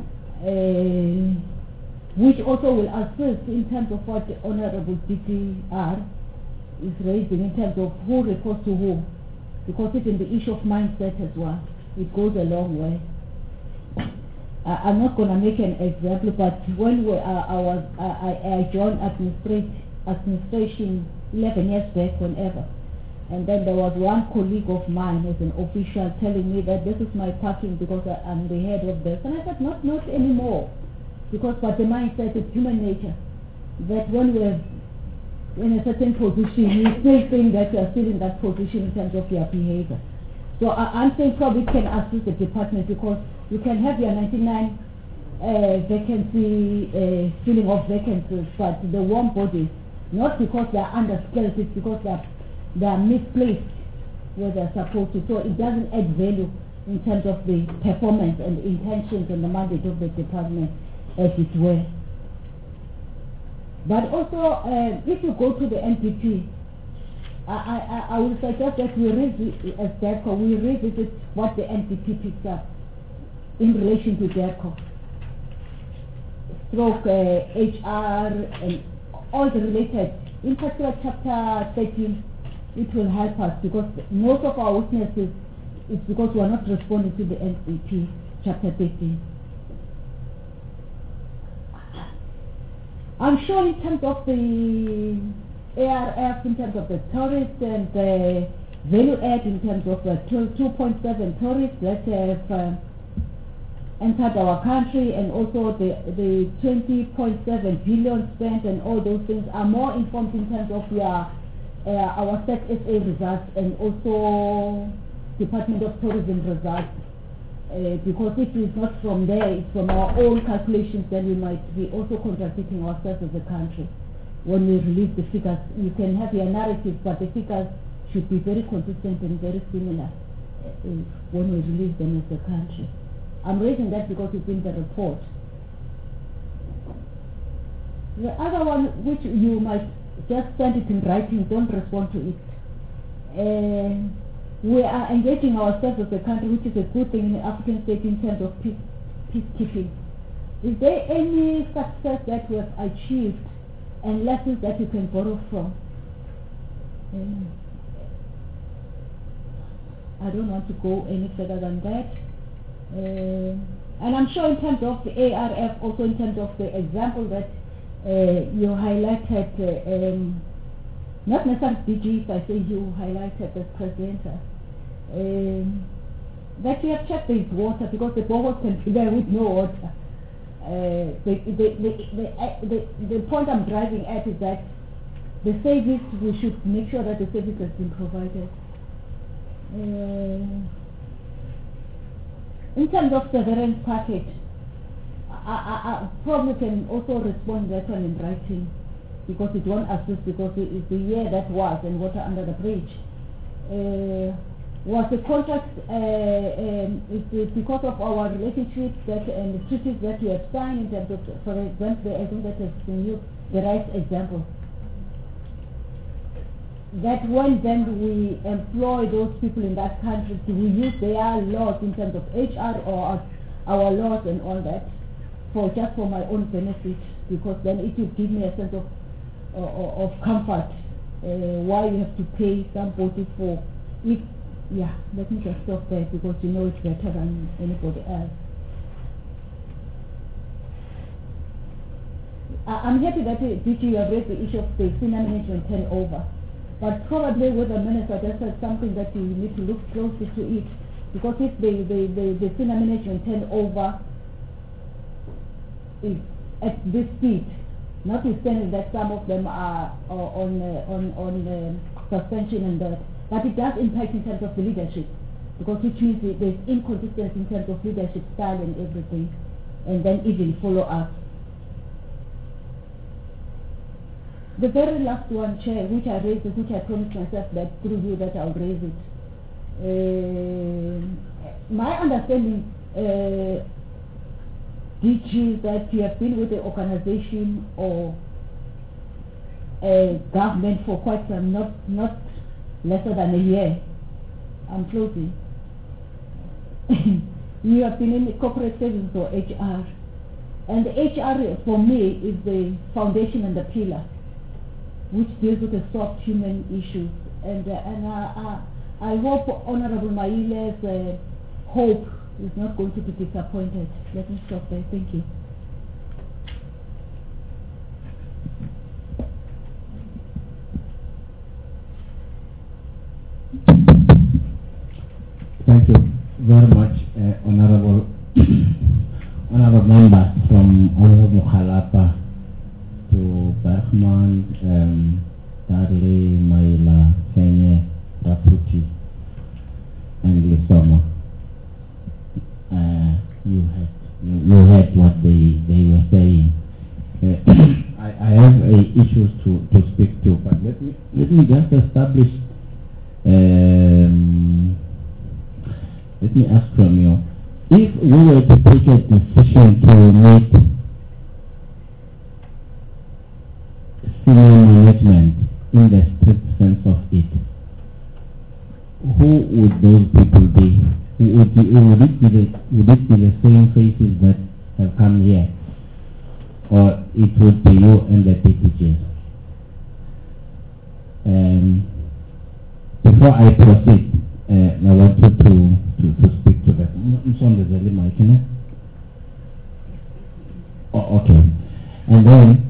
which also will assist in terms of what the Honorable DPR is raising in terms of who reports to who, because it's in the issue of mindset as well. It goes a long way. I'm not going to make an example, but when I joined administration 11 years back, whenever, and then there was one colleague of mine as an official telling me that this is my parking because I'm the head of this, and I said not anymore, because but the mindset is human nature, that when we're in a certain position you still think that you're still in that position in terms of your behavior. So I'm saying probably can assist the department, because you can have your 99 vacancy filling of vacancies, but the warm bodies, not because they're underskilled, it's because they're they are misplaced where they're supposed to. So it doesn't add value in terms of the performance and the intentions and the mandate of the department, as it were. But also, if you go to the NPP, I would suggest that we revisit what the NPP picks up in relation to DERCO, stroke HR and all the related, in particular chapter 13, it will help us because most of our weaknesses is because we are not responding to the NPP chapter 13. I'm sure in terms of the ARF, in terms of the tourists and the value add in terms of the 2.7 tourists that have entered our country, and also the 20.7 billion spent and all those things are more informed in terms of our SET-SA results and also Department of Tourism results. Because if it's not from there, it's from our own calculations, then we might be also contradicting ourselves as a country. When we release the figures, you can have your narrative, but the figures should be very consistent and very similar when we release them as a country. I'm raising that because it's in the report. The other one, which you might just send it in writing, don't respond to it. We are engaging ourselves as a country, which is a good thing in the African state in terms of peacekeeping. Is there any success that we have achieved and lessons that you can borrow from? I don't want to go any further than that. And I'm sure in terms of the ARF, also in terms of the example that you highlighted, not necessarily DGs, I say you highlighted the presenter, that you have checked the water because the boreholes can be there with no water. The point I'm driving at is that the service, we should make sure that the service has been provided. In terms of severance package, I probably can also respond that one in writing because it won't assist because it's the year that was and water under the bridge. Was the contract, is it because of our relationships that and the treaties that we have signed in terms of, for example, I think that has been used, the right example. That when then we employ those people in that country, do we use their laws in terms of HR or our laws and all that just for my own benefit, because then it will give me a sense of comfort why you have to pay somebody for it. Yeah, let me just stop there because you know it's better than anybody else. I'm happy that you have raised the issue of the senior management turnover. But probably with the minister, that's something that you need to look closely to it. Because if the senior management turnover is at this speed, notwithstanding that some of them are on suspension and that, but it does impact in terms of the leadership. Because which means there's inconsistency in terms of leadership style and everything. And then even follow-up. The very last one, Chair, which I raised, which I promised myself that through you that I'll raise it. My understanding, DG, that you have been with the organization or government for quite some, not lesser than a year. I'm closing. You have been in the corporate service or HR. And the HR, for me, is the foundation and the pillar, which deals with the soft human issues. And I hope Honorable Maile's hope is not going to be disappointed. Let me stop there. Thank you. Thank you very much, Honorable members, from Honorable Khalapa to Bergman, Darley, Maila, Kenya, Raputi, and Lisoma. You heard what they were saying. I have issues to speak to, but let me just establish me ask from you, if we were to take a decision to meet senior management in the strict sense of it, who would those people be? Would it be the same faces that have come here? Or it would be you and the DPGs? Before I proceed, I wanted to speak to that. Oh, okay. And then,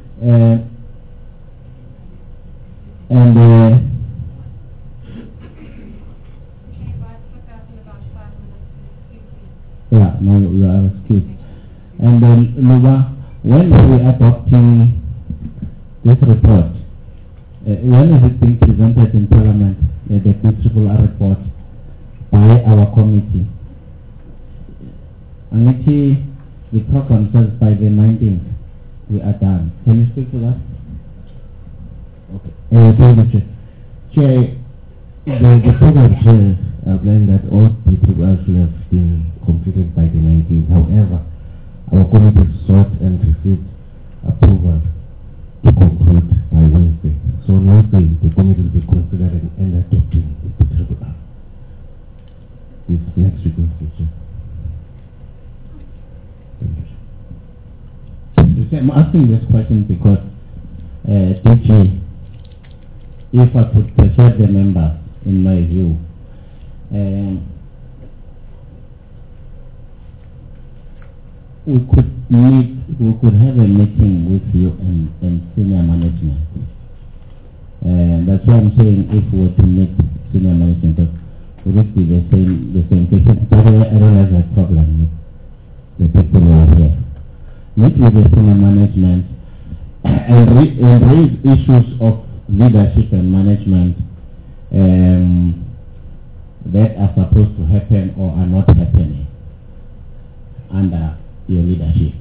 yeah, no, you are excused. And then, Luba, when we are adopting this report, when is it being presented in Parliament, the principal report, by our committee? And actually, the program says by the 19th, we are done. Can you speak to that? Okay. Thank you, Chair. The program says outlined that all PPRs have been completed by the 19th. However, our committee sought and received approval to conclude by Wednesday. So on Wednesday, the committee will be considering and adopting the PPR. This next week, Mr. I'm asking this question because, DG, if I could persuade the members, in my view, we could have a meeting with you and senior management. That's why I'm saying if we were to meet senior management, would it be the same question? By the way, I don't have a problem with the people who are here. Meet with the senior management and raise issues of leadership and management that are supposed to happen or are not happening under your leadership.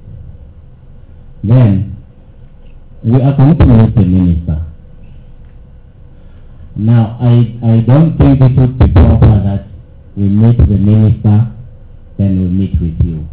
Then we are going to meet the minister. Now I don't think it would be proper that we meet the minister, then we meet with you.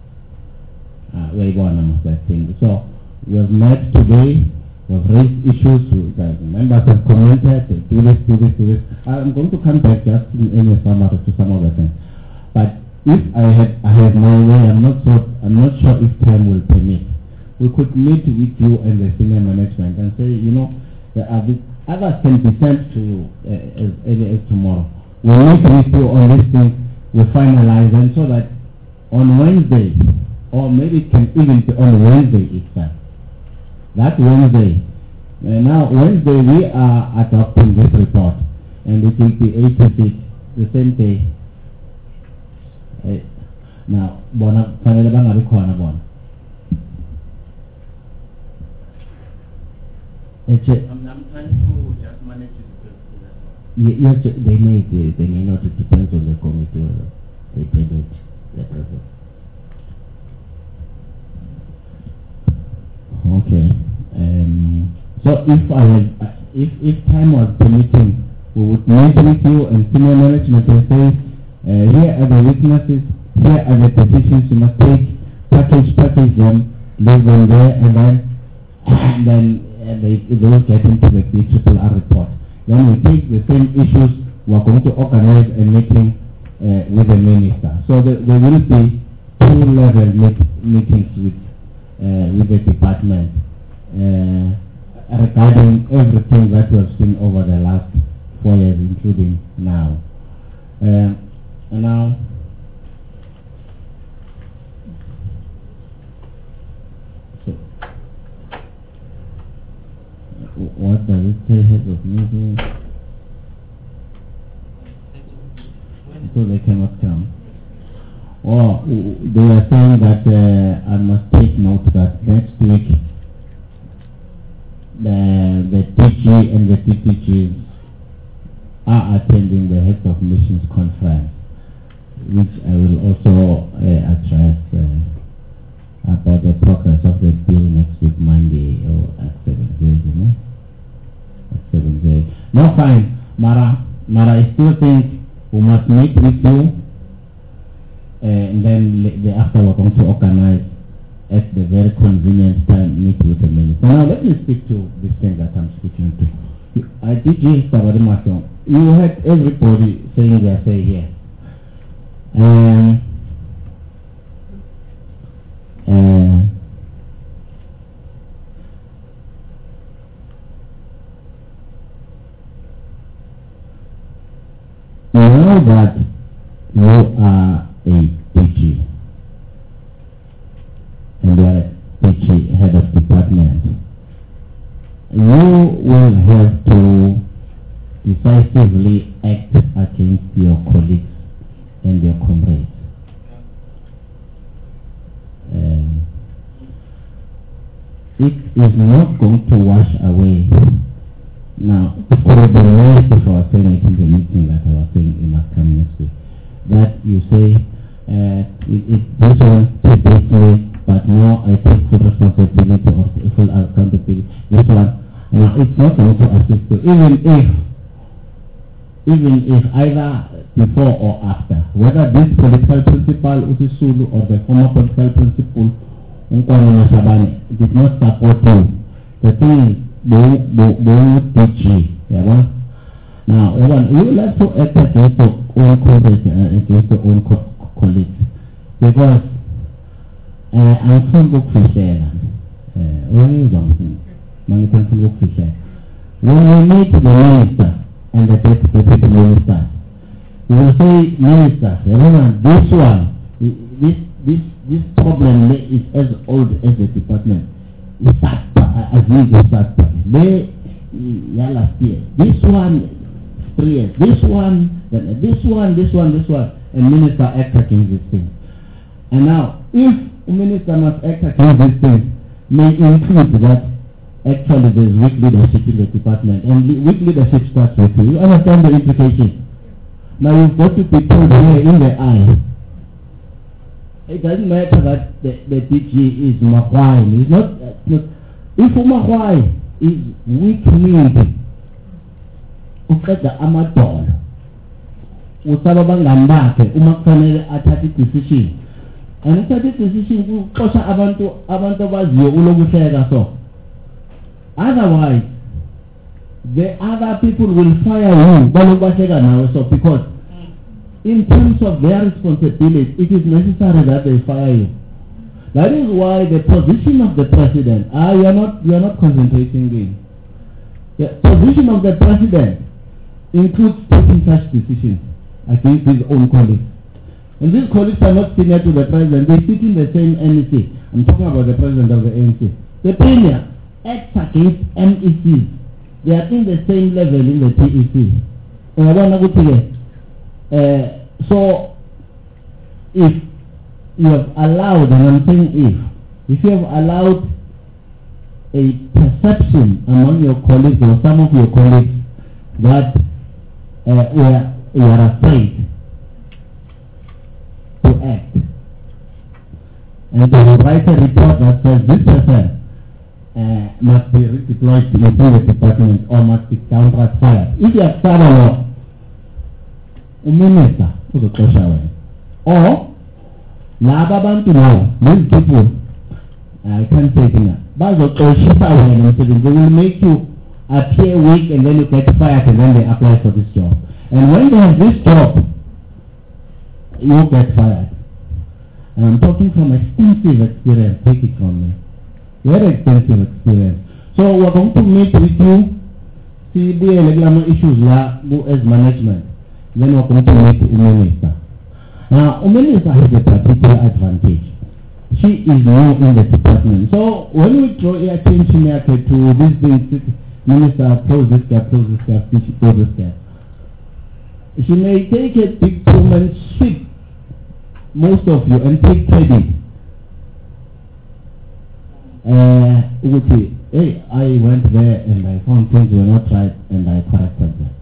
So we have met today, we have raised issues, the members have commented, do this. I'm going to come back just in a summary to some of the things. But if I have my way, I'm not sure if time will permit. We could meet with you and the senior management and say, the others can be sent to you as early as tomorrow. We'll meet with you on this thing, we'll finalize them so that on Wednesday, or maybe it can even be on Wednesday itself. That Wednesday. Now, Wednesday we are adopting this report, and it will be 86 the same day. Now, I'm trying to just manage it. Yes, they may not. It depends on the committee or they permit the process. Okay. So if time was permitting, we would meet with you and senior management and say, here are the weaknesses, here are the decisions you must take, package them, leave them there, and then they will get into the PPR report. Then we take the same issues, we are going to organize a meeting with the minister. So there will be two-level meetings with the department regarding everything that we have seen over the last 4 years, including now. Now, so what does it say, head of meeting? So they cannot come. Or they are saying that I must take note that next week the DG and the DPGs are attending the Heads of Missions Conference, which I will also address about the progress of the bill next week, Monday, or at 7:30, At 7:30. No, fine. Mara, I still think we must meet with you and then after we're going to organize at the very convenient time meet with the minister. Now let me speak to this thing that I'm speaking to. DJ Sabarimason, you had everybody saying their say here. Now that you are a DG and you are a DG head of department, you will have to decisively act against your colleagues and your comrades. It is not going to wash away. Now, it would be nice if I was saying it in the meeting that I was saying in upcoming next week, that you say, this one to me, but now I take full responsibility of full accountability. This one, now it's not going to assist you, even if either before or after, whether this political principal Usisulu or the former political principal Nkwana Shabani did not support you, the thing is they will teach you. Yeah, now, you will have to act against your own colleagues against your own colleagues, because I'm from Bukfisher. When you meet the minister and the deputy minister, you will say, Minister, this problem is as old as the department. It starts as big as that. Last year. This one, 3 years. This one, and minister act against this thing. And now, if a minister must act against this thing, may include that actually there is weak leadership in the department, and weak leadership starts with you. You understand the implication? Now you've got to be told here in the eye. It doesn't matter that the DG is Mahwai. It's not. If Mahwai is weak-willed, uqeda amadola, usaba bangani bakhe uma kufanele athathe decision, and uthathe decision kuxosha abantu abaziyo ulokuhleka so. Otherwise, the other people will fire you balokuhleka nawe so, because in terms of their responsibility, it is necessary that they fire you. That is why the position of the president, you are not concentrating in. The position of the president includes taking such decisions against his own colleagues. And these colleagues are not senior to the president, they sit in the same NEC. I'm talking about the president of the ANC. The premier acts against MECs. They are in the same level in the TEC. So, if you have allowed, and I'm saying if you have allowed a perception among your colleagues or some of your colleagues that you are afraid to act, and to write a report that says this person must be redeployed within the department or must be counter-fired. If you have followed a minister to the question, or laba bantu now, these people, I can't say it now, but they will make you appear weak and then you get fired and then they apply for this job. And when they have this job, you get fired. And I'm talking from extensive experience, take it from me. Very extensive experience. So we're going to meet with you, see the issues as management. Then we're going to meet the minister. Now, Umelisa has a particular advantage. She is new in the department. So, when we draw attention to this thing, minister, close this gap, close this gap, she may take a big broom and sweep most of you and take credit. Hey, I went there and I found things were not right and I corrected them.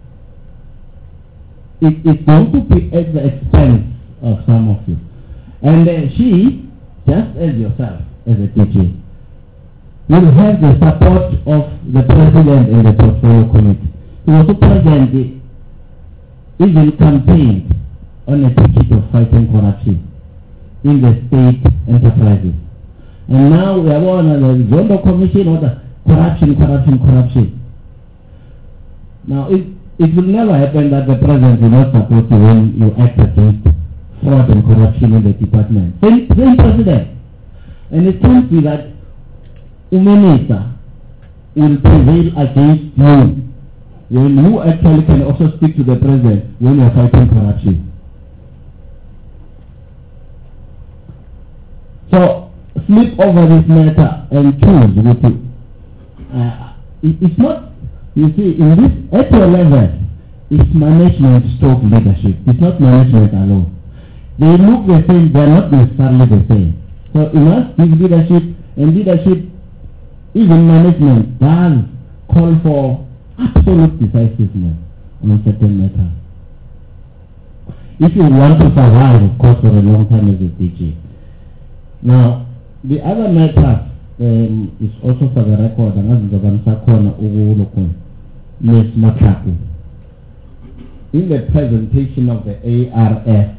It's going to be at the expense of some of you. And she, just as yourself, as a teacher, will have the support of the president and the portfolio committee. He also present even campaigned on a ticket of fighting corruption in the state enterprises. And now we are on the Zondo Commission or the corruption. Now it will never happen that the president will not support you when you act against fraud and corruption in the department. Same president. And it can't be that Umenisa will prevail against you when you actually can also speak to the president when you are fighting corruption. So sleep over this matter and choose with you. It's not, you see, in this, at your level, it's management stroke leadership. It's not management alone. They look the same, they are not necessarily the same. So you must give leadership, and leadership, even management, does call for absolute decisiveness on certain matters. If you want to survive, of course, for a long time as a DJ. Now, the other matter is also for the record, in the presentation of the ARF,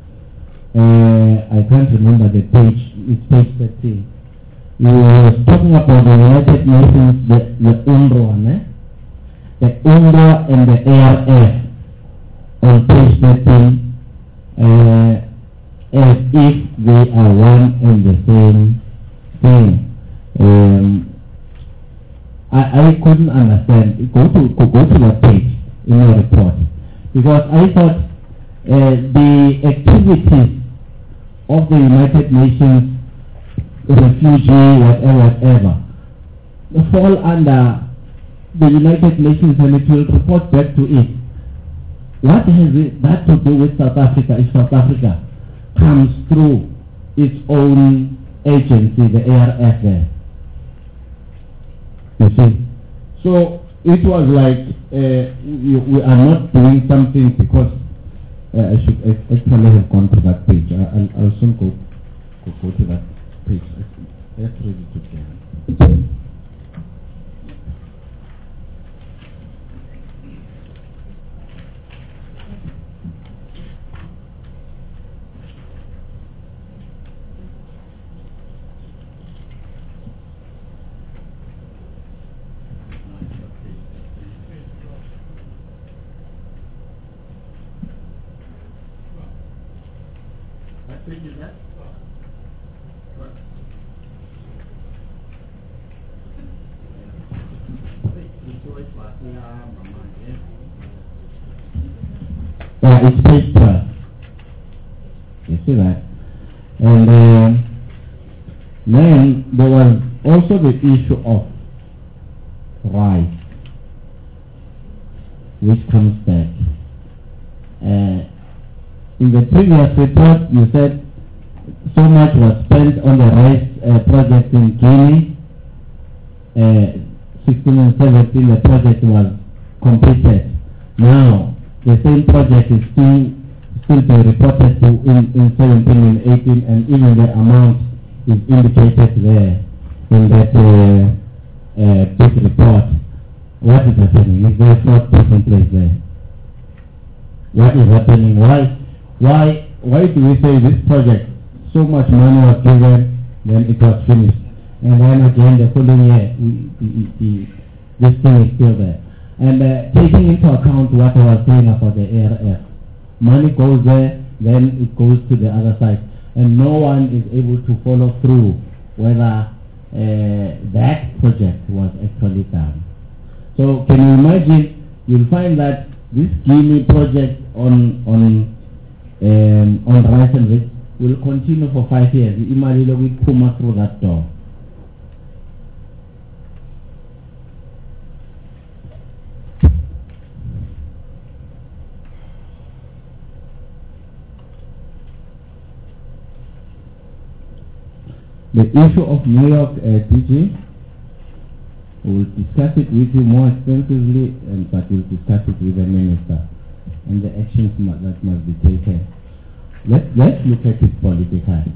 I can't remember the page, it's page 13. We were talking about the United Nations, the UNRWA, the UNRWA and the ARF on page 13, as if they are one and the same thing. I couldn't understand. Go to that page in your report, because I thought the activities of the United Nations refugee, whatever, fall under the United Nations, and it will report back to it. What has that to do with South Africa if South Africa comes through its own agency, the ARF there? You see? So it was like we are not doing something because I should actually have gone to that page. I'll soon go to that page. Let's read it together. It's page 12. You see that? And then there was also the issue of rice, which comes back. In the previous report, you said so much was spent on the rice project in Guinea. 16 and 17, the project was completed. Now, the same project is still being reported to in 17 and 18, and even the amount is indicated there in that big report. What is happening? Is there fraud taking place there? What is happening? Why do we say this project, so much money was given, then it was finished, and then again the following year this thing is still there? And taking into account what I was saying about the ARF, money goes there, then it goes to the other side, and no one is able to follow through whether that project was actually done. So can you imagine? You'll find that this Guinea project on rice and wheat will continue for 5 years. Imalilo will come through that door. The issue of New York PG, we will discuss it with you more extensively, but we'll discuss it with the minister and the actions that must be taken. Let's look at it politically.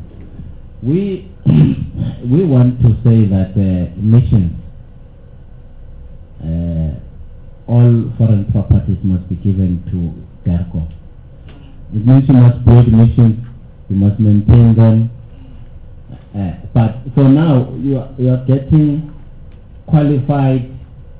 We want to say that missions, all foreign properties must be given to DERCO. It means you must build missions You must maintain them. But for now, you are getting qualified.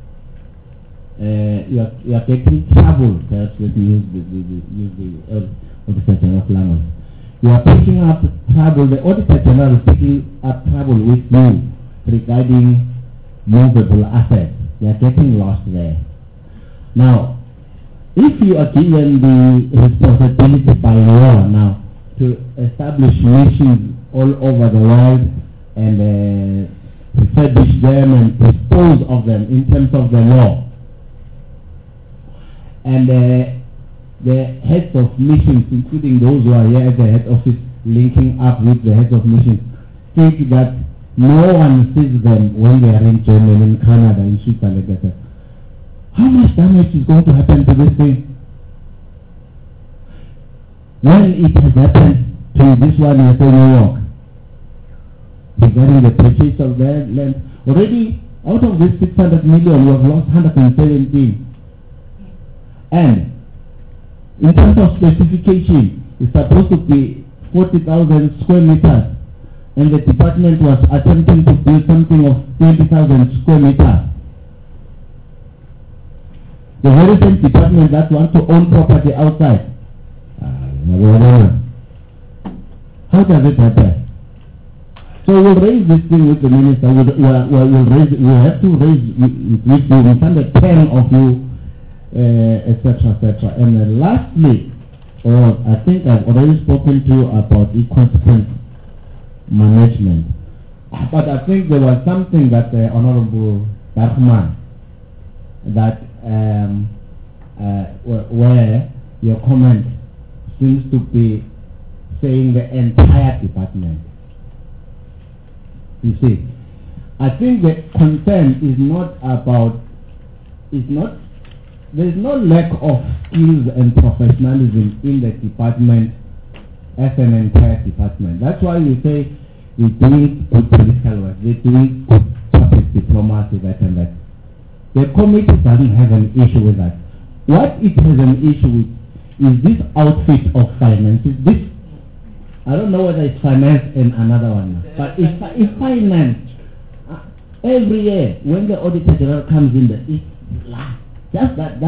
You are getting trouble. Perhaps let me use the Auditor General of language. You are picking up trouble. The Auditor General is picking up trouble with you regarding movable assets. You are getting lost there. Now, if you are given the responsibility by law now to establish missions all over the world and refurbish them and dispose of them in terms of the law, and the heads of missions, including those who are here at the head office, linking up with the heads of missions, think that no one sees them when they are in Germany, in Canada, in Switzerland, etc. How much damage is going to happen to this thing? When it has happened to this one in New York, regarding the purchase of their land, already out of this 600 million, we have lost 117. And in terms of specification, it's supposed to be 40,000 square meters, and the department was attempting to build something of 20,000 square meters. The very same department that wants to own property outside. How does it happen? So we'll raise this thing with the minister. We'll have to raise it with you. We send 10 of you, etc., etc. And lastly, I think I've already spoken to you about inconsequent management. But I think there was something that Honorable Bergman, that where your comment seems to be saying the entire department. You see, I think the concern is there is no lack of skills and professionalism in the department as an entire department. That's why we say we're doing good political work, we're doing good public diplomacy, that and that. The committee doesn't have an issue with that. What it has an issue with is this outfit of finances. This, I don't know whether it's finance and another one, but it's finance. Every year when the Auditor General comes in, just that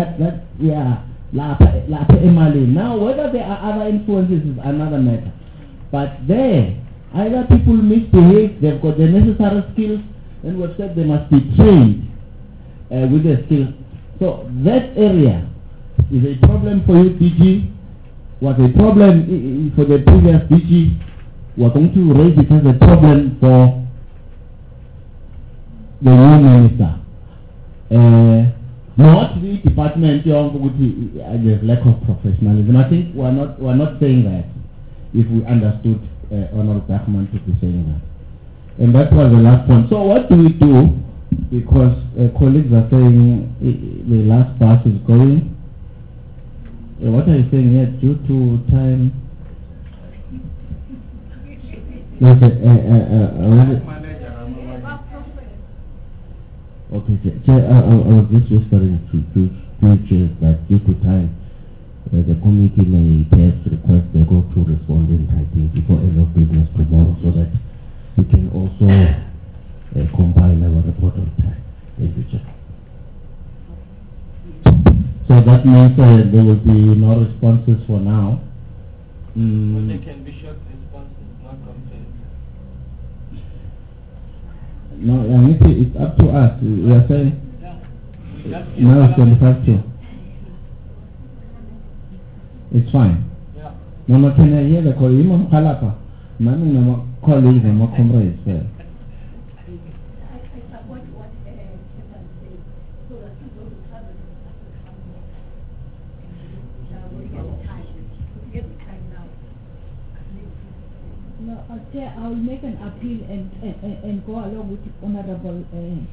now whether there are other influences is another matter. But there, either people misbehave, they've got the necessary skills, and we've said they must be trained with the skills. So that area is a problem for you, DG. Was a problem for the previous DG. We're going to raise it as a problem for the new minister. Not the department there's lack of professionalism. I think we're not saying that, if we understood Honorable Bergman to be saying that. And that was the last one. So what do we do? Because colleagues are saying the last bus is going. What are you saying here? Due to time? Okay, so I was just whispering to chairs that due to time, the committee may perhaps request they go to respond in writing before end of business tomorrow, so that we can also compile our report on time. Thank you, Chair. So that means there will be no responses for now. But they can be short responses, not complaints. No, it's up to us. We are saying now it's 25 to. It's fine. Yeah. No, can I hear the call? You want Palapa? Manu, no colleagues and more comrades. Chair, I will make an appeal and go along with Honorable.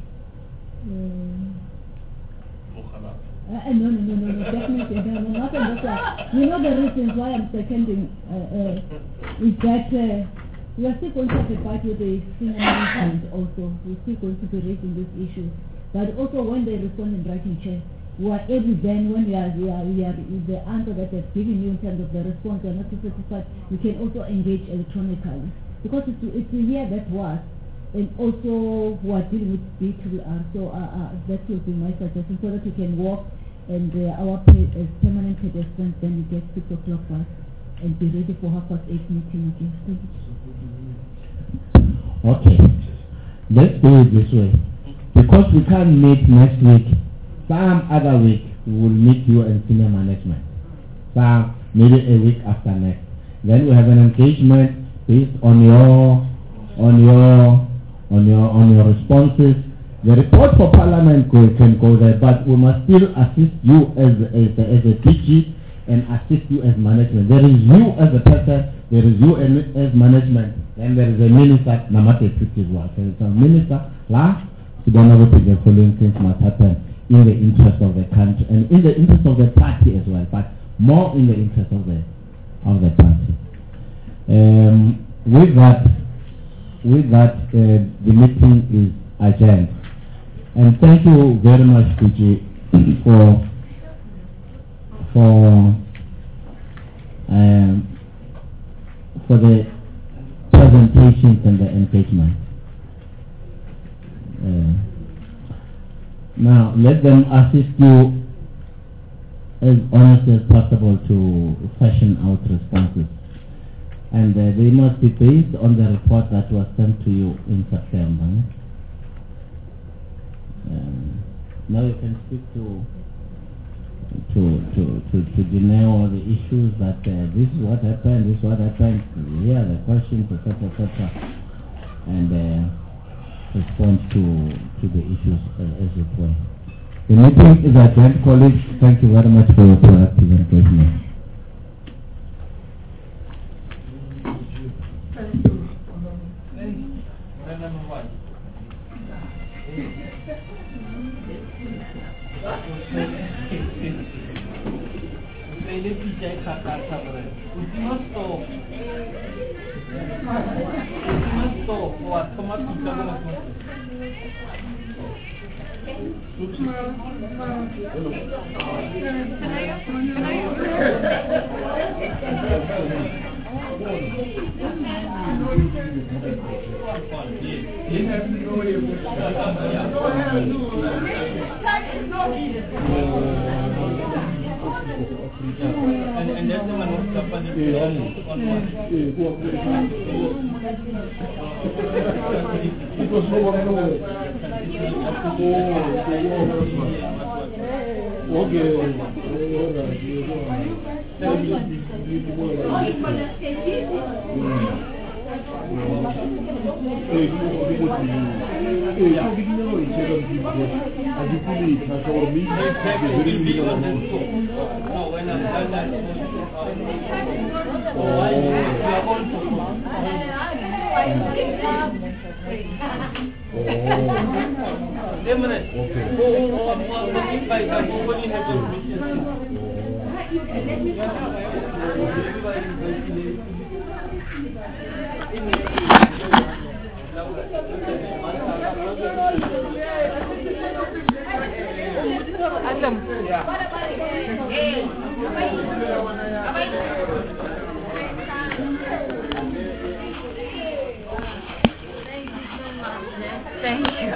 No, definitely, no, not on this one. You know the reasons why I'm seconding is that we are still going to have a fight with the senior management also. We're still going to be raising this issue. But also when they respond in writing, Chair, we are able then, when the answer that they've given you in terms of the response, you are not satisfied, you can also engage electronically. Because it's a year that was, and also we are dealing with BWR, so that will be my suggestion, so that you can walk, and our as permanent pedestrians, then you get 6 o'clock bus, and be ready for 8:30 meeting again. Thank you. Okay, let's do it this way. Because we can't meet next week, some other week we will meet you and senior management. Some maybe a week after next. Then we have an engagement based on your responses. The report for Parliament can go there, but we must still assist you as a DG and assist you as management. There is you as a person, there is you as management, and there is a minister, Namate Tutizwa. There is a minister, the following things must happen in the interest of the country and in the interest of the party as well, but more in the interest of the party. With that, the meeting is adjourned. And thank you very much, PG, for the presentations and the engagement. Now, let them assist you as honestly as possible to fashion out responses. And they must be based on the report that was sent to you in September. Now you can speak to Janelle all the issues that this is what happened, here are the questions, etc., and respond to the issues as it were. The meeting is adjourned, colleagues. Thank you very much for your proactive engagement. And that's the one who's company. It was no one knowing. Thank you.